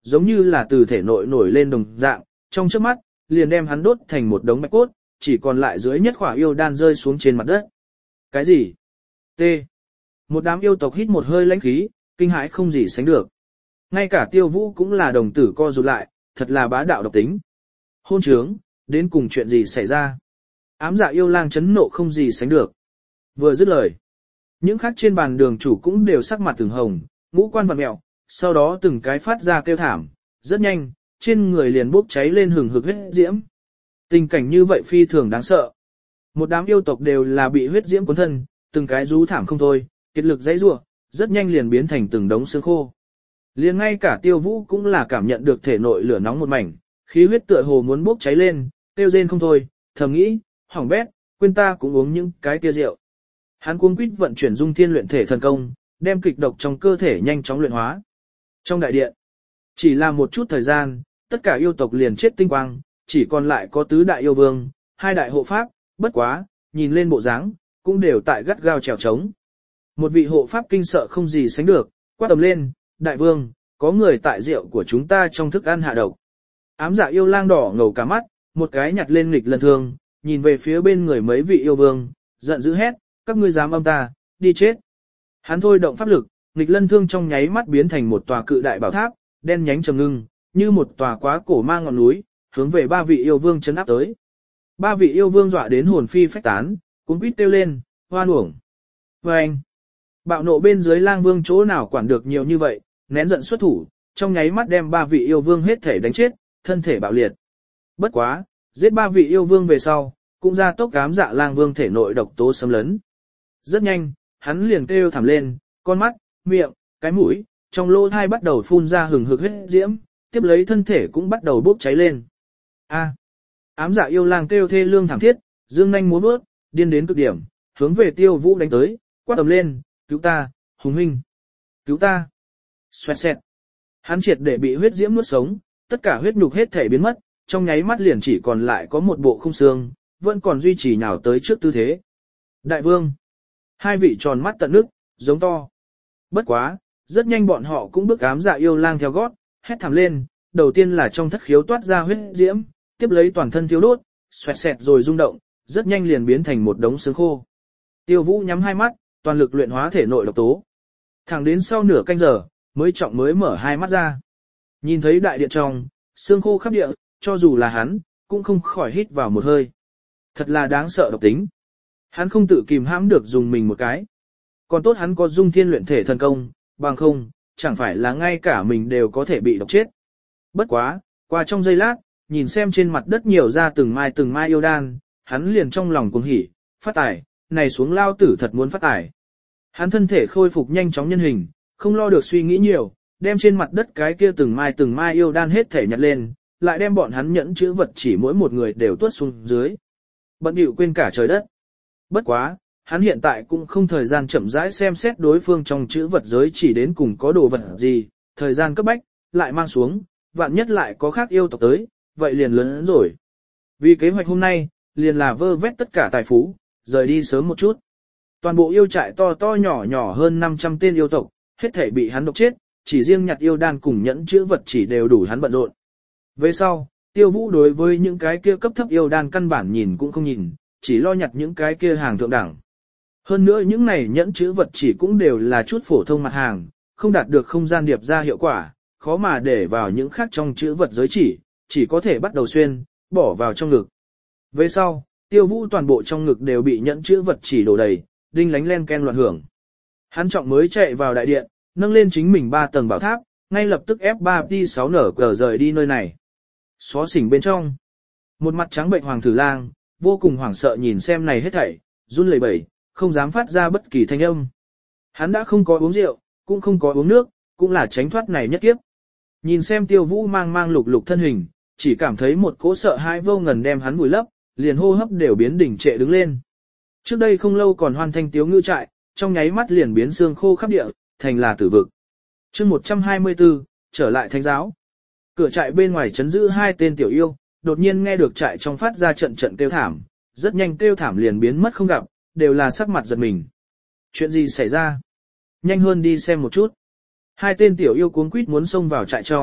giống như là từ thể nội nổi lên đồng dạng, trong chớp mắt, liền đem hắn đốt thành một đống bạch cốt, chỉ còn lại dưới nhất khỏa yêu đan rơi xuống trên mặt đất. Cái gì? T. Một đám yêu tộc hít một hơi lãnh khí, kinh hãi không gì sánh được. Ngay cả Tiêu Vũ cũng là đồng tử co rụt lại, thật là bá đạo độc tính. Hôn trướng, đến cùng chuyện gì xảy ra? Ám dạ yêu lang chấn nộ không gì sánh được. Vừa dứt lời, những khác trên bàn đường chủ cũng đều sắc mặt từng hồng, ngũ quan vặn mẹo, sau đó từng cái phát ra kêu thảm, rất nhanh, trên người liền bốc cháy lên hừng hực huyết diễm. Tình cảnh như vậy phi thường đáng sợ. Một đám yêu tộc đều là bị huyết diễm cuốn thân, từng cái rú thảm không thôi, kiệt lực dãy rủa, rất nhanh liền biến thành từng đống xương khô. Liền ngay cả Tiêu Vũ cũng là cảm nhận được thể nội lửa nóng một mảnh, khí huyết tựa hồ muốn bốc cháy lên, tiêu rên không thôi, thầm nghĩ, hỏng bét, quên ta cũng uống những cái kia rượu. Hắn cuống quýt vận chuyển dung thiên luyện thể thần công, đem kịch độc trong cơ thể nhanh chóng luyện hóa. Trong đại điện, chỉ là một chút thời gian, tất cả yêu tộc liền chết tinh quang, chỉ còn lại có tứ đại yêu vương, hai đại hộ pháp, bất quá, nhìn lên bộ dáng, cũng đều tại gắt gao trèo trống. Một vị hộ pháp kinh sợ không gì sánh được, quát tầm lên, đại vương, có người tại rượu của chúng ta trong thức ăn hạ độc. Ám dạ yêu lang đỏ ngầu cả mắt, một cái nhặt lên nghịch lần thương, nhìn về phía bên người mấy vị yêu vương, giận dữ hét, các ngươi dám âm ta, đi chết. Hắn thôi động pháp lực, nghịch lân thương trong nháy mắt biến thành một tòa cự đại bảo tháp, đen nhánh trầm ngưng, như một tòa quá cổ mang ngọn núi, hướng về ba vị yêu vương chấn áp tới. Ba vị yêu vương dọa đến hồn phi phách tán, cuống quýt kêu lên, hoan uổng. Và anh, bạo nộ bên dưới lang vương chỗ nào quản được nhiều như vậy, nén giận xuất thủ, trong nháy mắt đem ba vị yêu vương hết thể đánh chết, thân thể bạo liệt. Bất quá, giết ba vị yêu vương về sau, cũng ra tốc ám dạ lang vương thể nội độc tố xâm lấn. Rất nhanh, hắn liền kêu thảm lên, con mắt, miệng, cái mũi, trong lỗ thai bắt đầu phun ra hừng hực huyết diễm, tiếp lấy thân thể cũng bắt đầu bốc cháy lên. A, ám dạ yêu lang kêu thê lương thảm thiết, dương nhanh múa bước, điên đến cực điểm, hướng về Tiêu Vũ đánh tới, quát tầm lên, cứu ta, Hùng huynh, cứu ta. Xoẹt xẹt. Hắn triệt để bị huyết diễm nuốt sống, tất cả huyết nhục hết thể biến mất, trong nháy mắt liền chỉ còn lại có một bộ khung xương, vẫn còn duy trì nhào tới trước tư thế. Đại vương. Hai vị tròn mắt tận nước, giống to. Bất quá, rất nhanh bọn họ cũng bước ám dạ yêu lang theo gót, hét thảm lên, đầu tiên là trong thất khiếu toát ra huyết diễm, tiếp lấy toàn thân thiêu đốt, xoẹt xẹt rồi rung động, rất nhanh liền biến thành một đống xương khô. Tiêu Vũ nhắm hai mắt, toàn lực luyện hóa thể nội độc tố. Thẳng đến sau nửa canh giờ, mới trọng mới mở hai mắt ra. Nhìn thấy đại điện trong, xương khô khắp địa, cho dù là hắn, cũng không khỏi hít vào một hơi. Thật là đáng sợ độc tính. Hắn không tự kìm hãm được dùng mình một cái. Còn tốt hắn có dung thiên luyện thể thần công, bằng không, chẳng phải là ngay cả mình đều có thể bị độc chết. Bất quá, qua trong giây lát, nhìn xem trên mặt đất nhiều ra từng mai từng mai yêu đan, hắn liền trong lòng cuồng hỉ, phát tài, này xuống lao tử thật muốn phát tài. Hắn thân thể khôi phục nhanh chóng nhân hình, không lo được suy nghĩ nhiều, đem trên mặt đất cái kia từng mai từng mai yêu đan hết thể nhặt lên, lại đem bọn hắn nhẫn chữ vật chỉ mỗi một người đều tuốt xuống dưới. Bận điệu quên cả trời đất. Bất quá, hắn hiện tại cũng không thời gian chậm rãi xem xét đối phương trong chữ vật giới chỉ đến cùng có đồ vật gì, thời gian cấp bách, lại mang xuống, vạn nhất lại có khác yêu tộc tới, vậy liền lớn rồi. Vì kế hoạch hôm nay, liền là vơ vét tất cả tài phú, rời đi sớm một chút. Toàn bộ yêu trại to to nhỏ nhỏ hơn năm trăm tên yêu tộc, hết thể bị hắn độc chết, chỉ riêng nhặt yêu đan cùng nhẫn chữ vật chỉ đều đủ hắn bận rộn. Về sau, Tiêu Vũ đối với những cái kia cấp thấp yêu đan căn bản nhìn cũng không nhìn, chỉ lo nhặt những cái kia hàng thượng đẳng. Hơn nữa những này nhẫn chữ vật chỉ cũng đều là chút phổ thông mặt hàng, không đạt được không gian điệp ra hiệu quả, khó mà để vào những khác trong chữ vật giới chỉ, chỉ có thể bắt đầu xuyên, bỏ vào trong ngực. Về sau, Tiêu Vũ toàn bộ trong ngực đều bị nhẫn chữ vật chỉ đổ đầy, đinh lánh len ken loạn hưởng. Hắn trọng mới chạy vào đại điện, nâng lên chính mình ba tầng bảo tháp, ngay lập tức ép ba T sáu nở cờ rời đi nơi này. Xó xỉnh bên trong, một mặt trắng bệnh hoàng thử lang, vô cùng hoảng sợ nhìn xem này hết thảy, run lẩy bẩy, không dám phát ra bất kỳ thanh âm. Hắn đã không có uống rượu, cũng không có uống nước, cũng là tránh thoát này nhất kiếp. Nhìn xem Tiêu Vũ mang mang lục lục thân hình, chỉ cảm thấy một cỗ sợ hãi vô ngần đem hắn vùi lấp, liền hô hấp đều biến đỉnh trệ đứng lên. Trước đây không lâu còn hoàn thành tiếu ngư trại, trong nháy mắt liền biến xương khô khắp địa, thành là tử vực. Chương một trăm hai mươi tư, trở lại thánh giáo. Cửa trại bên ngoài chấn giữ hai tên tiểu yêu, đột nhiên nghe được trại trong phát ra trận trận kêu thảm, rất nhanh kêu thảm liền biến mất không gặp, đều là sắc mặt giật mình. Chuyện gì xảy ra? Nhanh hơn đi xem một chút. Hai tên tiểu yêu cuống quýt muốn xông vào trại trong,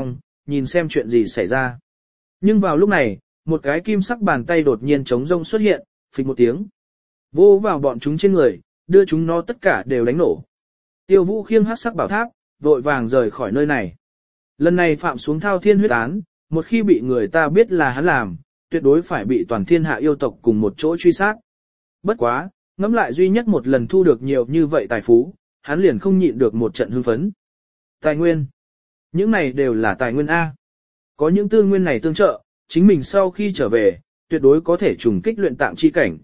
nhìn xem chuyện gì xảy ra. Nhưng vào lúc này, một cái kim sắc bàn tay đột nhiên trống rông xuất hiện, phịch một tiếng. Vô vào bọn chúng trên người, đưa chúng nó tất cả đều đánh nổ. Tiêu Vũ khiêng hắc sắc bảo tháp, vội vàng rời khỏi nơi này. Lần này phạm xuống thao thiên huyết án, một khi bị người ta biết là hắn làm, tuyệt đối phải bị toàn thiên hạ yêu tộc cùng một chỗ truy sát. Bất quá, ngẫm lại duy nhất một lần thu được nhiều như vậy tài phú, hắn liền không nhịn được một trận hưng phấn. Tài nguyên. Những này đều là tài nguyên A. Có những tư nguyên này tương trợ, chính mình sau khi trở về, tuyệt đối có thể trùng kích luyện tạng chi cảnh.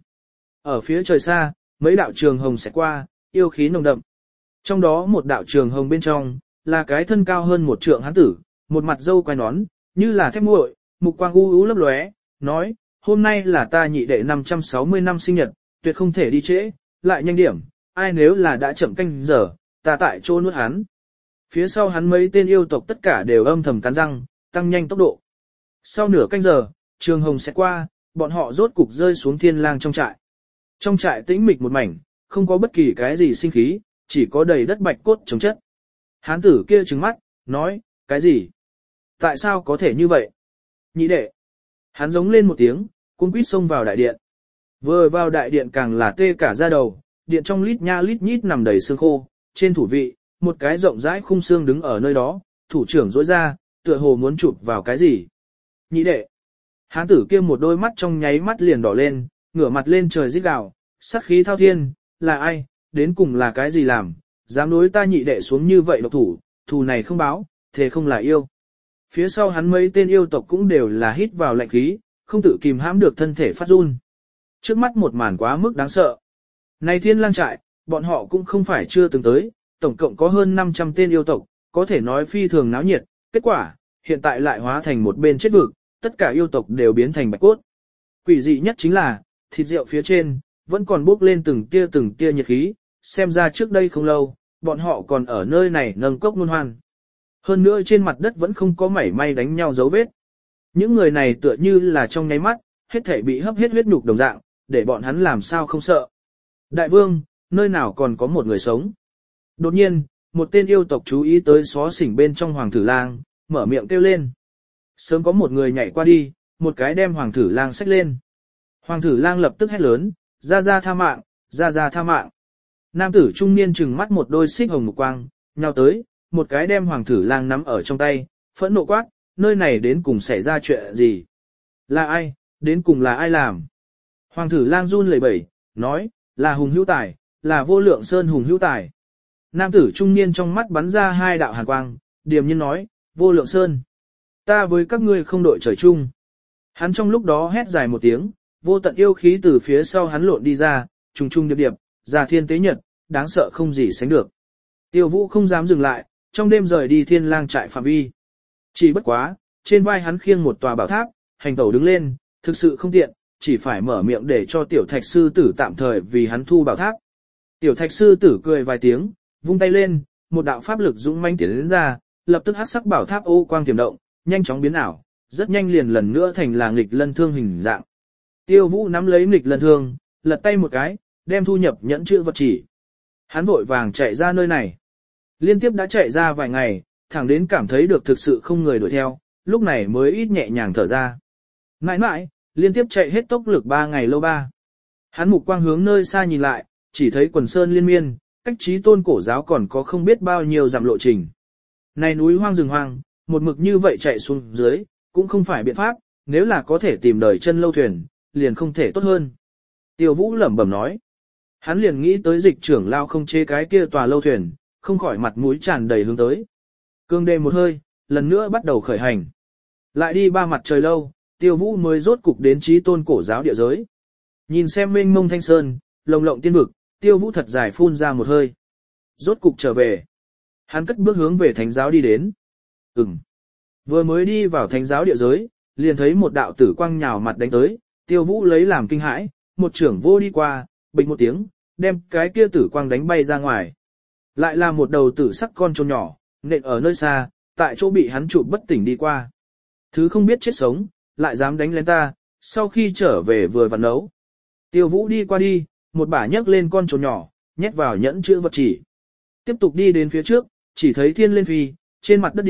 Ở phía trời xa, mấy đạo trường hồng sẽ qua, yêu khí nồng đậm. Trong đó một đạo trường hồng bên trong, là cái thân cao hơn một trượng hán tử, một mặt râu quai nón, như là thép nguội, mục quang u u lấp lóe, nói, hôm nay là ta nhị đệ năm trăm sáu mươi năm sinh nhật, tuyệt không thể đi trễ, lại nhanh điểm, ai nếu là đã chậm canh giờ, ta tại chỗ nuốt hắn. Phía sau hắn mấy tên yêu tộc tất cả đều âm thầm cắn răng, tăng nhanh tốc độ. Sau nửa canh giờ, trường hồng sẽ qua, bọn họ rốt cục rơi xuống thiên lang trong trại. Trong trại tĩnh mịch một mảnh, không có bất kỳ cái gì sinh khí, chỉ có đầy đất bạch cốt chống chất. Hán tử kia trừng mắt, nói, cái gì? Tại sao có thể như vậy? Nhị đệ. Hắn giống lên một tiếng, cuống quýt xông vào đại điện. Vừa vào đại điện càng là tê cả da đầu, điện trong lít nha lít nhít nằm đầy xương khô, trên thủ vị, một cái rộng rãi khung xương đứng ở nơi đó, thủ trưởng rỗi ra, tựa hồ muốn chụp vào cái gì. Nhị đệ. Hán tử kia một đôi mắt trong nháy mắt liền đỏ lên, ngửa mặt lên trời rít gào, sát khí thao thiên, là ai, đến cùng là cái gì làm, dám đối ta nhị đệ xuống như vậy độc thủ, thù này không báo, thề không là yêu. Phía sau hắn mấy tên yêu tộc cũng đều là hít vào lạnh khí, không tự kìm hãm được thân thể phát run. Trước mắt một màn quá mức đáng sợ. Này thiên lang trại, bọn họ cũng không phải chưa từng tới, tổng cộng có hơn năm trăm tên yêu tộc, có thể nói phi thường náo nhiệt, kết quả, hiện tại lại hóa thành một bên chết vực, tất cả yêu tộc đều biến thành bạch cốt. Quỷ dị nhất chính là, thịt rượu phía trên, vẫn còn bốc lên từng tia từng tia nhiệt khí, xem ra trước đây không lâu, bọn họ còn ở nơi này nâng cốc nôn hoan. Hơn nữa trên mặt đất vẫn không có mảy may đánh nhau dấu vết. Những người này tựa như là trong nháy mắt, hết thể bị hấp hết huyết nhục đồng dạng, để bọn hắn làm sao không sợ. Đại vương, nơi nào còn có một người sống? Đột nhiên, một tên yêu tộc chú ý tới xó xỉnh bên trong hoàng thử lang, mở miệng kêu lên. Sớm có một người nhảy qua đi, một cái đem hoàng thử lang xách lên. Hoàng thử lang lập tức hét lớn, ra ra tha mạng, ra ra tha mạng. Nam tử trung niên trừng mắt một đôi xích hồng mục quang, nhào tới, một cái đem hoàng thử lang nắm ở trong tay, phẫn nộ quát, nơi này đến cùng xảy ra chuyện gì? Là ai, đến cùng là ai làm? Hoàng thử lang run lẩy bẩy, nói, là Hùng Hữu Tài, là Vô Lượng Sơn Hùng Hữu Tài. Nam tử trung niên trong mắt bắn ra hai đạo hàn quang, điềm nhiên nói, Vô Lượng Sơn. Ta với các ngươi không đội trời chung. Hắn trong lúc đó hét dài một tiếng, vô tận yêu khí từ phía sau hắn lộn đi ra, trùng trùng điệp điệp, già thiên tế nhật, đáng sợ không gì sánh được. Tiêu Vũ không dám dừng lại, trong đêm rời đi thiên lang trại phạm vi. Chỉ bất quá, trên vai hắn khiêng một tòa bảo tháp, hành tẩu đứng lên, thực sự không tiện, chỉ phải mở miệng để cho tiểu thạch sư tử tạm thời vì hắn thu bảo tháp. Tiểu thạch sư tử cười vài tiếng, vung tay lên, một đạo pháp lực dũng mãnh tiến đến ra, lập tức hắc sắc bảo tháp ô quang tiềm động, nhanh chóng biến ảo, rất nhanh liền lần nữa thành là nghịch lân thương hình dạng. Tiêu Vũ nắm lấy nghịch lân thương, lật tay một cái, đem thu nhập nhẫn chữ vật chỉ. Hắn vội vàng chạy ra nơi này. Liên tiếp đã chạy ra vài ngày, thẳng đến cảm thấy được thực sự không người đuổi theo, lúc này mới ít nhẹ nhàng thở ra. Mãi mãi, liên tiếp chạy hết tốc lực ba ngày lâu ba. Hắn mục quang hướng nơi xa nhìn lại, chỉ thấy quần sơn liên miên, cách Chí Tôn cổ giáo còn có không biết bao nhiêu dặm lộ trình. Này núi hoang rừng hoang, một mực như vậy chạy xuống dưới, cũng không phải biện pháp, nếu là có thể tìm đời chân lâu thuyền, liền không thể tốt hơn. Tiêu Vũ lẩm bẩm nói. Hắn liền nghĩ tới dịch trưởng lao không chế cái kia tòa lâu thuyền, không khỏi mặt mũi tràn đầy hướng tới. Cương đề một hơi, lần nữa bắt đầu khởi hành. Lại đi ba mặt trời lâu, Tiêu Vũ mới rốt cục đến Chí Tôn cổ giáo địa giới. Nhìn xem mênh mông thanh sơn, lồng lộng tiên vực, Tiêu Vũ thật dài phun ra một hơi. Rốt cục trở về. Hắn cất bước hướng về thánh giáo đi đến. Ừm. Vừa mới đi vào thánh giáo địa giới, liền thấy một đạo tử quang nhào mặt đánh tới, Tiêu Vũ lấy làm kinh hãi, một trưởng vô đi qua, bịch một tiếng, đem cái kia tử quang đánh bay ra ngoài. Lại là một đầu tử sắc con trồn nhỏ, nện ở nơi xa, tại chỗ bị hắn chụp bất tỉnh đi qua. Thứ không biết chết sống, lại dám đánh lên ta, sau khi trở về vừa vặn nấu. Tiêu Vũ đi qua đi, một bả nhấc lên con trồn nhỏ, nhét vào nhẫn chữ vật chỉ. Tiếp tục đi đến phía trước, chỉ thấy thiên lên phi, trên mặt đất đi,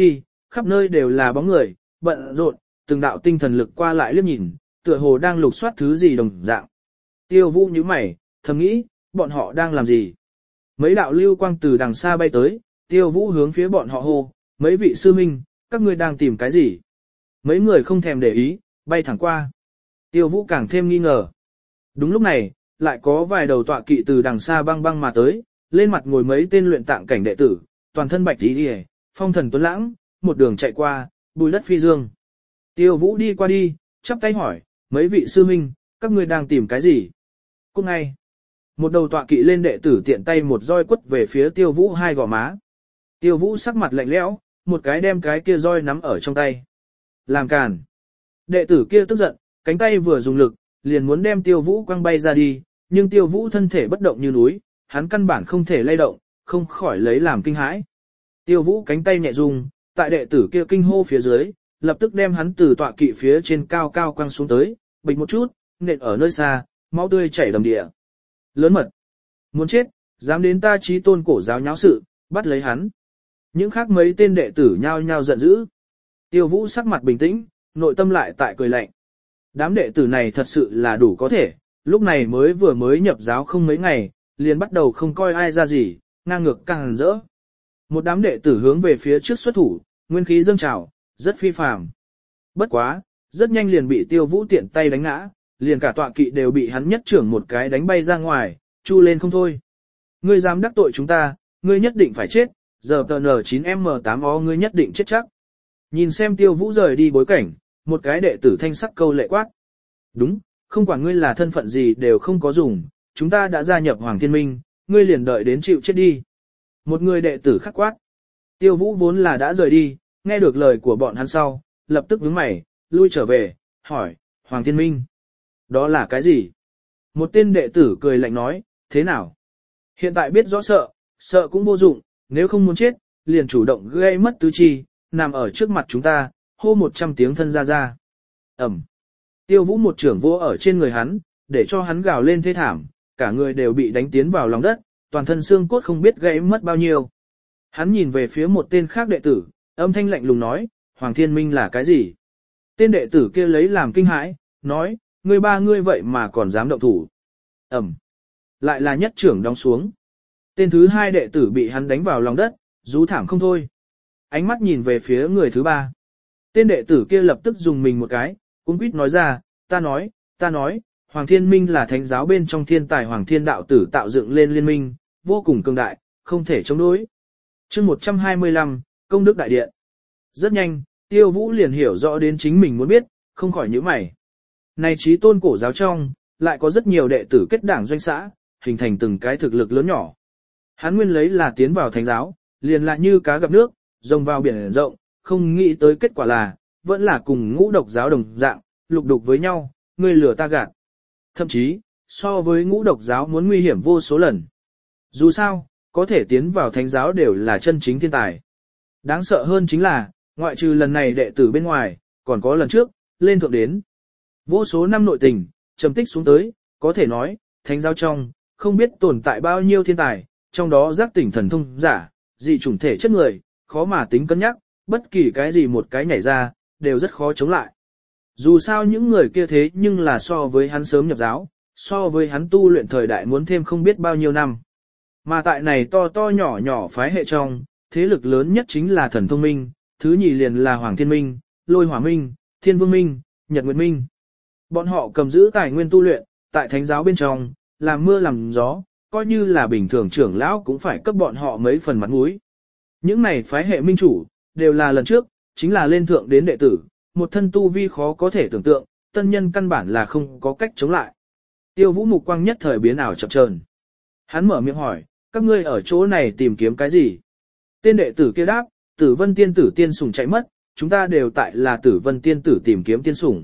khắp nơi đều là bóng người, bận rộn, từng đạo tinh thần lực qua lại liếc nhìn, tựa hồ đang lục soát thứ gì đồng dạng. Tiêu Vũ nhíu mày, thầm nghĩ, bọn họ đang làm gì? Mấy đạo lưu quang từ đằng xa bay tới, Tiêu Vũ hướng phía bọn họ hô, mấy vị sư minh, các ngươi đang tìm cái gì? Mấy người không thèm để ý, bay thẳng qua. Tiêu Vũ càng thêm nghi ngờ. Đúng lúc này, lại có vài đầu tọa kỵ từ đằng xa băng băng mà tới, lên mặt ngồi mấy tên luyện tạng cảnh đệ tử, toàn thân bạch tí đi, phong thần tuấn lãng, một đường chạy qua, bùi đất phi dương. Tiêu Vũ đi qua đi, chắp tay hỏi, mấy vị sư minh, các ngươi đang tìm cái gì? Cũng ngay, một đầu tọa kỵ lên đệ tử tiện tay một roi quất về phía Tiêu Vũ hai gò má. Tiêu Vũ sắc mặt lạnh lẽo, một cái đem cái kia roi nắm ở trong tay. Làm càn. Đệ tử kia tức giận, cánh tay vừa dùng lực, liền muốn đem Tiêu Vũ quăng bay ra đi, nhưng Tiêu Vũ thân thể bất động như núi, hắn căn bản không thể lay động, không khỏi lấy làm kinh hãi. Tiêu Vũ cánh tay nhẹ rung, tại đệ tử kia kinh hô phía dưới, lập tức đem hắn từ tọa kỵ phía trên cao cao quăng xuống tới, bịch một chút, nện ở nơi xa, máu tươi chảy đầm địa. Lớn mật. Muốn chết, dám đến ta Chí Tôn cổ giáo nháo sự, bắt lấy hắn. Những khác mấy tên đệ tử nhao nhao giận dữ. Tiêu Vũ sắc mặt bình tĩnh, nội tâm lại tại cười lạnh. Đám đệ tử này thật sự là đủ có thể, lúc này mới vừa mới nhập giáo không mấy ngày, liền bắt đầu không coi ai ra gì, ngang ngược càng rỡ. Một đám đệ tử hướng về phía trước xuất thủ, nguyên khí dâng trào, rất phi phàm. Bất quá, rất nhanh liền bị Tiêu Vũ tiện tay đánh ngã, liền cả tọa kỵ đều bị hắn nhất trưởng một cái đánh bay ra ngoài, chu lên không thôi. Ngươi dám đắc tội chúng ta, ngươi nhất định phải chết, giờ tờ N chín M tám O ngươi nhất định chết chắc. Nhìn xem Tiêu Vũ rời đi bối cảnh, một cái đệ tử thanh sắc câu lệ quát. Đúng, không quản ngươi là thân phận gì đều không có dùng, chúng ta đã gia nhập Hoàng Thiên Minh, ngươi liền đợi đến chịu chết đi. Một người đệ tử khắc quát. Tiêu Vũ vốn là đã rời đi, nghe được lời của bọn hắn sau, lập tức nhướng mày, lui trở về, hỏi, Hoàng Thiên Minh. Đó là cái gì? Một tên đệ tử cười lạnh nói, thế nào? Hiện tại biết rõ sợ, sợ cũng vô dụng, nếu không muốn chết, liền chủ động gây mất tứ chi, nằm ở trước mặt chúng ta, hô một trăm tiếng thân ra ra. Ẩm. Tiêu Vũ một trưởng vỗ ở trên người hắn, để cho hắn gào lên thê thảm, cả người đều bị đánh tiến vào lòng đất, toàn thân xương cốt không biết gãy mất bao nhiêu. Hắn nhìn về phía một tên khác đệ tử, âm thanh lạnh lùng nói, Hoàng Thiên Minh là cái gì? Tên đệ tử kia lấy làm kinh hãi, nói, ngươi ba ngươi vậy mà còn dám động thủ. Ẩm. Lại là nhất trưởng đóng xuống. Tên thứ hai đệ tử bị hắn đánh vào lòng đất, rú thảm không thôi. Ánh mắt nhìn về phía người thứ ba. Tên đệ tử kia lập tức dùng mình một cái, cuống quýt nói ra, ta nói, ta nói, Hoàng Thiên Minh là thánh giáo bên trong thiên tài Hoàng Thiên đạo tử tạo dựng lên liên minh, vô cùng cường đại, không thể chống đối. Chương một trăm hai mươi lăm, Công đức đại điện. Rất nhanh, Tiêu Vũ liền hiểu rõ đến chính mình muốn biết, không khỏi nhíu mày. Này Chí Tôn cổ giáo trong, lại có rất nhiều đệ tử kết đảng doanh xã, hình thành từng cái thực lực lớn nhỏ. Hắn nguyên lấy là tiến vào thánh giáo, liền lại như cá gặp nước, rồng vào biển rộng, không nghĩ tới kết quả là, vẫn là cùng ngũ độc giáo đồng dạng, lục đục với nhau, ngươi lừa ta gạt. Thậm chí, so với ngũ độc giáo muốn nguy hiểm vô số lần. Dù sao, có thể tiến vào thánh giáo đều là chân chính thiên tài. Đáng sợ hơn chính là, ngoại trừ lần này đệ tử bên ngoài, còn có lần trước, lên thượng đến. Vô số năm nội tình, trầm tích xuống tới, có thể nói, thánh giáo trong, không biết tồn tại bao nhiêu thiên tài, trong đó giác tỉnh thần thông giả, dị chủng thể chất người, khó mà tính cân nhắc, bất kỳ cái gì một cái nhảy ra, đều rất khó chống lại. Dù sao những người kia thế nhưng là so với hắn sớm nhập giáo, so với hắn tu luyện thời đại muốn thêm không biết bao nhiêu năm. Mà tại này to to nhỏ nhỏ phái hệ trong, thế lực lớn nhất chính là thần thông minh, thứ nhì liền là Hoàng Thiên Minh, Lôi Hỏa Minh, Thiên Vương Minh, Nhật Nguyệt Minh. Bọn họ cầm giữ tài nguyên tu luyện, tại thánh giáo bên trong, làm mưa làm gió, coi như là bình thường trưởng lão cũng phải cấp bọn họ mấy phần mặt mũi. Những này phái hệ minh chủ, đều là lần trước, chính là lên thượng đến đệ tử, một thân tu vi khó có thể tưởng tượng, tân nhân căn bản là không có cách chống lại. Tiêu Vũ mục quang nhất thời biến ảo chập chờn. Hắn mở miệng hỏi, các ngươi ở chỗ này tìm kiếm cái gì? Tên đệ tử kia đáp, Tử Vân tiên tử tiên sủng chạy mất, chúng ta đều tại là Tử Vân tiên tử tìm kiếm tiên sủng.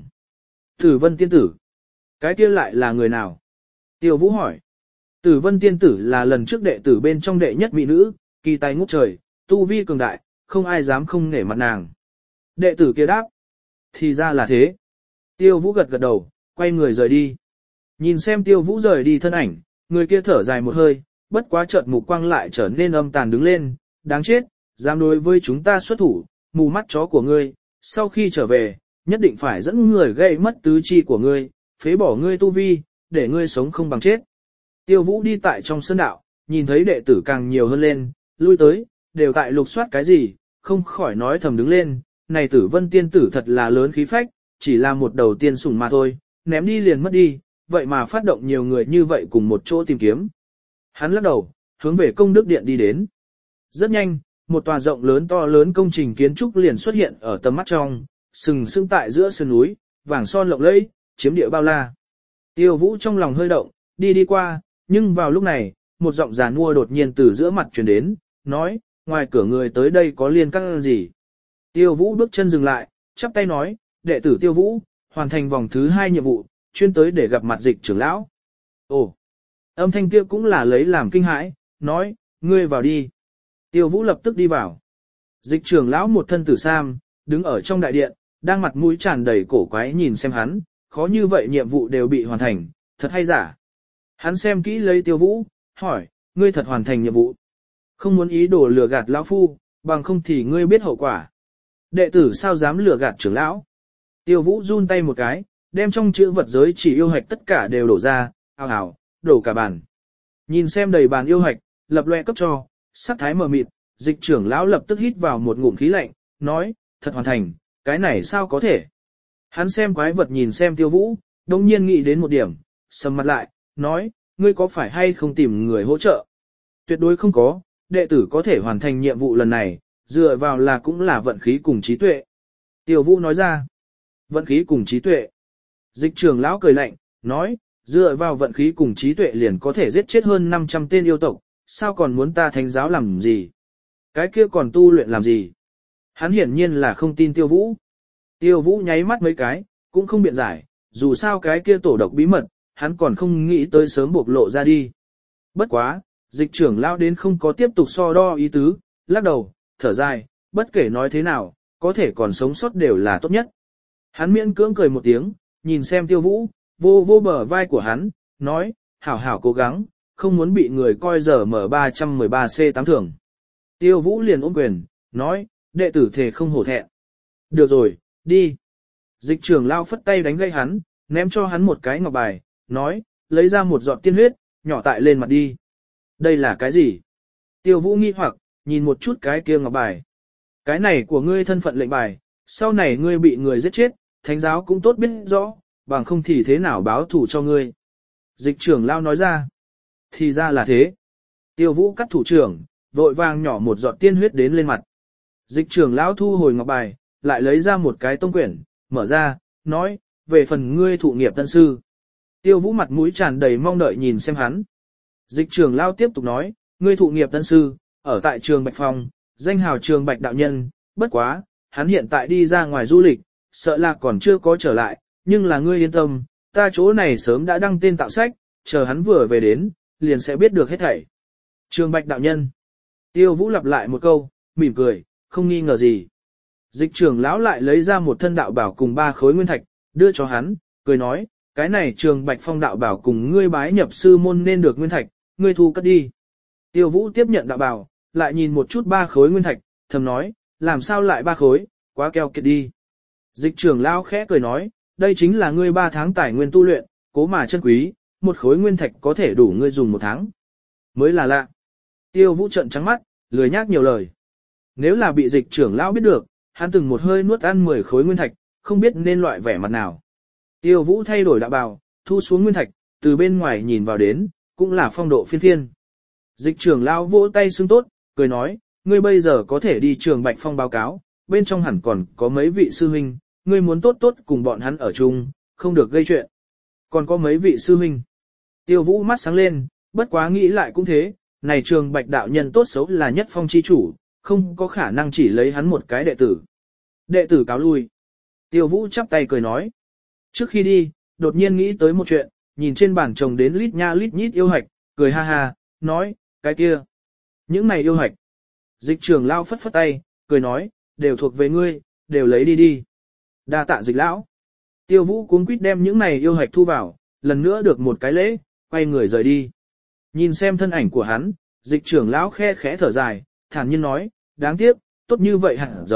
Tử Vân tiên tử? Cái kia lại là người nào? Tiêu Vũ hỏi. Tử Vân tiên tử là lần trước đệ tử bên trong đệ nhất mỹ nữ, kỳ tài ngút trời, tu vi cường đại, không ai dám không nể mặt nàng. Đệ tử kia đáp. Thì ra là thế. Tiêu Vũ gật gật đầu, quay người rời đi. Nhìn xem Tiêu Vũ rời đi thân ảnh, người kia thở dài một hơi, bất quá chợt mục quang lại trở nên âm tàn đứng lên, đáng chết, dám đối với chúng ta xuất thủ, mù mắt chó của ngươi, sau khi trở về, nhất định phải dẫn người gây mất tứ chi của ngươi, phế bỏ ngươi tu vi, để ngươi sống không bằng chết. Tiêu Vũ đi tại trong sân đạo, nhìn thấy đệ tử càng nhiều hơn lên, lui tới, đều tại lục soát cái gì, không khỏi nói thầm đứng lên, này Tử Vân tiên tử thật là lớn khí phách, chỉ là một đầu tiên sủng mà thôi, ném đi liền mất đi, vậy mà phát động nhiều người như vậy cùng một chỗ tìm kiếm. Hắn lắc đầu, hướng về công đức điện đi đến. Rất nhanh, một tòa rộng lớn to lớn công trình kiến trúc liền xuất hiện ở tầm mắt trong, sừng sững tại giữa sườn núi, vàng son lộng lẫy, chiếm địa bao la. Tiêu Vũ trong lòng hơi động, đi đi qua, nhưng vào lúc này, một giọng già nua đột nhiên từ giữa mặt truyền đến, nói, ngoài cửa người tới đây có liên căn gì. Tiêu Vũ bước chân dừng lại, chắp tay nói, đệ tử Tiêu Vũ, hoàn thành vòng thứ hai nhiệm vụ, chuyên tới để gặp mặt Dịch trưởng lão. Ồ, âm thanh kia cũng là lấy làm kinh hãi, nói, ngươi vào đi. Tiêu Vũ lập tức đi vào. Dịch trưởng lão một thân tử sam, đứng ở trong đại điện, đang mặt mũi tràn đầy cổ quái nhìn xem hắn, khó như vậy nhiệm vụ đều bị hoàn thành, thật hay giả. Hắn xem kỹ lấy Tiêu Vũ, hỏi, ngươi thật hoàn thành nhiệm vụ. Không muốn ý đồ lừa gạt lão phu, bằng không thì ngươi biết hậu quả. Đệ tử sao dám lừa gạt trưởng lão. Tiêu Vũ run tay một cái, đem trong chữ vật giới chỉ yêu hạch tất cả đều đổ ra, ào ào, đổ cả bàn. Nhìn xem đầy bàn yêu hạch, lập loe cấp cho, sắc thái mờ mịt, Dịch trưởng lão lập tức hít vào một ngụm khí lạnh, nói, thật hoàn thành, cái này sao có thể. Hắn xem quái vật nhìn xem Tiêu Vũ, đồng nhiên nghĩ đến một điểm, sầm mặt lại, nói, ngươi có phải hay không tìm người hỗ trợ? Tuyệt đối không có, đệ tử có thể hoàn thành nhiệm vụ lần này, dựa vào là cũng là vận khí cùng trí tuệ. Tiêu Vũ nói ra, vận khí cùng trí tuệ. Dịch trưởng lão cười lạnh, nói, dựa vào vận khí cùng trí tuệ liền có thể giết chết hơn năm trăm tên yêu tộc, sao còn muốn ta thánh giáo làm gì? Cái kia còn tu luyện làm gì? Hắn hiển nhiên là không tin Tiêu Vũ. Tiêu Vũ nháy mắt mấy cái, cũng không biện giải, dù sao cái kia tổ độc bí mật, hắn còn không nghĩ tới sớm bộc lộ ra đi. Bất quá, dịch trưởng lão đến không có tiếp tục so đo ý tứ, lắc đầu, thở dài, bất kể nói thế nào, có thể còn sống sót đều là tốt nhất. Hắn miễn cưỡng cười một tiếng, nhìn xem Tiêu Vũ, vô vô bờ vai của hắn, nói, hảo hảo cố gắng, không muốn bị người coi giờ mở ba trăm mười ba C tám thưởng. Tiêu Vũ liền ôm quyền, nói, đệ tử thề không hổ thẹn. Được rồi, đi. Dịch trưởng lao phất tay đánh gây hắn, ném cho hắn một cái ngọc bài, nói, lấy ra một giọt tiên huyết, nhỏ tại lên mặt đi. Đây là cái gì? Tiêu Vũ nghi hoặc, nhìn một chút cái kia ngọc bài. Cái này của ngươi thân phận lệnh bài, sau này ngươi bị người giết chết, thánh giáo cũng tốt biết rõ, bằng không thì thế nào báo thù cho ngươi. Dịch trưởng lao nói ra. Thì ra là thế. Tiêu Vũ cắt thủ trưởng, vội vàng nhỏ một giọt tiên huyết đến lên mặt. Dịch trưởng lão thu hồi ngọc bài, lại lấy ra một cái tông quyển, mở ra, nói, về phần ngươi thụ nghiệp tân sư. Tiêu Vũ mặt mũi tràn đầy mong đợi nhìn xem hắn. Dịch trưởng lão tiếp tục nói, ngươi thụ nghiệp tân sư, ở tại trường Bạch Phong, danh hào trường Bạch đạo nhân, bất quá, hắn hiện tại đi ra ngoài du lịch, sợ là còn chưa có trở lại, nhưng là ngươi yên tâm, ta chỗ này sớm đã đăng tên tạo sách, chờ hắn vừa về đến, liền sẽ biết được hết thảy. Trường Bạch đạo nhân. Tiêu Vũ lặp lại một câu, mỉm cười, không nghi ngờ gì. Dịch trưởng lão lại lấy ra một thân đạo bảo cùng ba khối nguyên thạch, đưa cho hắn, cười nói, cái này Trường Bạch Phong đạo bảo cùng ngươi bái nhập sư môn nên được nguyên thạch, ngươi thu cất đi. Tiêu Vũ tiếp nhận đạo bảo, lại nhìn một chút ba khối nguyên thạch, thầm nói, làm sao lại ba khối, quá keo kiệt đi. Dịch trưởng lão khẽ cười nói, đây chính là ngươi ba tháng tài nguyên tu luyện, cố mà chân quý, một khối nguyên thạch có thể đủ ngươi dùng một tháng. Mới là lạ. Tiêu Vũ trợn trắng mắt, lười nhác nhiều lời. Nếu là bị dịch trưởng lão biết được, hắn từng một hơi nuốt ăn mười khối nguyên thạch, không biết nên loại vẻ mặt nào. Tiêu Vũ thay đổi đạo bào, thu xuống nguyên thạch, từ bên ngoài nhìn vào đến, cũng là phong độ phiên phiên. Dịch trưởng lão vỗ tay xưng tốt, cười nói, ngươi bây giờ có thể đi trường Bạch Phong báo cáo, bên trong hẳn còn có mấy vị sư huynh, ngươi muốn tốt tốt cùng bọn hắn ở chung, không được gây chuyện. Còn có mấy vị sư huynh. Tiêu Vũ mắt sáng lên, bất quá nghĩ lại cũng thế, này trường Bạch đạo nhân tốt xấu là nhất phong chi chủ, không có khả năng chỉ lấy hắn một cái đệ tử. Đệ tử cáo lui. Tiêu Vũ chắp tay cười nói. Trước khi đi, đột nhiên nghĩ tới một chuyện, nhìn trên bàn chồng đến lít nha lít nhít yêu hạch, cười ha ha, nói, cái kia. Những này yêu hạch. Dịch trưởng lao phất phất tay, cười nói, đều thuộc về ngươi, đều lấy đi đi. Đa tạ dịch lão. Tiêu Vũ cuống quýt đem những này yêu hạch thu vào, lần nữa được một cái lễ, quay người rời đi. Nhìn xem thân ảnh của hắn, dịch trưởng lão khe khẽ thở dài, thản nhiên nói, đáng tiếc, tốt như vậy hẳn giống,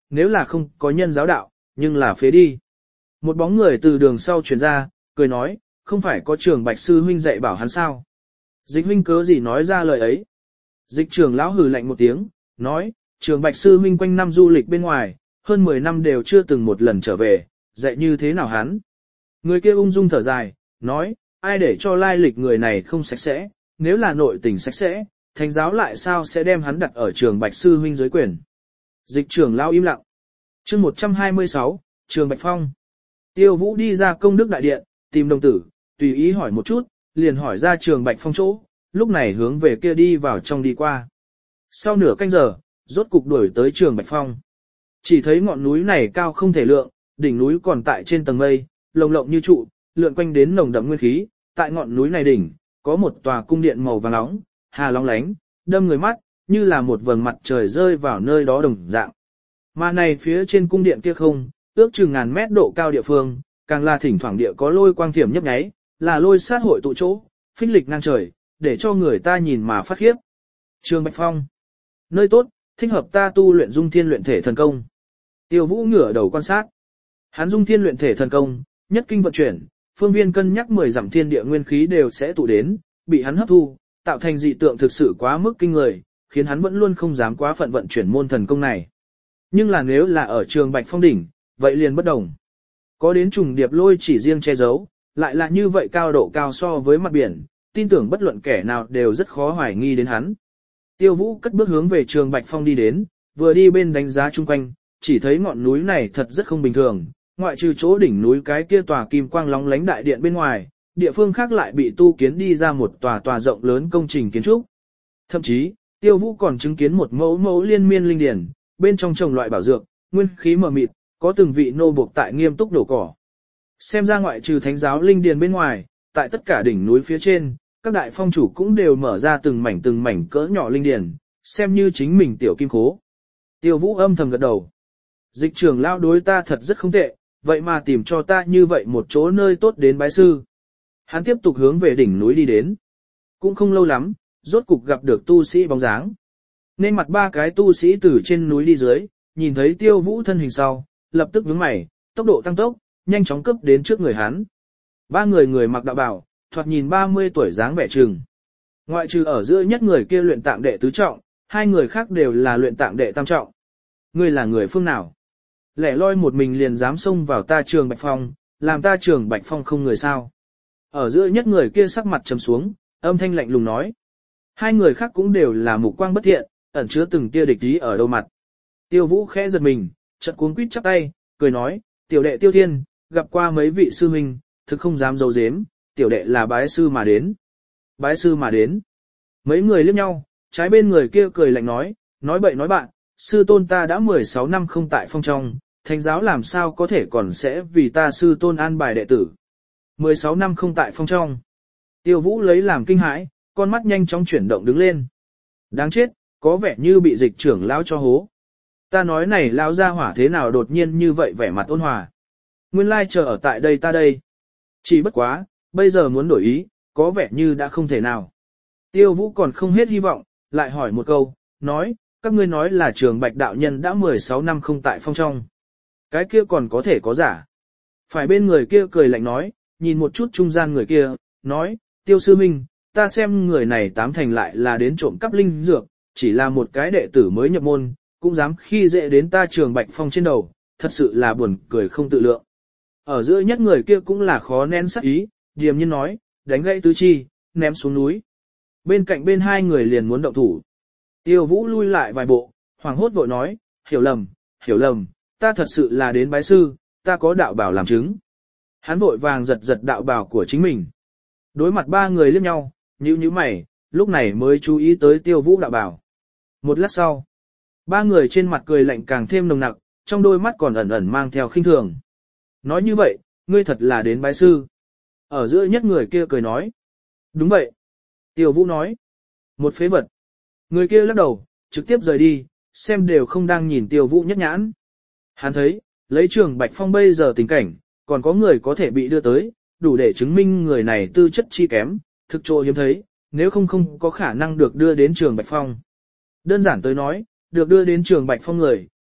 nếu là không có nhân giáo đạo, nhưng là phế đi. Một bóng người từ đường sau chuyển ra, cười nói, không phải có Trường Bạch sư huynh dạy bảo hắn sao? Dịch huynh cớ gì nói ra lời ấy? Dịch trưởng lão hừ lạnh một tiếng, nói, Trường Bạch sư huynh quanh năm du lịch bên ngoài, hơn mười năm đều chưa từng một lần trở về, dạy như thế nào hắn? Người kia ung dung thở dài, nói, ai để cho lai lịch người này không sạch sẽ, nếu là nội tình sạch sẽ, thánh giáo lại sao sẽ đem hắn đặt ở Trường Bạch sư huynh dưới quyền? Dịch trưởng lão im lặng. Chương một trăm hai mươi sáu, Trường Bạch Phong. Tiêu Vũ đi ra công đức đại điện, tìm đồng tử, tùy ý hỏi một chút, liền hỏi ra Trường Bạch Phong chỗ, lúc này hướng về kia đi vào trong đi qua. Sau nửa canh giờ, rốt cục đuổi tới Trường Bạch Phong. Chỉ thấy ngọn núi này cao không thể lượng, đỉnh núi còn tại trên tầng mây, lồng lộng như trụ, lượn quanh đến nồng đậm nguyên khí, tại ngọn núi này đỉnh, có một tòa cung điện màu vàng nóng, hà long lánh, đâm người mắt, như là một vầng mặt trời rơi vào nơi đó đồng dạng. Mà này phía trên cung điện kia không, ước chừng ngàn mét độ cao địa phương, càng là thỉnh thoảng địa có lôi quang thiểm nhấp nháy, là lôi sát hội tụ chỗ, phích lịch ngang trời, để cho người ta nhìn mà phát khiếp. Trường Bạch Phong, nơi tốt, thích hợp ta tu luyện dung thiên luyện thể thần công. Tiêu Vũ ngửa đầu quan sát. Hắn dung thiên luyện thể thần công, nhất kinh vận chuyển, phương viên cân nhắc mười dặm thiên địa nguyên khí đều sẽ tụ đến, bị hắn hấp thu, tạo thành dị tượng thực sự quá mức kinh người, khiến hắn vẫn luôn không dám quá phận vận chuyển môn thần công này. Nhưng là nếu là ở Trường Bạch Phong đỉnh, vậy liền bất đồng. Có đến trùng điệp lôi chỉ riêng che giấu, lại là như vậy cao độ cao so với mặt biển, tin tưởng bất luận kẻ nào đều rất khó hoài nghi đến hắn. Tiêu Vũ cất bước hướng về Trường Bạch Phong đi đến, vừa đi bên đánh giá chung quanh, chỉ thấy ngọn núi này thật rất không bình thường, ngoại trừ chỗ đỉnh núi cái kia tòa kim quang lóng lánh đại điện bên ngoài, địa phương khác lại bị tu kiến đi ra một tòa tòa rộng lớn công trình kiến trúc. Thậm chí, Tiêu Vũ còn chứng kiến một mẫu mẫu liên miên linh điển, bên trong trồng loại bảo dược, nguyên khí mờ mịt, có từng vị nô buộc tại nghiêm túc đổ cỏ. Xem ra ngoại trừ thánh giáo linh điền bên ngoài, tại tất cả đỉnh núi phía trên, các đại phong chủ cũng đều mở ra từng mảnh từng mảnh cỡ nhỏ linh điền, xem như chính mình tiểu kim khố. Tiêu Vũ âm thầm gật đầu. Dịch trưởng lão đối ta thật rất không tệ, vậy mà tìm cho ta như vậy một chỗ nơi tốt đến bái sư. Hắn tiếp tục hướng về đỉnh núi đi đến. Cũng không lâu lắm, rốt cục gặp được tu sĩ bóng dáng. Nên mặt ba cái tu sĩ từ trên núi đi dưới, nhìn thấy Tiêu Vũ thân hình sau, lập tức nhướng mày, tốc độ tăng tốc, nhanh chóng cấp đến trước người hắn. Ba người người mặc đạo bào, thoạt nhìn ba mươi tuổi dáng vẻ trừng. Ngoại trừ ở giữa nhất người kia luyện tạng đệ tứ trọng, hai người khác đều là luyện tạng đệ tam trọng. Ngươi là người phương nào? Lẻ loi một mình liền dám xông vào ta Trường Bạch Phong, làm ta Trường Bạch Phong không người sao? Ở giữa nhất người kia sắc mặt trầm xuống, âm thanh lạnh lùng nói. Hai người khác cũng đều là mục quang bất thiện, ẩn chứa từng tia địch ý ở đâu mặt. Tiêu Vũ khẽ giật mình, chợt cuống quýt chắp tay, cười nói, tiểu đệ Tiêu Thiên, gặp qua mấy vị sư huynh, thực không dám giấu giếm, tiểu đệ là bái sư mà đến. Bái sư mà đến. Mấy người liếc nhau, trái bên người kia cười lạnh nói, nói bậy nói bạn, sư tôn ta đã mười sáu năm không tại phong trong, thánh giáo làm sao có thể còn sẽ vì ta sư tôn an bài đệ tử. mười sáu năm không tại phong trong. Tiêu Vũ lấy làm kinh hãi, con mắt nhanh chóng chuyển động đứng lên. Đáng chết, có vẻ như bị dịch trưởng lão cho hố. Ta nói này lão gia hỏa thế nào đột nhiên như vậy vẻ mặt ôn hòa. Nguyên lai chờ ở tại đây ta đây. Chỉ bất quá, bây giờ muốn đổi ý, có vẻ như đã không thể nào. Tiêu Vũ còn không hết hy vọng, lại hỏi một câu, nói, các ngươi nói là Trường Bạch đạo nhân đã mười sáu năm không tại phong trong. Cái kia còn có thể có giả. Phải bên người kia cười lạnh nói, nhìn một chút trung gian người kia, nói, Tiêu sư minh, ta xem người này tám thành lại là đến trộm cắp linh dược, chỉ là một cái đệ tử mới nhập môn, cũng dám khi dễ đến ta Trường Bạch Phong trên đầu, thật sự là buồn cười không tự lượng. Ở giữa nhất người kia cũng là khó nén sắc ý, điềm nhiên nói, đánh gãy tứ chi, ném xuống núi. Bên cạnh bên hai người liền muốn động thủ. Tiêu Vũ lui lại vài bộ, hoảng hốt vội nói, hiểu lầm, hiểu lầm, ta thật sự là đến bái sư, ta có đạo bảo làm chứng. Hắn vội vàng giật giật đạo bảo của chính mình. Đối mặt ba người liếc nhau, nhíu nhíu mày, lúc này mới chú ý tới Tiêu Vũ đạo bảo. Một lát sau, ba người trên mặt cười lạnh càng thêm nồng nặc, trong đôi mắt còn ẩn ẩn mang theo khinh thường. Nói như vậy, ngươi thật là đến bái sư. Ở giữa nhất người kia cười nói. Đúng vậy. Tiêu Vũ nói. Một phế vật. Người kia lắc đầu, trực tiếp rời đi, xem đều không đang nhìn Tiêu Vũ nhất nhãn. Hắn thấy, lấy Trường Bạch Phong bây giờ tình cảnh, còn có người có thể bị đưa tới, đủ để chứng minh người này tư chất chi kém, thực trộ hiếm thấy, nếu không không có khả năng được đưa đến Trường Bạch Phong. Đơn giản tới nói, được đưa đến Trường Bạch Phong người,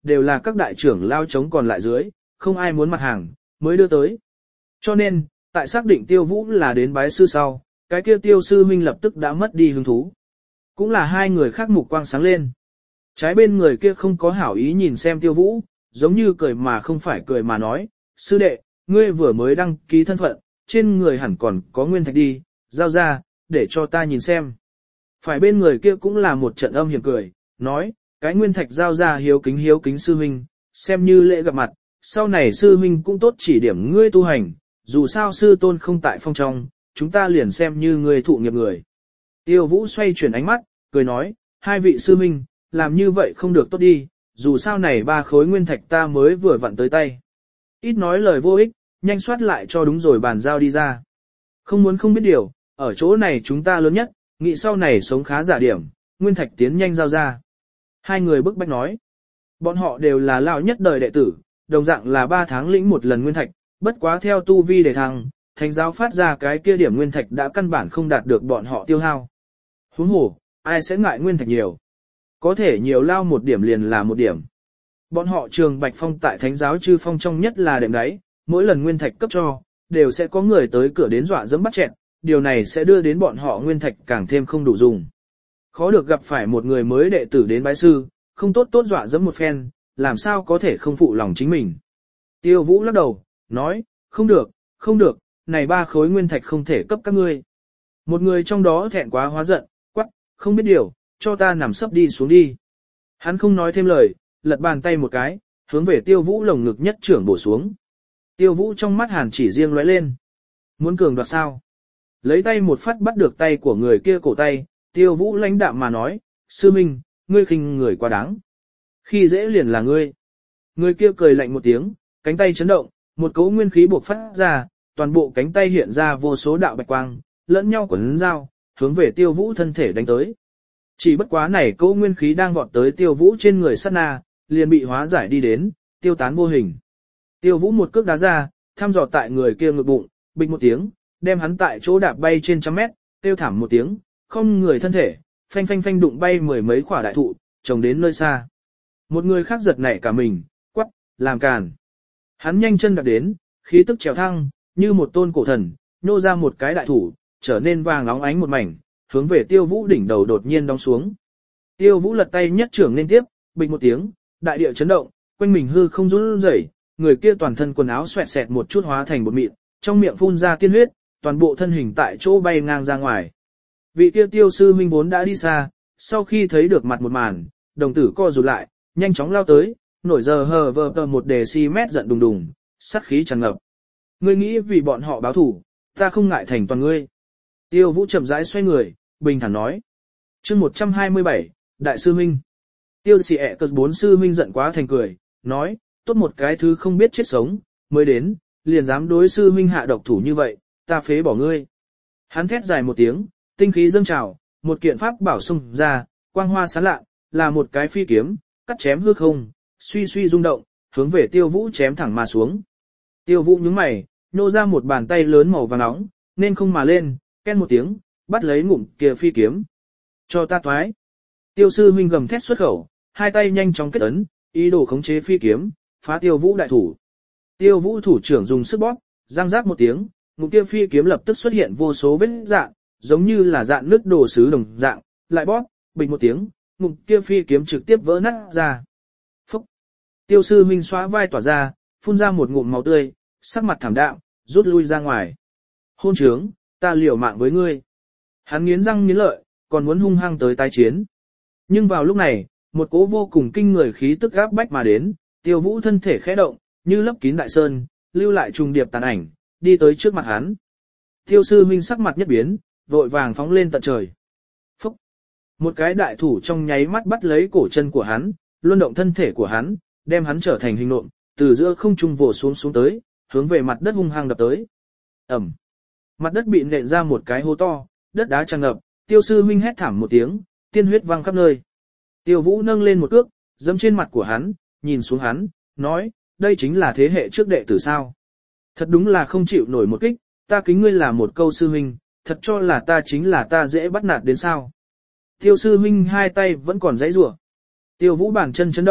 đều là các đại trưởng lao chống còn lại dưới, không ai muốn mặt hàng, mới đưa tới. Cho nên, tại xác định Tiêu Vũ là đến bái sư sau, cái kia Tiêu sư huynh lập tức đã mất đi hứng thú. Cũng là hai người khác mục quang sáng lên. Trái bên người kia không có hảo ý nhìn xem Tiêu Vũ, giống như cười mà không phải cười mà nói, sư đệ, ngươi vừa mới đăng ký thân phận, trên người hẳn còn có nguyên thạch đi, giao ra, để cho ta nhìn xem. Phải bên người kia cũng là một trận âm hiểm cười, nói, cái nguyên thạch giao ra hiếu kính hiếu kính sư huynh, xem như lễ gặp mặt, sau này sư huynh cũng tốt chỉ điểm ngươi tu hành, dù sao sư tôn không tại phong trong, chúng ta liền xem như ngươi thụ nghiệp người. Tiêu Vũ xoay chuyển ánh mắt, cười nói, hai vị sư huynh, làm như vậy không được tốt đi, dù sao này ba khối nguyên thạch ta mới vừa vặn tới tay. Ít nói lời vô ích, nhanh soát lại cho đúng rồi bàn giao đi ra. Không muốn không biết điều, ở chỗ này chúng ta lớn nhất, nghĩ sau này sống khá giả điểm, nguyên thạch tiến nhanh giao ra. Hai người bức bách nói, bọn họ đều là lão nhất đời đệ tử, đồng dạng là ba tháng lĩnh một lần nguyên thạch, bất quá theo tu vi để thăng, thánh giáo phát ra cái kia điểm nguyên thạch đã căn bản không đạt được bọn họ tiêu hao. Huống hồ, ai sẽ ngại nguyên thạch nhiều? Có thể nhiều lao một điểm liền là một điểm. Bọn họ trường Bạch Phong tại thánh giáo chư phong trong nhất là đệm đáy, mỗi lần nguyên thạch cấp cho, đều sẽ có người tới cửa đến dọa dẫm bắt chẹn, điều này sẽ đưa đến bọn họ nguyên thạch càng thêm không đủ dùng. Khó được gặp phải một người mới đệ tử đến bái sư, không tốt tốt dọa dẫm một phen, làm sao có thể không phụ lòng chính mình. Tiêu Vũ lắc đầu, nói, không được, không được, này ba khối nguyên thạch không thể cấp các ngươi. Một người trong đó thẹn quá hóa giận, quắc, không biết điều, cho ta nằm sấp đi xuống đi. Hắn không nói thêm lời, lật bàn tay một cái, hướng về Tiêu Vũ lồng ngực nhất trưởng bổ xuống. Tiêu Vũ trong mắt hàn chỉ riêng lóe lên. Muốn cường đoạt sao? Lấy tay một phát bắt được tay của người kia cổ tay, Tiêu Vũ lãnh đạm mà nói, sư minh, ngươi khinh người quá đáng. Khi dễ liền là ngươi. Người kia cười lạnh một tiếng, cánh tay chấn động, một cỗ nguyên khí buộc phát ra, toàn bộ cánh tay hiện ra vô số đạo bạch quang, lẫn nhau quấn dao, hướng về Tiêu Vũ thân thể đánh tới. Chỉ bất quá này cỗ nguyên khí đang vọt tới Tiêu Vũ trên người sát na, liền bị hóa giải đi đến, tiêu tán vô hình. Tiêu Vũ một cước đá ra, thăm dò tại người kia ngực bụng, bịch một tiếng, đem hắn tại chỗ đạp bay trên trăm mét, tiêu thảm một tiếng, không người thân thể, phanh phanh phanh đụng bay mười mấy quả đại thụ, trồng đến nơi xa. Một người khác giật nảy cả mình, quắc, làm càn. Hắn nhanh chân đạp đến, khí tức trèo thăng, như một tôn cổ thần, nhô ra một cái đại thủ, trở nên vàng óng ánh một mảnh, hướng về Tiêu Vũ đỉnh đầu đột nhiên đóng xuống. Tiêu Vũ lật tay nhất trưởng lên tiếp, bịch một tiếng, đại địa chấn động, quanh mình hư không run rẩy, người kia toàn thân quần áo xoẹt xẹt một chút hóa thành bột mịn, trong miệng phun ra tiên huyết, toàn bộ thân hình tại chỗ bay ngang ra ngoài. Vị kia Tiêu sư huynh vốn đã đi xa, sau khi thấy được mặt một màn, đồng tử co rụt lại, nhanh chóng lao tới, nổi giờ hờ vờ tờ một đề xi mét giận đùng đùng, sát khí tràn ngập. Ngươi nghĩ vì bọn họ báo thủ, ta không ngại thành toàn ngươi. Tiêu Vũ chậm rãi xoay người, bình thản nói. Chương một trăm hai mươi bảy, Đại sư huynh. Tiêu Sĩ ẹ cờ bốn sư huynh giận quá thành cười, nói, tốt một cái thứ không biết chết sống, mới đến, liền dám đối sư huynh hạ độc thủ như vậy, ta phế bỏ ngươi. Hắn thét dài một tiếng, tinh khí dâng trào, một kiện pháp bảo xung ra, quang hoa sáng lạ, là một cái phi kiếm, cắt chém hư không, suy suy rung động, hướng về Tiêu Vũ chém thẳng mà xuống. Tiêu Vũ nhướng mày, nô ra một bàn tay lớn màu vàng nóng, nên không mà lên, ken một tiếng, bắt lấy ngụm kia phi kiếm. Cho ta toái. Tiêu sư huynh gầm thét xuất khẩu, hai tay nhanh chóng kết ấn, ý đồ khống chế phi kiếm, phá Tiêu Vũ đại thủ. Tiêu Vũ thủ trưởng dùng sức bóp, răng rác một tiếng, ngụm kia phi kiếm lập tức xuất hiện vô số vết dạng, giống như là dạng nước đồ sứ đồng dạng, lại bóp, bình một tiếng, ngụm kia phi kiếm trực tiếp vỡ nát ra. Phúc! Tiêu sư huynh xóa vai tỏa ra, phun ra một ngụm máu tươi, sắc mặt thảm đạm, rút lui ra ngoài. Hôn trướng, ta liều mạng với ngươi. Hắn nghiến răng nghiến lợi, còn muốn hung hăng tới tái chiến. Nhưng vào lúc này, một cỗ vô cùng kinh người khí tức gáp bách mà đến, Tiêu Vũ thân thể khẽ động, như lấp kín đại sơn, lưu lại trùng điệp tàn ảnh, đi tới trước mặt hắn. Tiêu sư huynh sắc mặt nhất biến, vội vàng phóng lên tận trời. Phúc! Một cái đại thủ trong nháy mắt bắt lấy cổ chân của hắn, luân động thân thể của hắn, đem hắn trở thành hình nộm, từ giữa không trung vồ xuống xuống tới, hướng về mặt đất hung hăng đập tới. Ẩm! Mặt đất bị nện ra một cái hố to, đất đá tràn ngập, Tiêu sư huynh hét thảm một tiếng, tiên huyết văng khắp nơi. Tiêu Vũ nâng lên một cước, giẫm trên mặt của hắn, nhìn xuống hắn, nói, đây chính là thế hệ trước đệ tử sao. Thật đúng là không chịu nổi một kích, ta kính ngươi là một câu sư huynh, thật cho là ta chính là ta dễ bắt nạt đến sao. Tiêu sư huynh hai tay vẫn còn giãy giụa. Tiêu Vũ bàn chân chấn động,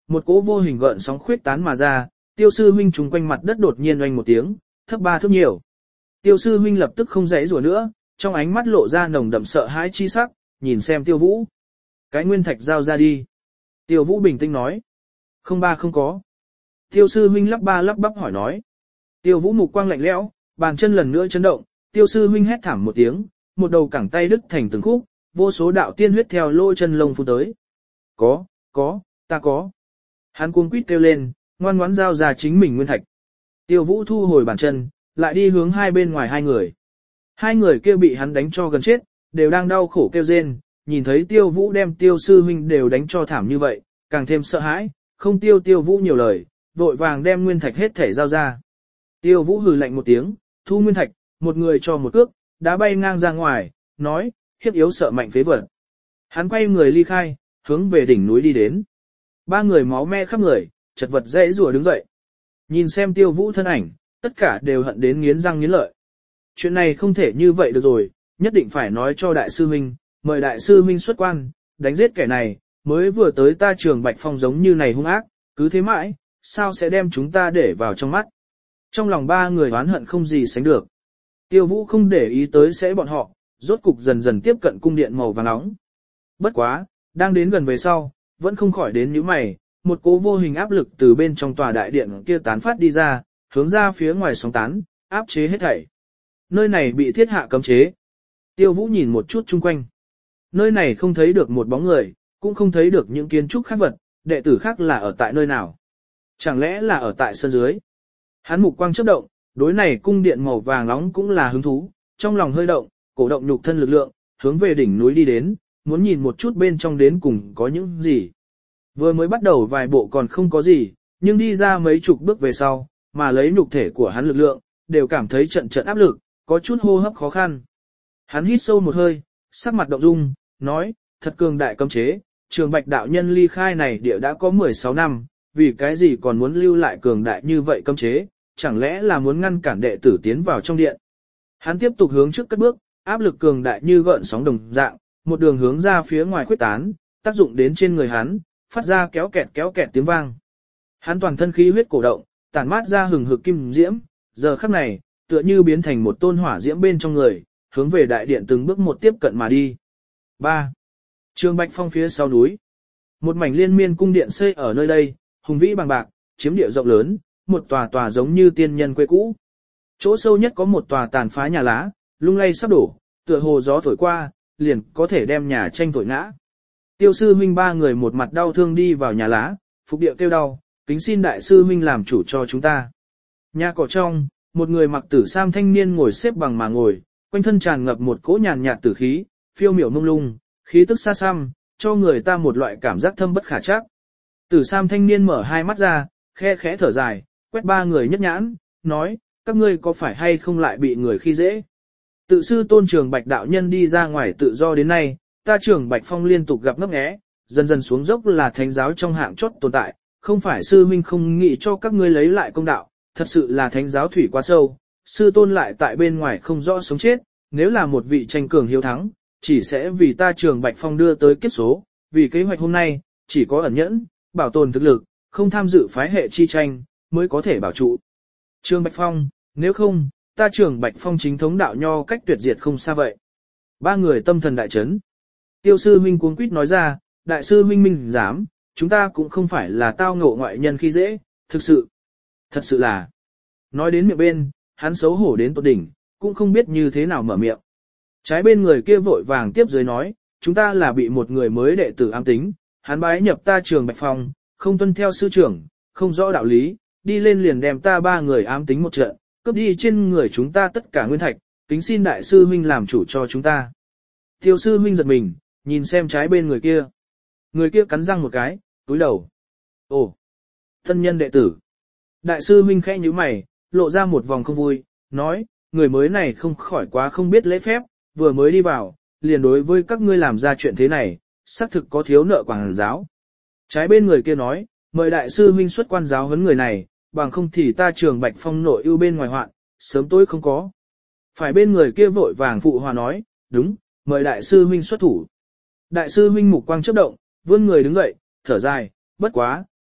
Một cỗ vô hình gợn sóng khuyết tán mà ra, tiêu sư huynh trùng quanh mặt đất đột nhiên oanh một tiếng, thấp ba thước nhiều. Tiêu sư huynh lập tức không dãy rủa nữa, trong ánh mắt lộ ra nồng đậm sợ hãi chi sắc, nhìn xem tiêu vũ. Cái nguyên thạch giao ra đi. Tiêu vũ bình tĩnh nói. Không ba không có. Tiêu sư huynh lắp ba lắp bắp hỏi nói. Tiêu vũ mục quang lạnh lẽo, bàn chân lần nữa chấn động, tiêu sư huynh hét thảm một tiếng, một đầu cẳng tay đứt thành từng khúc, vô số đạo tiên huyết theo lỗ chân lông phun tới. Có, có, ta có. Hắn cuống quýt kêu lên, ngoan ngoãn giao ra chính mình nguyên thạch. Tiêu vũ thu hồi bàn chân, lại đi hướng hai bên ngoài hai người. Hai người kia bị hắn đánh cho gần chết, đều đang đau khổ kêu rên, nhìn thấy tiêu vũ đem tiêu sư huynh đều đánh cho thảm như vậy, càng thêm sợ hãi, không tiêu tiêu vũ nhiều lời, vội vàng đem nguyên thạch hết thể giao ra. Tiêu vũ hừ lạnh một tiếng, thu nguyên thạch, một người cho một cước, đá bay ngang ra ngoài, nói, hiếp yếu sợ mạnh phế vật. Hắn quay người ly khai, hướng về đỉnh núi đi đến. Ba người máu me khắp người, chật vật dễ rùa đứng dậy. Nhìn xem tiêu vũ thân ảnh, tất cả đều hận đến nghiến răng nghiến lợi. Chuyện này không thể như vậy được rồi, nhất định phải nói cho đại sư huynh, mời đại sư huynh xuất quan, đánh giết kẻ này, mới vừa tới ta trường Bạch Phong giống như này hung ác, cứ thế mãi, sao sẽ đem chúng ta để vào trong mắt. Trong lòng ba người oán hận không gì sánh được. Tiêu vũ không để ý tới sẽ bọn họ, rốt cục dần dần tiếp cận cung điện màu vàng nóng. Bất quá, đang đến gần về sau, vẫn không khỏi đến những mày, một cố vô hình áp lực từ bên trong tòa đại điện kia tán phát đi ra, hướng ra phía ngoài sóng tán, áp chế hết thảy. Nơi này bị thiết hạ cấm chế. Tiêu vũ nhìn một chút chung quanh. Nơi này không thấy được một bóng người, cũng không thấy được những kiến trúc khác vật, đệ tử khác là ở tại nơi nào. Chẳng lẽ là ở tại sân dưới. Hắn mục quang chớp động, đối này cung điện màu vàng nóng cũng là hứng thú, trong lòng hơi động, cổ động nhục thân lực lượng, hướng về đỉnh núi đi đến, muốn nhìn một chút bên trong đến cùng có những gì. Vừa mới bắt đầu vài bộ còn không có gì, nhưng đi ra mấy chục bước về sau, mà lấy nhục thể của hắn lực lượng, đều cảm thấy trận trận áp lực, có chút hô hấp khó khăn. Hắn hít sâu một hơi, sắc mặt động dung, nói, thật cường đại cấm chế, trường Bạch đạo nhân ly khai này địa đã có mười sáu năm, vì cái gì còn muốn lưu lại cường đại như vậy cấm chế, chẳng lẽ là muốn ngăn cản đệ tử tiến vào trong điện. Hắn tiếp tục hướng trước cất bước, áp lực cường đại như gợn sóng đồng dạng, một đường hướng ra phía ngoài khuếch tán, tác dụng đến trên người hắn, phát ra kéo kẹt kéo kẹt tiếng vang. Hắn toàn thân khí huyết cổ động, tản mát ra hừng hực kim diễm, giờ khắc này, tựa như biến thành một tôn hỏa diễm bên trong người, hướng về đại điện từng bước một tiếp cận mà đi. ba. Trường Bạch Phong phía sau núi. Một mảnh liên miên cung điện xây ở nơi đây, hùng vĩ bằng bạc, chiếm địa rộng lớn, một tòa tòa giống như tiên nhân quê cũ. Chỗ sâu nhất có một tòa tàn phá nhà lá, lung lay sắp đổ, tựa hồ gió thổi qua, liền có thể đem nhà tranh thổi ngã. Tiêu sư huynh ba người một mặt đau thương đi vào nhà lá, phục địa kêu đau, kính xin đại sư huynh làm chủ cho chúng ta. Nhà cỏ trong, một người mặc tử sam thanh niên ngồi xếp bằng mà ngồi, quanh thân tràn ngập một cỗ nhàn nhạt tử khí, phiêu miểu mông lung, khí tức xa xăm, cho người ta một loại cảm giác thâm bất khả trắc. Tử sam thanh niên mở hai mắt ra, khe khẽ thở dài, quét ba người nhất nhãn, nói, các ngươi có phải hay không lại bị người khi dễ? Tự sư tôn trường Bạch đạo nhân đi ra ngoài tự do đến nay, ta trường Bạch Phong liên tục gặp ngấp nghé, dần dần xuống dốc là thánh giáo trong hạng chót tồn tại, không phải sư huynh không nghĩ cho các ngươi lấy lại công đạo, thật sự là thánh giáo thủy quá sâu, sư tôn lại tại bên ngoài không rõ sống chết, nếu là một vị tranh cường hiếu thắng, chỉ sẽ vì ta trường Bạch Phong đưa tới kiếp số, vì kế hoạch hôm nay, chỉ có ẩn nhẫn, bảo tồn thực lực, không tham dự phái hệ chi tranh, mới có thể bảo trụ. Trường Bạch Phong, nếu không, ta trường Bạch Phong chính thống đạo nho cách tuyệt diệt không xa vậy. Ba người tâm thần đại chấn. Tiêu sư huynh cuống quýt nói ra, đại sư huynh minh dám, chúng ta cũng không phải là tao ngộ ngoại nhân khi dễ, thực sự, thật sự là. Nói đến miệng bên, hắn xấu hổ đến tột đỉnh, cũng không biết như thế nào mở miệng. Trái bên người kia vội vàng tiếp dưới nói, chúng ta là bị một người mới đệ tử ám tính, hắn bái nhập ta trường Bạch Phong, không tuân theo sư trưởng, không rõ đạo lý, đi lên liền đem ta ba người ám tính một trận, cướp đi trên người chúng ta tất cả nguyên thạch, kính xin đại sư huynh làm chủ cho chúng ta. Tiêu sư huynh giật mình, nhìn xem trái bên người kia. Người kia cắn răng một cái, túi đầu. Ồ, thân nhân đệ tử. Đại sư huynh khẽ nhíu mày, lộ ra một vòng không vui, nói, người mới này không khỏi quá không biết lễ phép, vừa mới đi vào, liền đối với các ngươi làm ra chuyện thế này, xác thực có thiếu nợ quảng giáo. Trái bên người kia nói, mời đại sư huynh xuất quan giáo huấn người này, bằng không thì ta trường Bạch Phong nội ưu bên ngoài hoạn, sớm tối không có. Phải bên người kia vội vàng phụ hòa nói, đúng, mời đại sư huynh xuất thủ. Đại sư huynh mục quang chớp động, vươn người đứng dậy, thở dài, bất quá,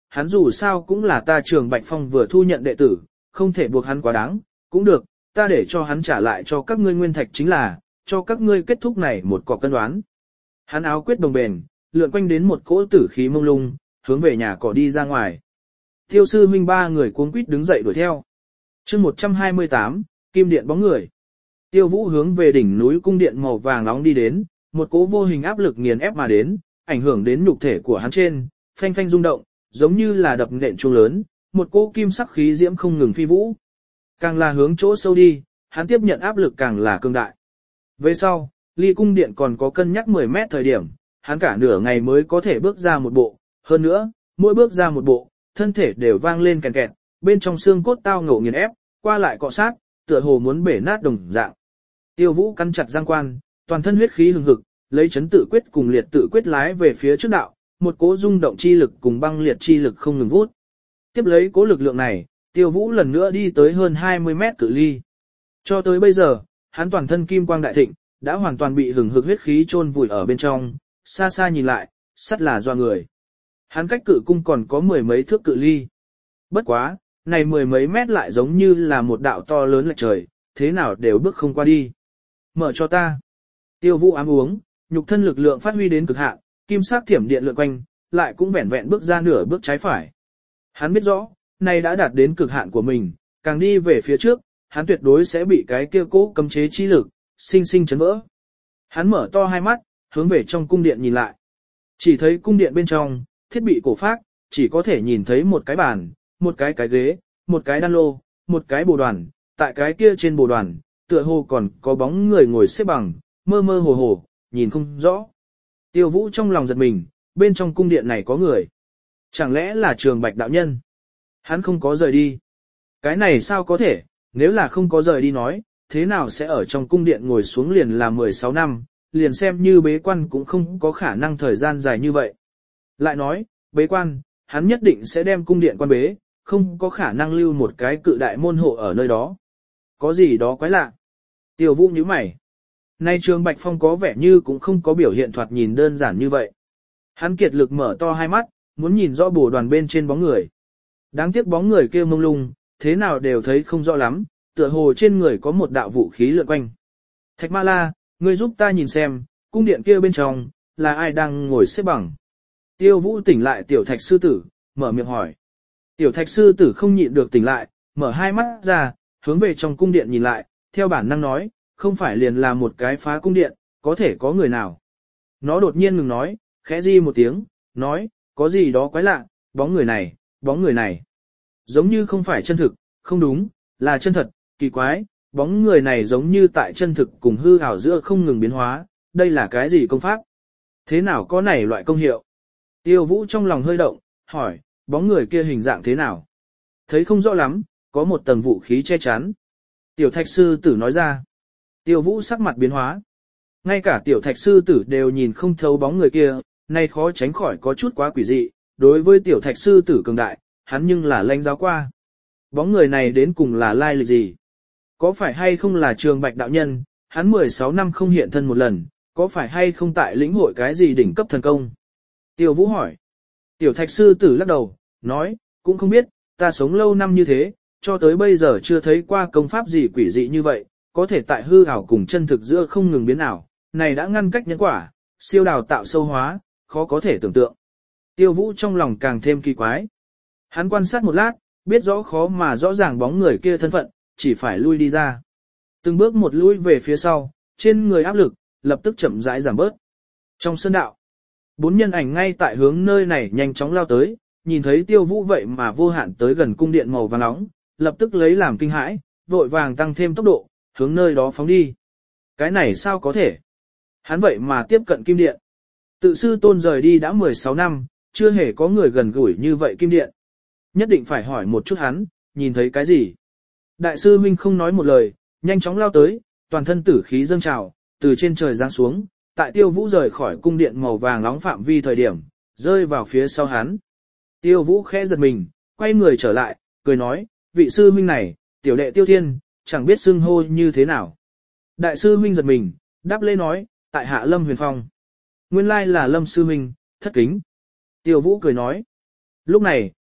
hắn dù sao cũng là ta Trường Bạch Phong vừa thu nhận đệ tử, không thể buộc hắn quá đáng, cũng được, ta để cho hắn trả lại cho các ngươi nguyên thạch chính là, cho các ngươi kết thúc này một cọc cân đoán. Hắn áo quyết đồng bền, lượn quanh đến một cỗ tử khí mông lung, hướng về nhà cỏ đi ra ngoài. Tiêu sư huynh ba người cuống quýt đứng dậy đuổi theo. chương một trăm hai mươi tám, Kim Điện bóng người. Tiêu Vũ hướng về đỉnh núi cung điện màu vàng nóng đi đến, một cỗ vô hình áp lực nghiền ép mà đến, ảnh hưởng đến nhục thể của hắn trên, phanh phanh rung động, giống như là đập nện chuông lớn, một cỗ kim sắc khí diễm không ngừng phi vũ. Càng là hướng chỗ sâu đi, hắn tiếp nhận áp lực càng là cường đại. Về sau, ly cung điện còn có cân nhắc mười mét thời điểm, hắn cả nửa ngày mới có thể bước ra một bộ, hơn nữa, mỗi bước ra một bộ, thân thể đều vang lên kèn kẹt, bên trong xương cốt tao ngộ nghiền ép, qua lại cọ sát, tựa hồ muốn bể nát đồng dạng. Tiêu Vũ cắn chặt răng quan, toàn thân huyết khí hừng hực, lấy chấn tự quyết cùng liệt tự quyết lái về phía trước đạo, một cỗ rung động chi lực cùng băng liệt chi lực không ngừng vút. Tiếp lấy cỗ lực lượng này, Tiêu Vũ lần nữa đi tới hơn hai mươi mét cự ly. Cho tới bây giờ, hắn toàn thân kim quang đại thịnh, đã hoàn toàn bị hừng hực huyết khí chôn vùi ở bên trong, xa xa nhìn lại, sắt là doa người. Hắn cách cự cung còn có mười mấy thước cự ly. Bất quá, này mười mấy mét lại giống như là một đạo to lớn lệch trời, thế nào đều bước không qua đi. Mở cho ta. Tiêu Vũ ám uống, nhục thân lực lượng phát huy đến cực hạn, kim sắc thiểm điện lượn quanh, lại cũng vẹn vẹn bước ra nửa bước trái phải. Hắn biết rõ, này đã đạt đến cực hạn của mình, càng đi về phía trước, hắn tuyệt đối sẽ bị cái kia cố cấm chế chi lực, sinh sinh chấn vỡ. Hắn mở to hai mắt, hướng về trong cung điện nhìn lại. Chỉ thấy cung điện bên trong, thiết bị cổ phác, chỉ có thể nhìn thấy một cái bàn, một cái cái ghế, một cái đan lô, một cái bồ đoàn, tại cái kia trên bồ đoàn, tựa hồ còn có bóng người ngồi xếp bằng, mơ mơ hồ hồ, nhìn không rõ. Tiêu Vũ trong lòng giật mình, bên trong cung điện này có người. Chẳng lẽ là Trường Bạch đạo nhân? Hắn không có rời đi. Cái này sao có thể, nếu là không có rời đi nói, thế nào sẽ ở trong cung điện ngồi xuống liền là mười sáu năm, liền xem như bế quan cũng không có khả năng thời gian dài như vậy. Lại nói, bế quan, hắn nhất định sẽ đem cung điện quan bế, không có khả năng lưu một cái cự đại môn hộ ở nơi đó. Có gì đó quái lạ. Tiêu Vũ nhíu mày. Nay Trường Bạch Phong có vẻ như cũng không có biểu hiện thoạt nhìn đơn giản như vậy. Hắn kiệt lực mở to hai mắt, muốn nhìn rõ bồ đoàn bên trên bóng người. Đáng tiếc bóng người kia mông lung, thế nào đều thấy không rõ lắm, tựa hồ trên người có một đạo vũ khí lượn quanh. Thạch Ma La, ngươi giúp ta nhìn xem, cung điện kia bên trong, là ai đang ngồi xếp bằng. Tiêu Vũ tỉnh lại tiểu thạch sư tử, mở miệng hỏi. Tiểu thạch sư tử không nhịn được tỉnh lại, mở hai mắt ra, hướng về trong cung điện nhìn lại, theo bản năng nói, không phải liền là một cái phá cung điện, có thể có người nào. Nó đột nhiên ngừng nói, khẽ di một tiếng, nói, có gì đó quái lạ, bóng người này, bóng người này. Giống như không phải chân thực, không đúng, là chân thật, kỳ quái, bóng người này giống như tại chân thực cùng hư ảo giữa không ngừng biến hóa, đây là cái gì công pháp? Thế nào có này loại công hiệu? Tiêu Vũ trong lòng hơi động, hỏi, bóng người kia hình dạng thế nào? Thấy không rõ lắm, có một tầng vũ khí che chắn. Tiểu thạch sư tử nói ra. Tiêu Vũ sắc mặt biến hóa. Ngay cả tiểu thạch sư tử đều nhìn không thấu bóng người kia, nay khó tránh khỏi có chút quá quỷ dị. Đối với tiểu thạch sư tử cường đại, hắn nhưng là lãnh giáo qua. Bóng người này đến cùng là lai lịch gì? Có phải hay không là Trường Bạch đạo nhân, hắn mười sáu năm không hiện thân một lần, có phải hay không tại lĩnh hội cái gì đỉnh cấp thần công? Tiêu Vũ hỏi. Tiểu thạch sư tử lắc đầu, nói, cũng không biết, ta sống lâu năm như thế, cho tới bây giờ chưa thấy qua công pháp gì quỷ dị như vậy, có thể tại hư ảo cùng chân thực giữa không ngừng biến ảo, này đã ngăn cách nhân quả, siêu đào tạo sâu hóa, khó có thể tưởng tượng. Tiêu Vũ trong lòng càng thêm kỳ quái. Hắn quan sát một lát, biết rõ khó mà rõ ràng bóng người kia thân phận, chỉ phải lui đi ra. Từng bước một lui về phía sau, trên người áp lực, lập tức chậm rãi giảm bớt. Trong sơn đạo, bốn nhân ảnh ngay tại hướng nơi này nhanh chóng lao tới, nhìn thấy Tiêu Vũ vậy mà vô hạn tới gần cung điện màu vàng nóng, lập tức lấy làm kinh hãi, vội vàng tăng thêm tốc độ, hướng nơi đó phóng đi. Cái này sao có thể? Hắn vậy mà tiếp cận kim điện. Tự sư tôn rời đi đã mười sáu năm, chưa hề có người gần gũi như vậy kim điện. Nhất định phải hỏi một chút hắn, nhìn thấy cái gì? Đại sư huynh không nói một lời, nhanh chóng lao tới, toàn thân tử khí dâng trào, từ trên trời giáng xuống, tại Tiêu Vũ rời khỏi cung điện màu vàng nóng phạm vi thời điểm, rơi vào phía sau hắn. Tiêu Vũ khẽ giật mình, quay người trở lại, cười nói, vị sư huynh này, tiểu đệ Tiêu Thiên, chẳng biết xưng hô như thế nào. Đại sư huynh giật mình, đáp lễ nói, tại hạ Lâm Huyền Phong. Nguyên lai là Lâm sư huynh, thất kính. Tiêu Vũ cười nói. Lúc này,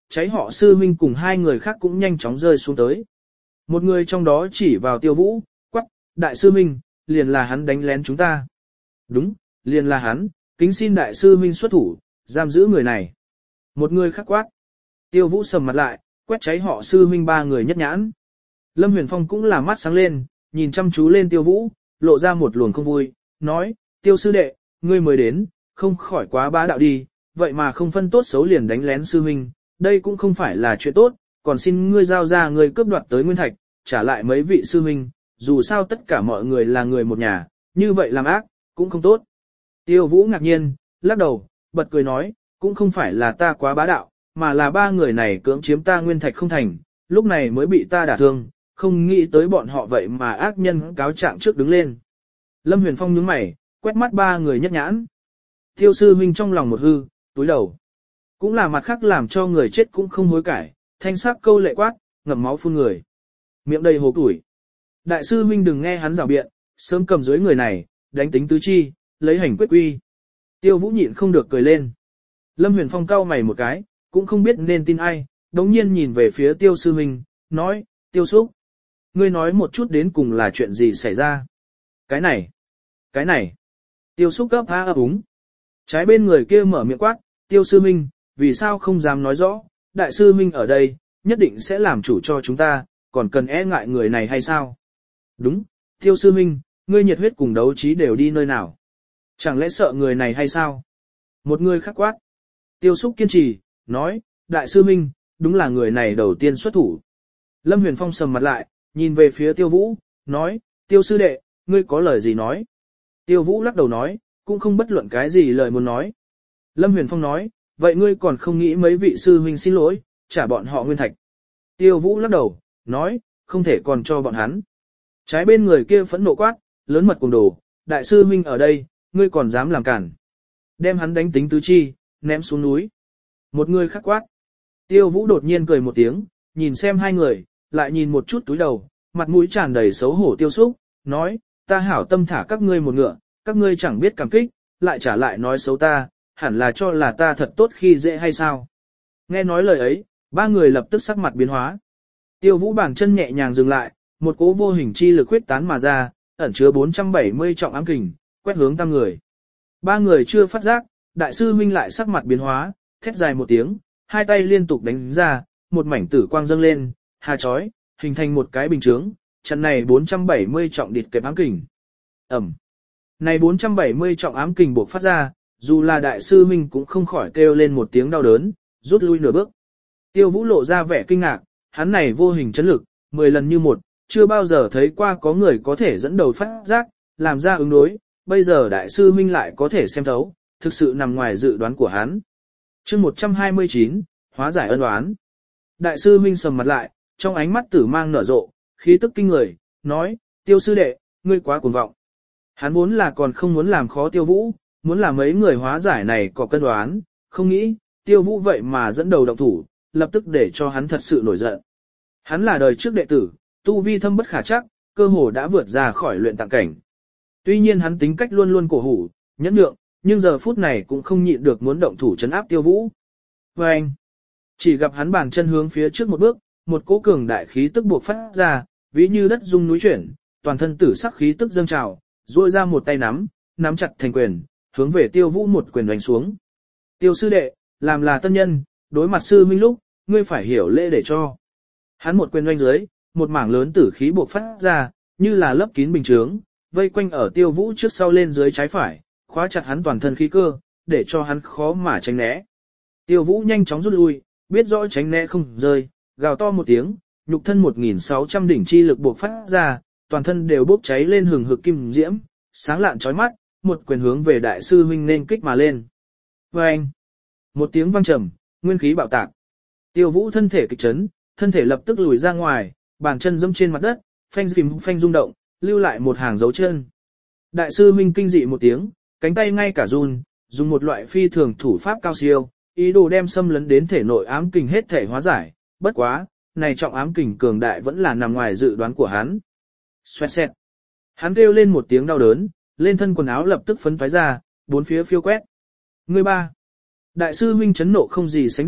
cháy họ sư huynh cùng hai người khác cũng nhanh chóng rơi xuống tới. Một người trong đó chỉ vào Tiêu Vũ, quắc, đại sư huynh, liền là hắn đánh lén chúng ta. Đúng, liền là hắn, kính xin đại sư huynh xuất thủ, giam giữ người này. Một người khác quát. Tiêu Vũ sầm mặt lại, quét cháy họ sư huynh ba người nhất nhãn. Lâm Huyền Phong cũng là mắt sáng lên, nhìn chăm chú lên Tiêu Vũ, lộ ra một luồng không vui, nói, Tiêu sư đệ, ngươi mới đến, không khỏi quá bá đạo đi, vậy mà không phân tốt xấu liền đánh lén sư huynh, đây cũng không phải là chuyện tốt, còn xin ngươi giao ra ngươi cướp đoạt tới nguyên thạch, trả lại mấy vị sư huynh, dù sao tất cả mọi người là người một nhà, như vậy làm ác, cũng không tốt. Tiêu Vũ ngạc nhiên, lắc đầu, bật cười nói, cũng không phải là ta quá bá đạo, mà là ba người này cưỡng chiếm ta nguyên thạch không thành, lúc này mới bị ta đả thương, không nghĩ tới bọn họ vậy mà ác nhân cáo trạng trước đứng lên. Lâm Huyền Phong nhướng mày, quét mắt ba người nhất nhãn. Tiêu sư huynh trong lòng một hư, túi đầu. Cũng là mặt khác làm cho người chết cũng không hối cải, thanh sắc câu lệ quát, ngậm máu phun người. Miệng đầy hồ tuổi. Đại sư huynh đừng nghe hắn rào biện, sớm cầm dưới người này, đánh tính tứ chi, lấy hành quyết quy. Tiêu Vũ nhịn không được cười lên. Lâm Huyền Phong cau mày một cái, cũng không biết nên tin ai, đống nhiên nhìn về phía Tiêu sư huynh, nói, Tiêu Súc, ngươi nói một chút đến cùng là chuyện gì xảy ra. Cái này, cái này, Tiêu Súc gấp há ấp úng. Trái bên người kia mở miệng quát, Tiêu sư huynh, vì sao không dám nói rõ, đại sư huynh ở đây, nhất định sẽ làm chủ cho chúng ta, còn cần e ngại người này hay sao? Đúng, Tiêu sư huynh, ngươi nhiệt huyết cùng đấu trí đều đi nơi nào? Chẳng lẽ sợ người này hay sao? Một người khắc quát. Tiêu Súc kiên trì, nói, đại sư huynh, đúng là người này đầu tiên xuất thủ. Lâm Huyền Phong sầm mặt lại, nhìn về phía Tiêu Vũ, nói, Tiêu sư đệ, ngươi có lời gì nói? Tiêu Vũ lắc đầu nói, cũng không bất luận cái gì lời muốn nói. Lâm Huyền Phong nói, vậy ngươi còn không nghĩ mấy vị sư huynh xin lỗi, trả bọn họ nguyên thạch. Tiêu Vũ lắc đầu, nói, không thể còn cho bọn hắn. Trái bên người kia phẫn nộ quát, lớn mật cùng đồ, đại sư huynh ở đây, ngươi còn dám làm cản. Đem hắn đánh tính tứ chi, ném xuống núi. Một người khắc quát. Tiêu Vũ đột nhiên cười một tiếng, nhìn xem hai người, lại nhìn một chút túi đầu, mặt mũi tràn đầy xấu hổ Tiêu Súc, nói, ta hảo tâm thả các ngươi một ngựa, các ngươi chẳng biết cảm kích, lại trả lại nói xấu ta, hẳn là cho là ta thật tốt khi dễ hay sao. Nghe nói lời ấy, ba người lập tức sắc mặt biến hóa. Tiêu Vũ bàn chân nhẹ nhàng dừng lại, một cỗ vô hình chi lực huyết tán mà ra, ẩn chứa bốn trăm bảy mươi trọng ám kình, quét hướng tam người. Ba người chưa phát giác, đại sư huynh lại sắc mặt biến hóa, thét dài một tiếng, hai tay liên tục đánh ra, một mảnh tử quang dâng lên, hà chói, hình thành một cái bình chướng, chặn này bốn trăm bảy mươi trọng địt kẹp ám kình. Ẩm. Này bốn trăm bảy mươi trọng ám kình buộc phát ra, dù là đại sư huynh cũng không khỏi kêu lên một tiếng đau đớn, rút lui nửa bước. Tiêu Vũ lộ ra vẻ kinh ngạc, hắn này vô hình chấn lực, mười lần như một, chưa bao giờ thấy qua có người có thể dẫn đầu phát giác, làm ra ứng đối, bây giờ đại sư huynh lại có thể xem thấu, thực sự nằm ngoài dự đoán của hắn. Chương một trăm hai mươi chín, hóa giải ân oán. Đại sư huynh sầm mặt lại, trong ánh mắt tử mang nở rộ, khí tức kinh người, nói, Tiêu sư đệ, ngươi quá cuồng vọng. Hắn vốn là còn không muốn làm khó Tiêu Vũ, muốn làm mấy người hóa giải này có cân đoán, không nghĩ, Tiêu Vũ vậy mà dẫn đầu động thủ, lập tức để cho hắn thật sự nổi giận. Hắn là đời trước đệ tử, tu vi thâm bất khả chắc, cơ hồ đã vượt ra khỏi luyện tạng cảnh. Tuy nhiên hắn tính cách luôn luôn cổ hủ, nhẫn nhượng, nhưng giờ phút này cũng không nhịn được muốn động thủ trấn áp Tiêu Vũ. Và anh, chỉ gặp hắn bàn chân hướng phía trước một bước, một cỗ cường đại khí tức buộc phát ra, ví như đất rung núi chuyển, toàn thân tử sắc khí tức dâng trào, duỗi ra một tay nắm, nắm chặt thành quyền, hướng về Tiêu Vũ một quyền đánh xuống. Tiêu sư đệ, làm là tân nhân, đối mặt sư minh lúc, ngươi phải hiểu lễ để cho. Hắn một quyền đánh dưới, một mảng lớn tử khí buộc phát ra, như là lấp kín bình chướng, vây quanh ở Tiêu Vũ trước sau lên dưới trái phải, khóa chặt hắn toàn thân khí cơ, để cho hắn khó mà tránh né. Tiêu Vũ nhanh chóng rút lui, biết rõ tránh né không rơi, gào to một tiếng, nhục thân một nghìn sáu trăm đỉnh chi lực buộc phát ra, toàn thân đều bốc cháy lên hừng hực kim diễm, sáng lạn chói mắt, một quyền hướng về đại sư huynh nên kích mà lên. Và anh, một tiếng vang trầm, nguyên khí bạo tạc. Tiêu Vũ thân thể kịch chấn, thân thể lập tức lùi ra ngoài, bàn chân dẫm trên mặt đất, phanh phím phanh rung động, lưu lại một hàng dấu chân. Đại sư huynh kinh dị một tiếng, cánh tay ngay cả run, dùng một loại phi thường thủ pháp cao siêu, ý đồ đem xâm lấn đến thể nội ám kình hết thể hóa giải, bất quá, này trọng ám kình cường đại vẫn là nằm ngoài dự đoán của hắn. Xoẹt xẹt. Hắn kêu lên một tiếng đau đớn, lên thân quần áo lập tức phấn toái ra, bốn phía phiêu quét. Người ba. Đại sư huynh chấn nộ không gì sánh được,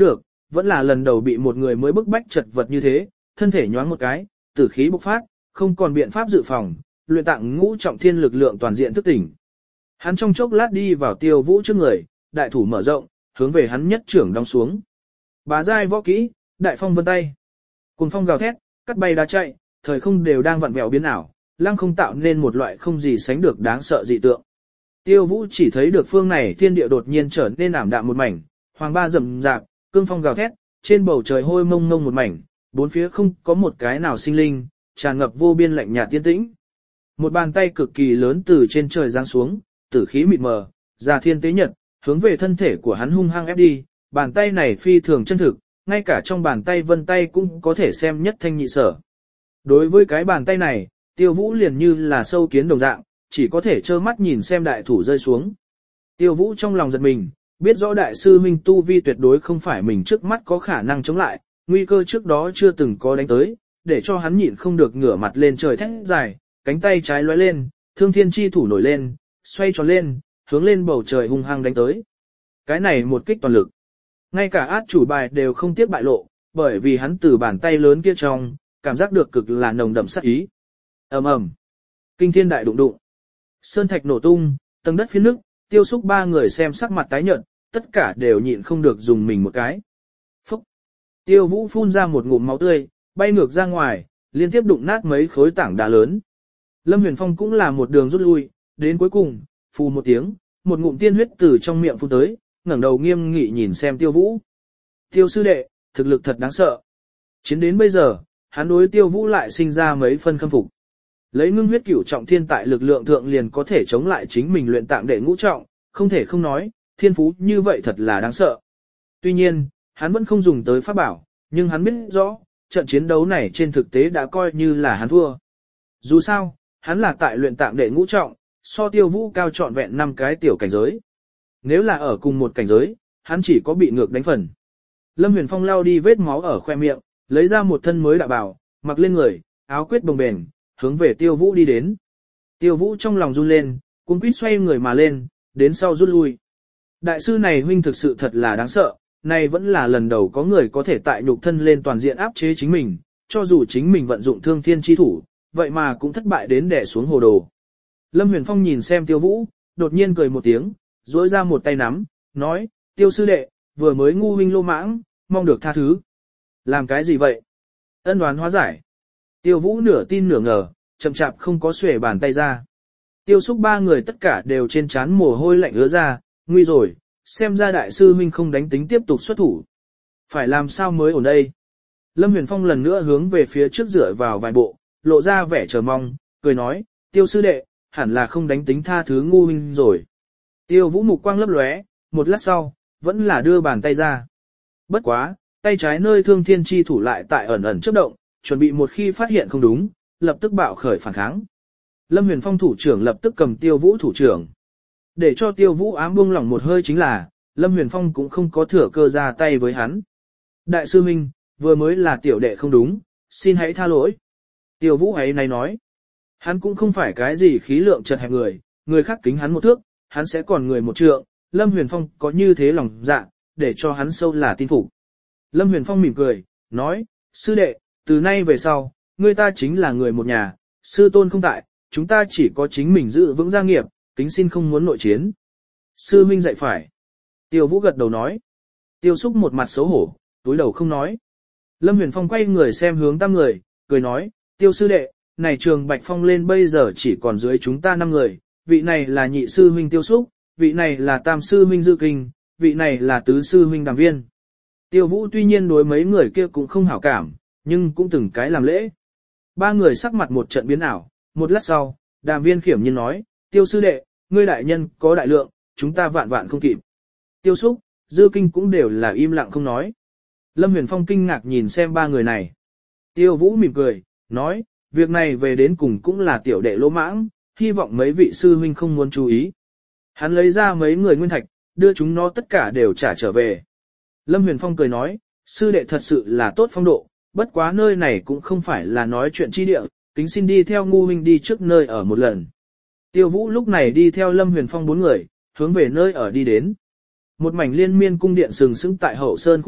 vẫn là lần đầu bị một người mới bức bách chật vật như thế, thân thể nhoáng một cái, tử khí bộc phát, không còn biện pháp dự phòng, luyện tạng ngũ trọng thiên lực lượng toàn diện thức tỉnh. Hắn trong chốc lát đi vào Tiêu Vũ trước người, đại thủ mở rộng, hướng về hắn nhất trưởng đóng xuống. Bá giai võ kỹ, đại phong vân tay. Cuồng phong gào thét, cắt bay đá chạy, thời không đều đang vặn vẹo biến ảo, lăng không tạo nên một loại không gì sánh được đáng sợ dị tượng. Tiêu Vũ chỉ thấy được phương này thiên địa đột nhiên trở nên ảm đạm một mảnh, hoàng ba rậm rạp, cương phong gào thét, trên bầu trời hôi mông mông một mảnh, bốn phía không có một cái nào sinh linh, tràn ngập vô biên lạnh nhạt tiên tĩnh. Một bàn tay cực kỳ lớn từ trên trời giáng xuống, tử khí mịt mờ, già thiên tế nhật, hướng về thân thể của hắn hung hăng ép đi, bàn tay này phi thường chân thực, ngay cả trong bàn tay vân tay cũng có thể xem nhất thanh nhị sở. Đối với cái bàn tay này, Tiêu Vũ liền như là sâu kiến đồng dạng, chỉ có thể trơ mắt nhìn xem đại thủ rơi xuống. Tiêu Vũ trong lòng giật mình, biết rõ đại sư huynh tu vi tuyệt đối không phải mình trước mắt có khả năng chống lại, nguy cơ trước đó chưa từng có đánh tới, để cho hắn nhịn không được ngửa mặt lên trời thét dài, cánh tay trái lóe lên, thương thiên chi thủ nổi lên, xoay tròn lên, hướng lên bầu trời hung hăng đánh tới. Cái này một kích toàn lực. Ngay cả át chủ bài đều không tiếc bại lộ, bởi vì hắn từ bàn tay lớn kia trong, cảm giác được cực là nồng đậm sát ý. Ầm ầm, kinh thiên đại đụng đụng, sơn thạch nổ tung, tầng đất phiến nứt, Tiêu Súc ba người xem sắc mặt tái nhợt, tất cả đều nhịn không được dùng mình một cái. Phúc, Tiêu Vũ phun ra một ngụm máu tươi, bay ngược ra ngoài, liên tiếp đụng nát mấy khối tảng đá lớn. Lâm Huyền Phong cũng là một đường rút lui, đến cuối cùng, phù một tiếng, một ngụm tiên huyết từ trong miệng phun tới, ngẩng đầu nghiêm nghị nhìn xem Tiêu Vũ. Tiêu sư đệ, thực lực thật đáng sợ. Chiến đến bây giờ, hắn đối Tiêu Vũ lại sinh ra mấy phân khâm phục. Lấy ngưng huyết cửu trọng thiên tại lực lượng thượng liền có thể chống lại chính mình luyện tạng đệ ngũ trọng, không thể không nói, thiên phú như vậy thật là đáng sợ. Tuy nhiên, hắn vẫn không dùng tới pháp bảo, nhưng hắn biết rõ, trận chiến đấu này trên thực tế đã coi như là hắn thua. Dù sao, hắn là tại luyện tạng đệ ngũ trọng, so Tiêu Vũ cao trọn vẹn năm cái tiểu cảnh giới. Nếu là ở cùng một cảnh giới, hắn chỉ có bị ngược đánh phần. Lâm Huyền Phong lau đi vết máu ở khoe miệng, lấy ra một thân mới đạo bào, mặc lên người, áo quyết bồng bềnh, hướng về Tiêu Vũ đi đến. Tiêu Vũ trong lòng run lên, cuống quýt xoay người mà lên, đến sau rút lui. Đại sư này huynh thực sự thật là đáng sợ, này vẫn là lần đầu có người có thể tại nhục thân lên toàn diện áp chế chính mình, cho dù chính mình vận dụng thương thiên chi thủ, vậy mà cũng thất bại đến đè xuống hồ đồ. Lâm Huyền Phong nhìn xem Tiêu Vũ, đột nhiên cười một tiếng, duỗi ra một tay nắm, nói, Tiêu sư đệ, vừa mới ngu huynh lô mãng, mong được tha thứ. Làm cái gì vậy? Ân oán hóa giải. Tiêu Vũ nửa tin nửa ngờ, chậm chạp không có xuề bàn tay ra. Tiêu Súc ba người tất cả đều trên trán mồ hôi lạnh ứa ra, nguy rồi, xem ra đại sư huynh không đánh tính tiếp tục xuất thủ. Phải làm sao mới ổn đây? Lâm Huyền Phong lần nữa hướng về phía trước dựa vào vài bộ, lộ ra vẻ chờ mong, cười nói, Tiêu sư đệ, hẳn là không đánh tính tha thứ ngu huynh rồi. Tiêu Vũ mục quang lấp lóe, một lát sau, vẫn là đưa bàn tay ra. Bất quá, tay trái nơi thương thiên chi thủ lại tại ẩn ẩn chớp động, chuẩn bị một khi phát hiện không đúng, lập tức bạo khởi phản kháng. Lâm Huyền Phong thủ trưởng lập tức cầm Tiêu Vũ thủ trưởng. Để cho Tiêu Vũ ám buông lỏng một hơi chính là, Lâm Huyền Phong cũng không có thừa cơ ra tay với hắn. Đại sư Minh, vừa mới là tiểu đệ không đúng, xin hãy tha lỗi. Tiêu Vũ ấy này nói, hắn cũng không phải cái gì khí lượng chật hẹp người, người khác kính hắn một thước, hắn sẽ còn người một trượng, Lâm Huyền Phong có như thế lòng dạ, để cho hắn sâu là tin phục. Lâm Huyền Phong mỉm cười, nói, sư đệ, từ nay về sau, ngươi ta chính là người một nhà, sư tôn không tại, chúng ta chỉ có chính mình giữ vững gia nghiệp, kính xin không muốn nội chiến. Sư huynh dạy phải. Tiêu Vũ gật đầu nói. Tiêu Súc một mặt xấu hổ, túi đầu không nói. Lâm Huyền Phong quay người xem hướng tam người, cười nói, Tiêu sư đệ, này trường Bạch Phong lên bây giờ chỉ còn dưới chúng ta năm người, vị này là nhị sư huynh Tiêu Súc, vị này là tam sư huynh Dư Kinh, vị này là tứ sư huynh Đàm Viên. Tiêu Vũ tuy nhiên đối mấy người kia cũng không hảo cảm, nhưng cũng từng cái làm lễ. Ba người sắc mặt một trận biến ảo, một lát sau, Đàm Viên khiểm nhiên nói, Tiêu sư đệ, ngươi đại nhân có đại lượng, chúng ta vạn vạn không kịp. Tiêu Súc, Dư Kinh cũng đều là im lặng không nói. Lâm Huyền Phong kinh ngạc nhìn xem ba người này. Tiêu Vũ mỉm cười, nói, việc này về đến cùng cũng là tiểu đệ lỗ mãng, hy vọng mấy vị sư huynh không muốn chú ý. Hắn lấy ra mấy người nguyên thạch, đưa chúng nó tất cả đều trả trở về. Lâm Huyền Phong cười nói, sư đệ thật sự là tốt phong độ, bất quá nơi này cũng không phải là nói chuyện chi địa, kính xin đi theo ngu huynh đi trước nơi ở một lần. Tiêu Vũ lúc này đi theo Lâm Huyền Phong bốn người, hướng về nơi ở đi đến. Một mảnh liên miên cung điện sừng sững tại hậu sơn khu vực,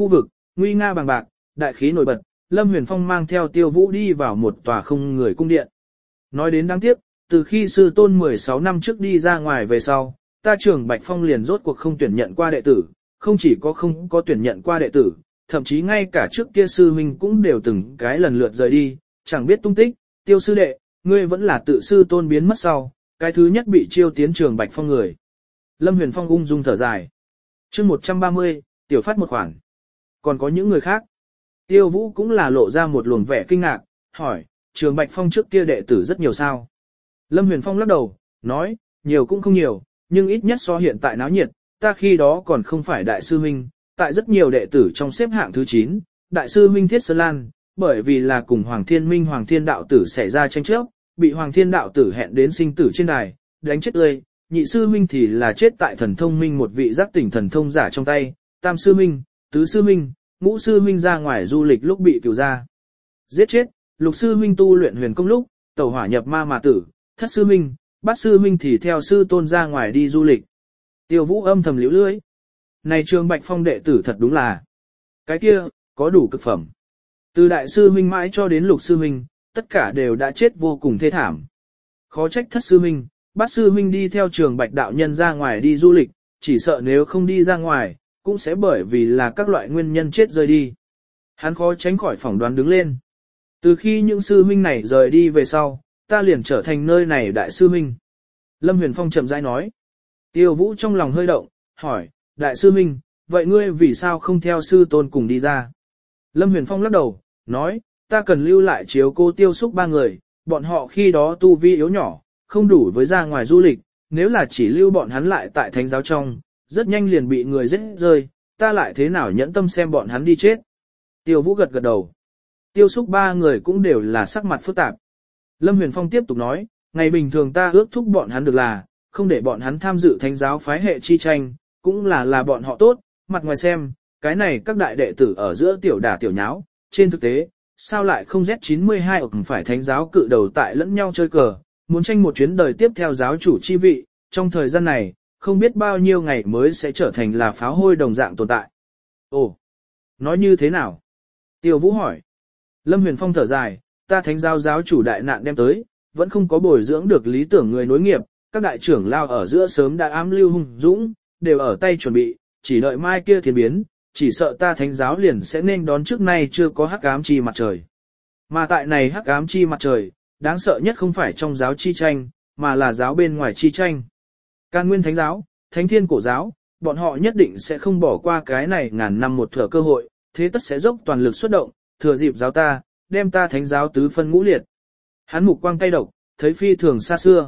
nguy nga bằng bạc, đại khí nổi bật, Lâm Huyền Phong mang theo Tiêu Vũ đi vào một tòa không người cung điện. Nói đến đáng tiếc, từ khi sư tôn mười sáu năm trước đi ra ngoài về sau, ta Trường Bạch Phong liền rốt cuộc không tuyển nhận qua đệ tử, không chỉ có không có tuyển nhận qua đệ tử, thậm chí ngay cả trước kia sư huynh cũng đều từng cái lần lượt rời đi, chẳng biết tung tích. Tiêu sư đệ, ngươi vẫn là tự sư tôn biến mất sau, cái thứ nhất bị chiêu tiến Trường Bạch Phong người. Lâm Huyền Phong ung dung thở dài. Chương một trăm ba mươi, tiểu phát một khoản. Còn có những người khác. Tiêu Vũ cũng là lộ ra một luồng vẻ kinh ngạc, hỏi, Trường Bạch Phong trước kia đệ tử rất nhiều sao? Lâm Huyền Phong lắc đầu, nói, nhiều cũng không nhiều, nhưng ít nhất so hiện tại náo nhiệt, ta khi đó còn không phải đại sư huynh, tại rất nhiều đệ tử trong xếp hạng thứ chín, đại sư huynh Thiết Sơn Lan, bởi vì là cùng Hoàng Thiên Minh Hoàng Thiên đạo tử xảy ra tranh chấp, bị Hoàng Thiên đạo tử hẹn đến sinh tử trên đài, đánh chết tươi, nhị sư huynh thì là chết tại thần thông minh một vị giác tỉnh thần thông giả trong tay, tam sư huynh, tứ sư huynh, ngũ sư huynh ra ngoài du lịch lúc bị cửu gia giết chết, lục sư huynh tu luyện huyền công lúc, tẩu hỏa nhập ma mà tử, thất sư huynh, bát sư huynh thì theo sư tôn ra ngoài đi du lịch. Tiêu Vũ âm thầm liễu lưỡi. Này Trường Bạch Phong đệ tử thật đúng là, cái kia, có đủ cực phẩm. Từ đại sư huynh mãi cho đến lục sư huynh, tất cả đều đã chết vô cùng thê thảm. Khó trách thất sư huynh, bát sư huynh đi theo Trường Bạch đạo nhân ra ngoài đi du lịch, chỉ sợ nếu không đi ra ngoài, cũng sẽ bởi vì là các loại nguyên nhân chết rơi đi. Hắn khó tránh khỏi phỏng đoán đứng lên. Từ khi những sư huynh này rời đi về sau, ta liền trở thành nơi này đại sư huynh. Lâm Huyền Phong chậm rãi nói. Tiêu Vũ trong lòng hơi động, hỏi, đại sư huynh, vậy ngươi vì sao không theo sư tôn cùng đi ra? Lâm Huyền Phong lắc đầu, nói, ta cần lưu lại chiếu cô Tiêu Súc ba người, bọn họ khi đó tu vi yếu nhỏ, không đủ với ra ngoài du lịch, nếu là chỉ lưu bọn hắn lại tại thánh giáo trong, rất nhanh liền bị người giết rơi, ta lại thế nào nhẫn tâm xem bọn hắn đi chết. Tiêu Vũ gật gật đầu. Tiêu Súc ba người cũng đều là sắc mặt phức tạp. Lâm Huyền Phong tiếp tục nói, ngày bình thường ta ước thúc bọn hắn được là, không để bọn hắn tham dự thánh giáo phái hệ chi tranh, cũng là là bọn họ tốt, mặt ngoài xem, cái này các đại đệ tử ở giữa tiểu đả tiểu nháo, trên thực tế, sao lại không Z chín mươi hai ổng phải thánh giáo cự đầu tại lẫn nhau chơi cờ, muốn tranh một chuyến đời tiếp theo giáo chủ chi vị, trong thời gian này, không biết bao nhiêu ngày mới sẽ trở thành là pháo hôi đồng dạng tồn tại. Ồ, nói như thế nào? Tiêu Vũ hỏi. Lâm Huyền Phong thở dài, ta thánh giáo giáo chủ đại nạn đem tới, vẫn không có bồi dưỡng được lý tưởng người nối nghiệp, các đại trưởng lao ở giữa sớm đã ám lưu hung dũng, đều ở tay chuẩn bị, chỉ đợi mai kia thiên biến, chỉ sợ ta thánh giáo liền sẽ nên đón trước nay chưa có hắc ám chi mặt trời. Mà tại này hắc ám chi mặt trời, đáng sợ nhất không phải trong giáo chi tranh, mà là giáo bên ngoài chi tranh. Can Nguyên Thánh giáo, Thánh Thiên Cổ giáo, bọn họ nhất định sẽ không bỏ qua cái này ngàn năm một thửa cơ hội, thế tất sẽ dốc toàn lực xuất động, thừa dịp giáo ta, đem ta thánh giáo tứ phân ngũ liệt. Hắn mục quang cay độc, thấy phi thường xa xưa.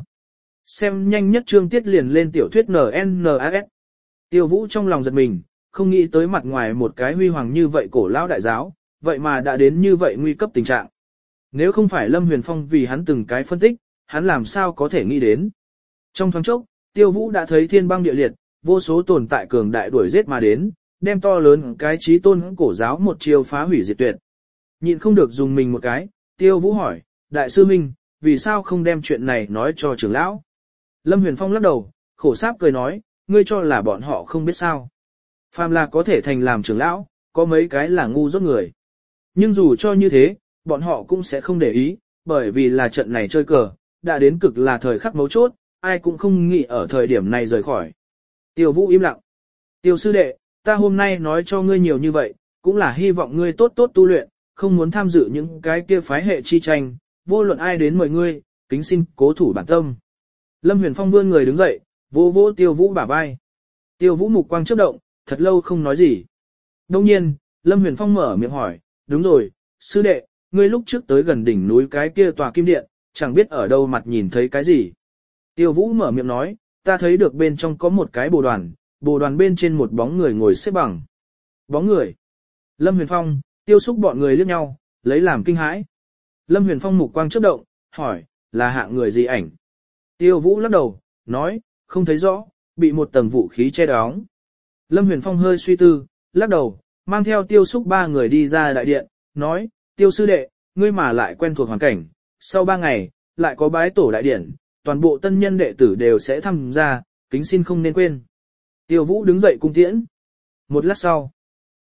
Xem nhanh nhất chương tiết liền lên tiểu thuyết en en a ét. Tiêu Vũ trong lòng giật mình, không nghĩ tới mặt ngoài một cái huy hoàng như vậy cổ lão đại giáo, vậy mà đã đến như vậy nguy cấp tình trạng. Nếu không phải Lâm Huyền Phong vì hắn từng cái phân tích, hắn làm sao có thể nghĩ đến. Trong thoáng chốc, Tiêu Vũ đã thấy thiên băng địa liệt, vô số tồn tại cường đại đuổi giết mà đến, đem to lớn cái chí tôn cổ giáo một chiều phá hủy diệt tuyệt. Nhịn không được dùng mình một cái, Tiêu Vũ hỏi, đại sư Minh, vì sao không đem chuyện này nói cho trưởng lão? Lâm Huyền Phong lắc đầu, khổ sáp cười nói, ngươi cho là bọn họ không biết sao. Phàm là có thể thành làm trưởng lão, có mấy cái là ngu dốt người. Nhưng dù cho như thế, bọn họ cũng sẽ không để ý, bởi vì là trận này chơi cờ, đã đến cực là thời khắc mấu chốt, ai cũng không nghĩ ở thời điểm này rời khỏi. Tiêu Vũ im lặng. Tiêu sư đệ, ta hôm nay nói cho ngươi nhiều như vậy, cũng là hy vọng ngươi tốt tốt tu luyện, không muốn tham dự những cái kia phái hệ chi tranh, vô luận ai đến mời ngươi, kính xin cố thủ bản tâm. Lâm Huyền Phong vươn người đứng dậy, vỗ vỗ Tiêu Vũ bả vai. Tiêu Vũ mục quang chớp động, thật lâu không nói gì. Đông nhiên, Lâm Huyền Phong mở miệng hỏi, đúng rồi, sư đệ, ngươi lúc trước tới gần đỉnh núi cái kia tòa kim điện, chẳng biết ở đâu mặt nhìn thấy cái gì. Tiêu Vũ mở miệng nói, ta thấy được bên trong có một cái bồ đoàn, bồ đoàn bên trên một bóng người ngồi xếp bằng. Bóng người. Lâm Huyền Phong, Tiêu Súc bọn người liếc nhau, lấy làm kinh hãi. Lâm Huyền Phong mục quang chớp động, hỏi, là hạng người gì ảnh? Tiêu Vũ lắc đầu, nói, không thấy rõ, bị một tầng vũ khí che đóng. Lâm Huyền Phong hơi suy tư, lắc đầu, mang theo Tiêu Súc ba người đi ra đại điện, nói, Tiêu sư đệ, ngươi mà lại quen thuộc hoàn cảnh, sau ba ngày, lại có bái tổ đại điện, toàn bộ tân nhân đệ tử đều sẽ tham gia, kính xin không nên quên. Tiêu Vũ đứng dậy cung tiễn. Một lát sau,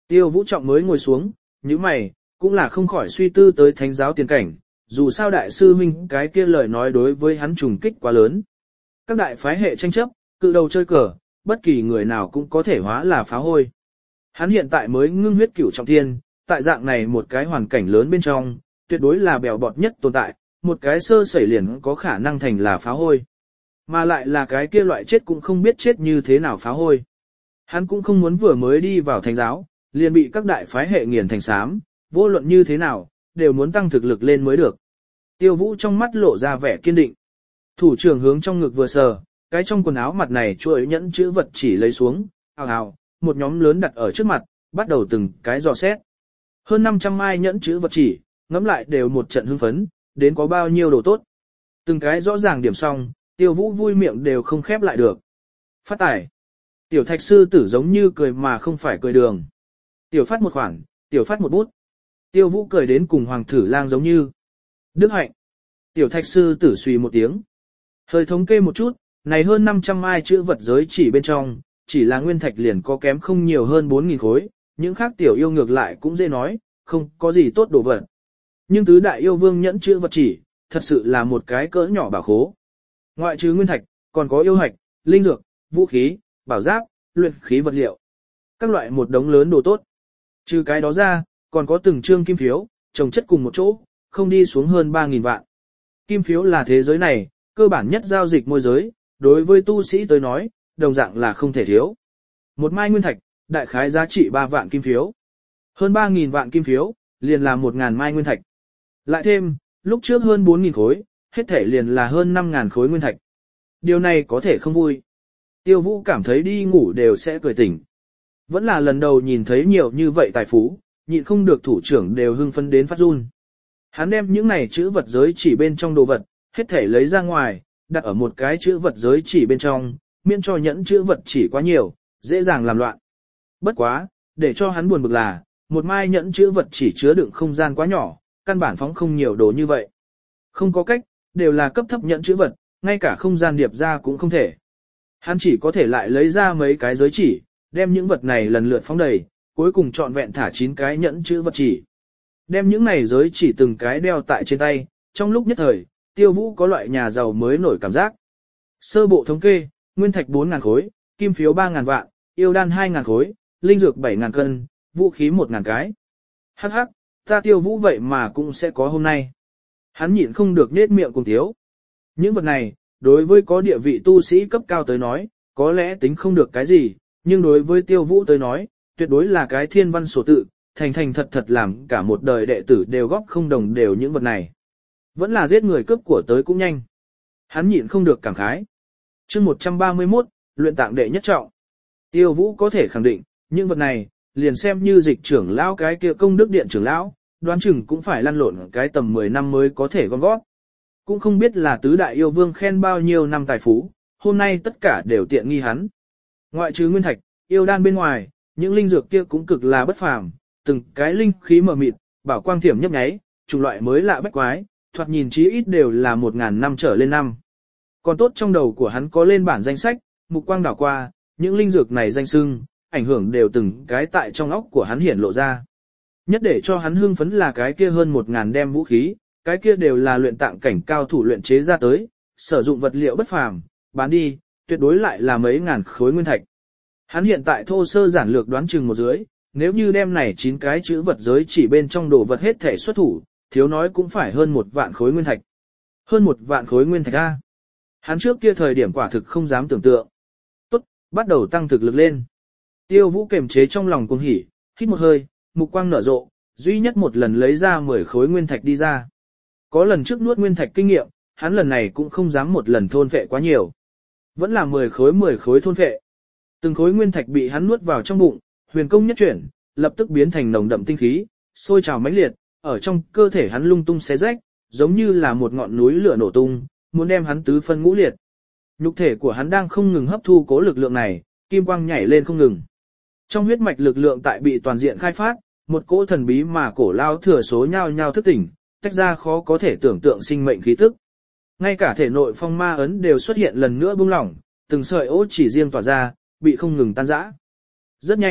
Tiêu Vũ Trọng mới ngồi xuống, như mày, cũng là không khỏi suy tư tới thánh giáo tiền cảnh, dù sao đại sư huynh cái kia lời nói đối với hắn trùng kích quá lớn. Các đại phái hệ tranh chấp, cự đầu chơi cờ, bất kỳ người nào cũng có thể hóa là phá hôi. Hắn hiện tại mới ngưng huyết cửu trọng thiên, tại dạng này một cái hoàn cảnh lớn bên trong, tuyệt đối là bèo bọt nhất tồn tại, một cái sơ sẩy liền có khả năng thành là phá hôi. Mà lại là cái kia loại chết cũng không biết chết như thế nào phá hôi. Hắn cũng không muốn vừa mới đi vào thánh giáo, liền bị các đại phái hệ nghiền thành xám, vô luận như thế nào, đều muốn tăng thực lực lên mới được. Tiêu Vũ trong mắt lộ ra vẻ kiên định. Thủ trưởng hướng trong ngực vừa sờ, cái trong quần áo mặt này chuỗi nhẫn chữ vật chỉ lấy xuống, ào ào, một nhóm lớn đặt ở trước mặt, bắt đầu từng cái dò xét. Hơn năm trăm mai nhẫn chữ vật chỉ, ngẫm lại đều một trận hưng phấn, đến có bao nhiêu đồ tốt. Từng cái rõ ràng điểm xong, Tiêu Vũ vui miệng đều không khép lại được. Phát tải. Tiểu Thạch sư tử giống như cười mà không phải cười đường. Tiểu phát một khoản, tiểu phát một bút. Tiêu Vũ cười đến cùng hoàng thử lang giống như. Đức hạnh. Tiểu Thạch sư tử suy một tiếng. Hơi thống kê một chút, này hơn năm trăm mai chữ vật giới chỉ bên trong, chỉ là nguyên thạch liền có kém không nhiều hơn bốn nghìn khối, những khác tiểu yêu ngược lại cũng dễ nói, không có gì tốt đồ vật. Nhưng tứ đại yêu vương nhẫn chữ vật chỉ, thật sự là một cái cỡ nhỏ bảo khố. Ngoại trừ nguyên thạch, còn có yêu hạch, linh dược, vũ khí, bảo giáp, luyện khí vật liệu. Các loại một đống lớn đồ tốt. Trừ cái đó ra, còn có từng trương kim phiếu, chồng chất cùng một chỗ, không đi xuống hơn ba nghìn vạn. Kim phiếu là thế giới này, cơ bản nhất giao dịch môi giới, đối với tu sĩ tới nói, đồng dạng là không thể thiếu. Một mai nguyên thạch, đại khái giá trị ba vạn kim phiếu. Hơn ba nghìn vạn kim phiếu, liền là một ngàn mai nguyên thạch. Lại thêm, lúc trước hơn bốn nghìn khối, hết thể liền là hơn năm ngàn khối nguyên thạch. Điều này có thể không vui. Tiêu Vũ cảm thấy đi ngủ đều sẽ cười tỉnh. Vẫn là lần đầu nhìn thấy nhiều như vậy tài phú, nhịn không được thủ trưởng đều hưng phấn đến phát run. Hắn đem những này chữ vật giới chỉ bên trong đồ vật, hết thể lấy ra ngoài, đặt ở một cái chữ vật giới chỉ bên trong, miễn cho nhẫn chữ vật chỉ quá nhiều, dễ dàng làm loạn. Bất quá, để cho hắn buồn bực là, một mai nhẫn chữ vật chỉ chứa đựng không gian quá nhỏ, căn bản phóng không nhiều đồ như vậy. Không có cách, đều là cấp thấp nhẫn chữ vật, ngay cả không gian điệp ra cũng không thể. Hắn chỉ có thể lại lấy ra mấy cái giới chỉ, đem những vật này lần lượt phóng đầy, cuối cùng chọn vẹn thả chín cái nhẫn chữ vật chỉ. Đem những này giới chỉ từng cái đeo tại trên tay, trong lúc nhất thời, Tiêu Vũ có loại nhà giàu mới nổi cảm giác. Sơ bộ thống kê, nguyên thạch bốn ngàn khối, kim phiếu ba ngàn vạn, yêu đan hai ngàn khối, linh dược bảy ngàn cân, vũ khí một ngàn cái. Hắc hắc, ta Tiêu Vũ vậy mà cũng sẽ có hôm nay. Hắn nhịn không được nết miệng cùng thiếu. Những vật này, đối với có địa vị tu sĩ cấp cao tới nói, có lẽ tính không được cái gì, nhưng đối với Tiêu Vũ tới nói, tuyệt đối là cái thiên văn sổ tự, thành thành thật thật làm cả một đời đệ tử đều góp không đồng đều những vật này. Vẫn là giết người cướp của tới cũng nhanh. Hắn nhịn không được cảm khái. Chương một trăm ba mươi mốt, luyện tạng đệ nhất trọng. Tiêu Vũ có thể khẳng định, những vật này, liền xem như dịch trưởng lão cái kia công đức điện trưởng lão, đoán chừng cũng phải lăn lộn cái tầm mười năm mới có thể gom gót. Cũng không biết là tứ đại yêu vương khen bao nhiêu năm tài phú, hôm nay tất cả đều tiện nghi hắn. Ngoại trừ nguyên thạch, yêu đan bên ngoài, những linh dược kia cũng cực là bất phàm, từng cái linh khí mờ mịt, bảo quang thiểm nhấp nháy, chủng loại mới lạ bách quái, thoạt nhìn chí ít đều là một ngàn năm trở lên năm. Còn tốt trong đầu của hắn có lên bản danh sách, mục quang đảo qua, những linh dược này danh xưng, ảnh hưởng đều từng cái tại trong óc của hắn hiển lộ ra. Nhất để cho hắn hưng phấn là cái kia hơn một ngàn đem vũ khí, cái kia đều là luyện tạng cảnh cao thủ luyện chế ra tới, sử dụng vật liệu bất phàm, bán đi, tuyệt đối lại là mấy ngàn khối nguyên thạch. Hắn hiện tại thô sơ giản lược đoán chừng một dưới, nếu như đem này chín cái chữ vật giới chỉ bên trong đồ vật hết thể xuất thủ, thiếu nói cũng phải hơn một vạn khối nguyên thạch. Hơn một vạn khối nguyên thạch A. Hắn trước kia thời điểm quả thực không dám tưởng tượng. Tốt, bắt đầu tăng thực lực lên. Tiêu Vũ kiềm chế trong lòng cuồng hỉ, hít một hơi, mục quang nở rộ, duy nhất một lần lấy ra mười khối nguyên thạch đi ra. Có lần trước nuốt nguyên thạch kinh nghiệm, hắn lần này cũng không dám một lần thôn phệ quá nhiều. Vẫn là mười khối mười khối thôn phệ. Từng khối nguyên thạch bị hắn nuốt vào trong bụng, huyền công nhất chuyển, lập tức biến thành nồng đậm tinh khí, sôi trào mãnh liệt, ở trong cơ thể hắn lung tung xé rách, giống như là một ngọn núi lửa nổ tung, muốn đem hắn tứ phân ngũ liệt. Nhục thể của hắn đang không ngừng hấp thu cố lực lượng này, kim quang nhảy lên không ngừng. Trong huyết mạch lực lượng tại bị toàn diện khai phát, một cỗ thần bí mà cổ lao thừa số nhao nhao thức tỉnh, tách ra khó có thể tưởng tượng sinh mệnh khí tức. Ngay cả thể nội phong ma ấn đều xuất hiện lần nữa bung lỏng, từng sợi ố chỉ riêng tỏa ra, bị không ngừng tan rã. Rất nhanh,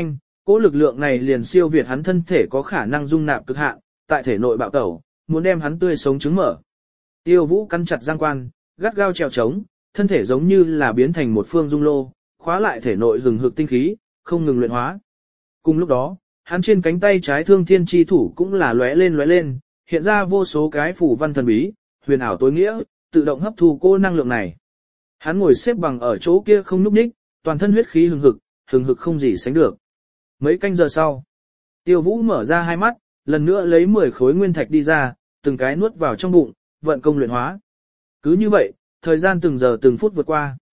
cỗ lực lượng này liền siêu việt hắn thân thể có khả năng dung nạp cực hạn, tại thể nội bạo tẩu, muốn đem hắn tươi sống trứng mở. Tiêu Vũ cắn chặt răng quan, gắt gao trèo trống, thân thể giống như là biến thành một phương dung lô, khóa lại thể nội hừng hực tinh khí, không ngừng luyện hóa. Cùng lúc đó, hắn trên cánh tay trái thương thiên chi thủ cũng là lóe lên lóe lên, hiện ra vô số cái phủ văn thần bí, huyền ảo tối nghĩa, tự động hấp thu cô năng lượng này. Hắn ngồi xếp bằng ở chỗ kia không nhúc nhích, toàn thân huyết khí hừng hực, hừng hực không gì sánh được. Mấy canh giờ sau, Tiêu Vũ mở ra hai mắt, lần nữa lấy mười khối nguyên thạch đi ra, từng cái nuốt vào trong bụng, vận công luyện hóa. Cứ như vậy, thời gian từng giờ từng phút vượt qua.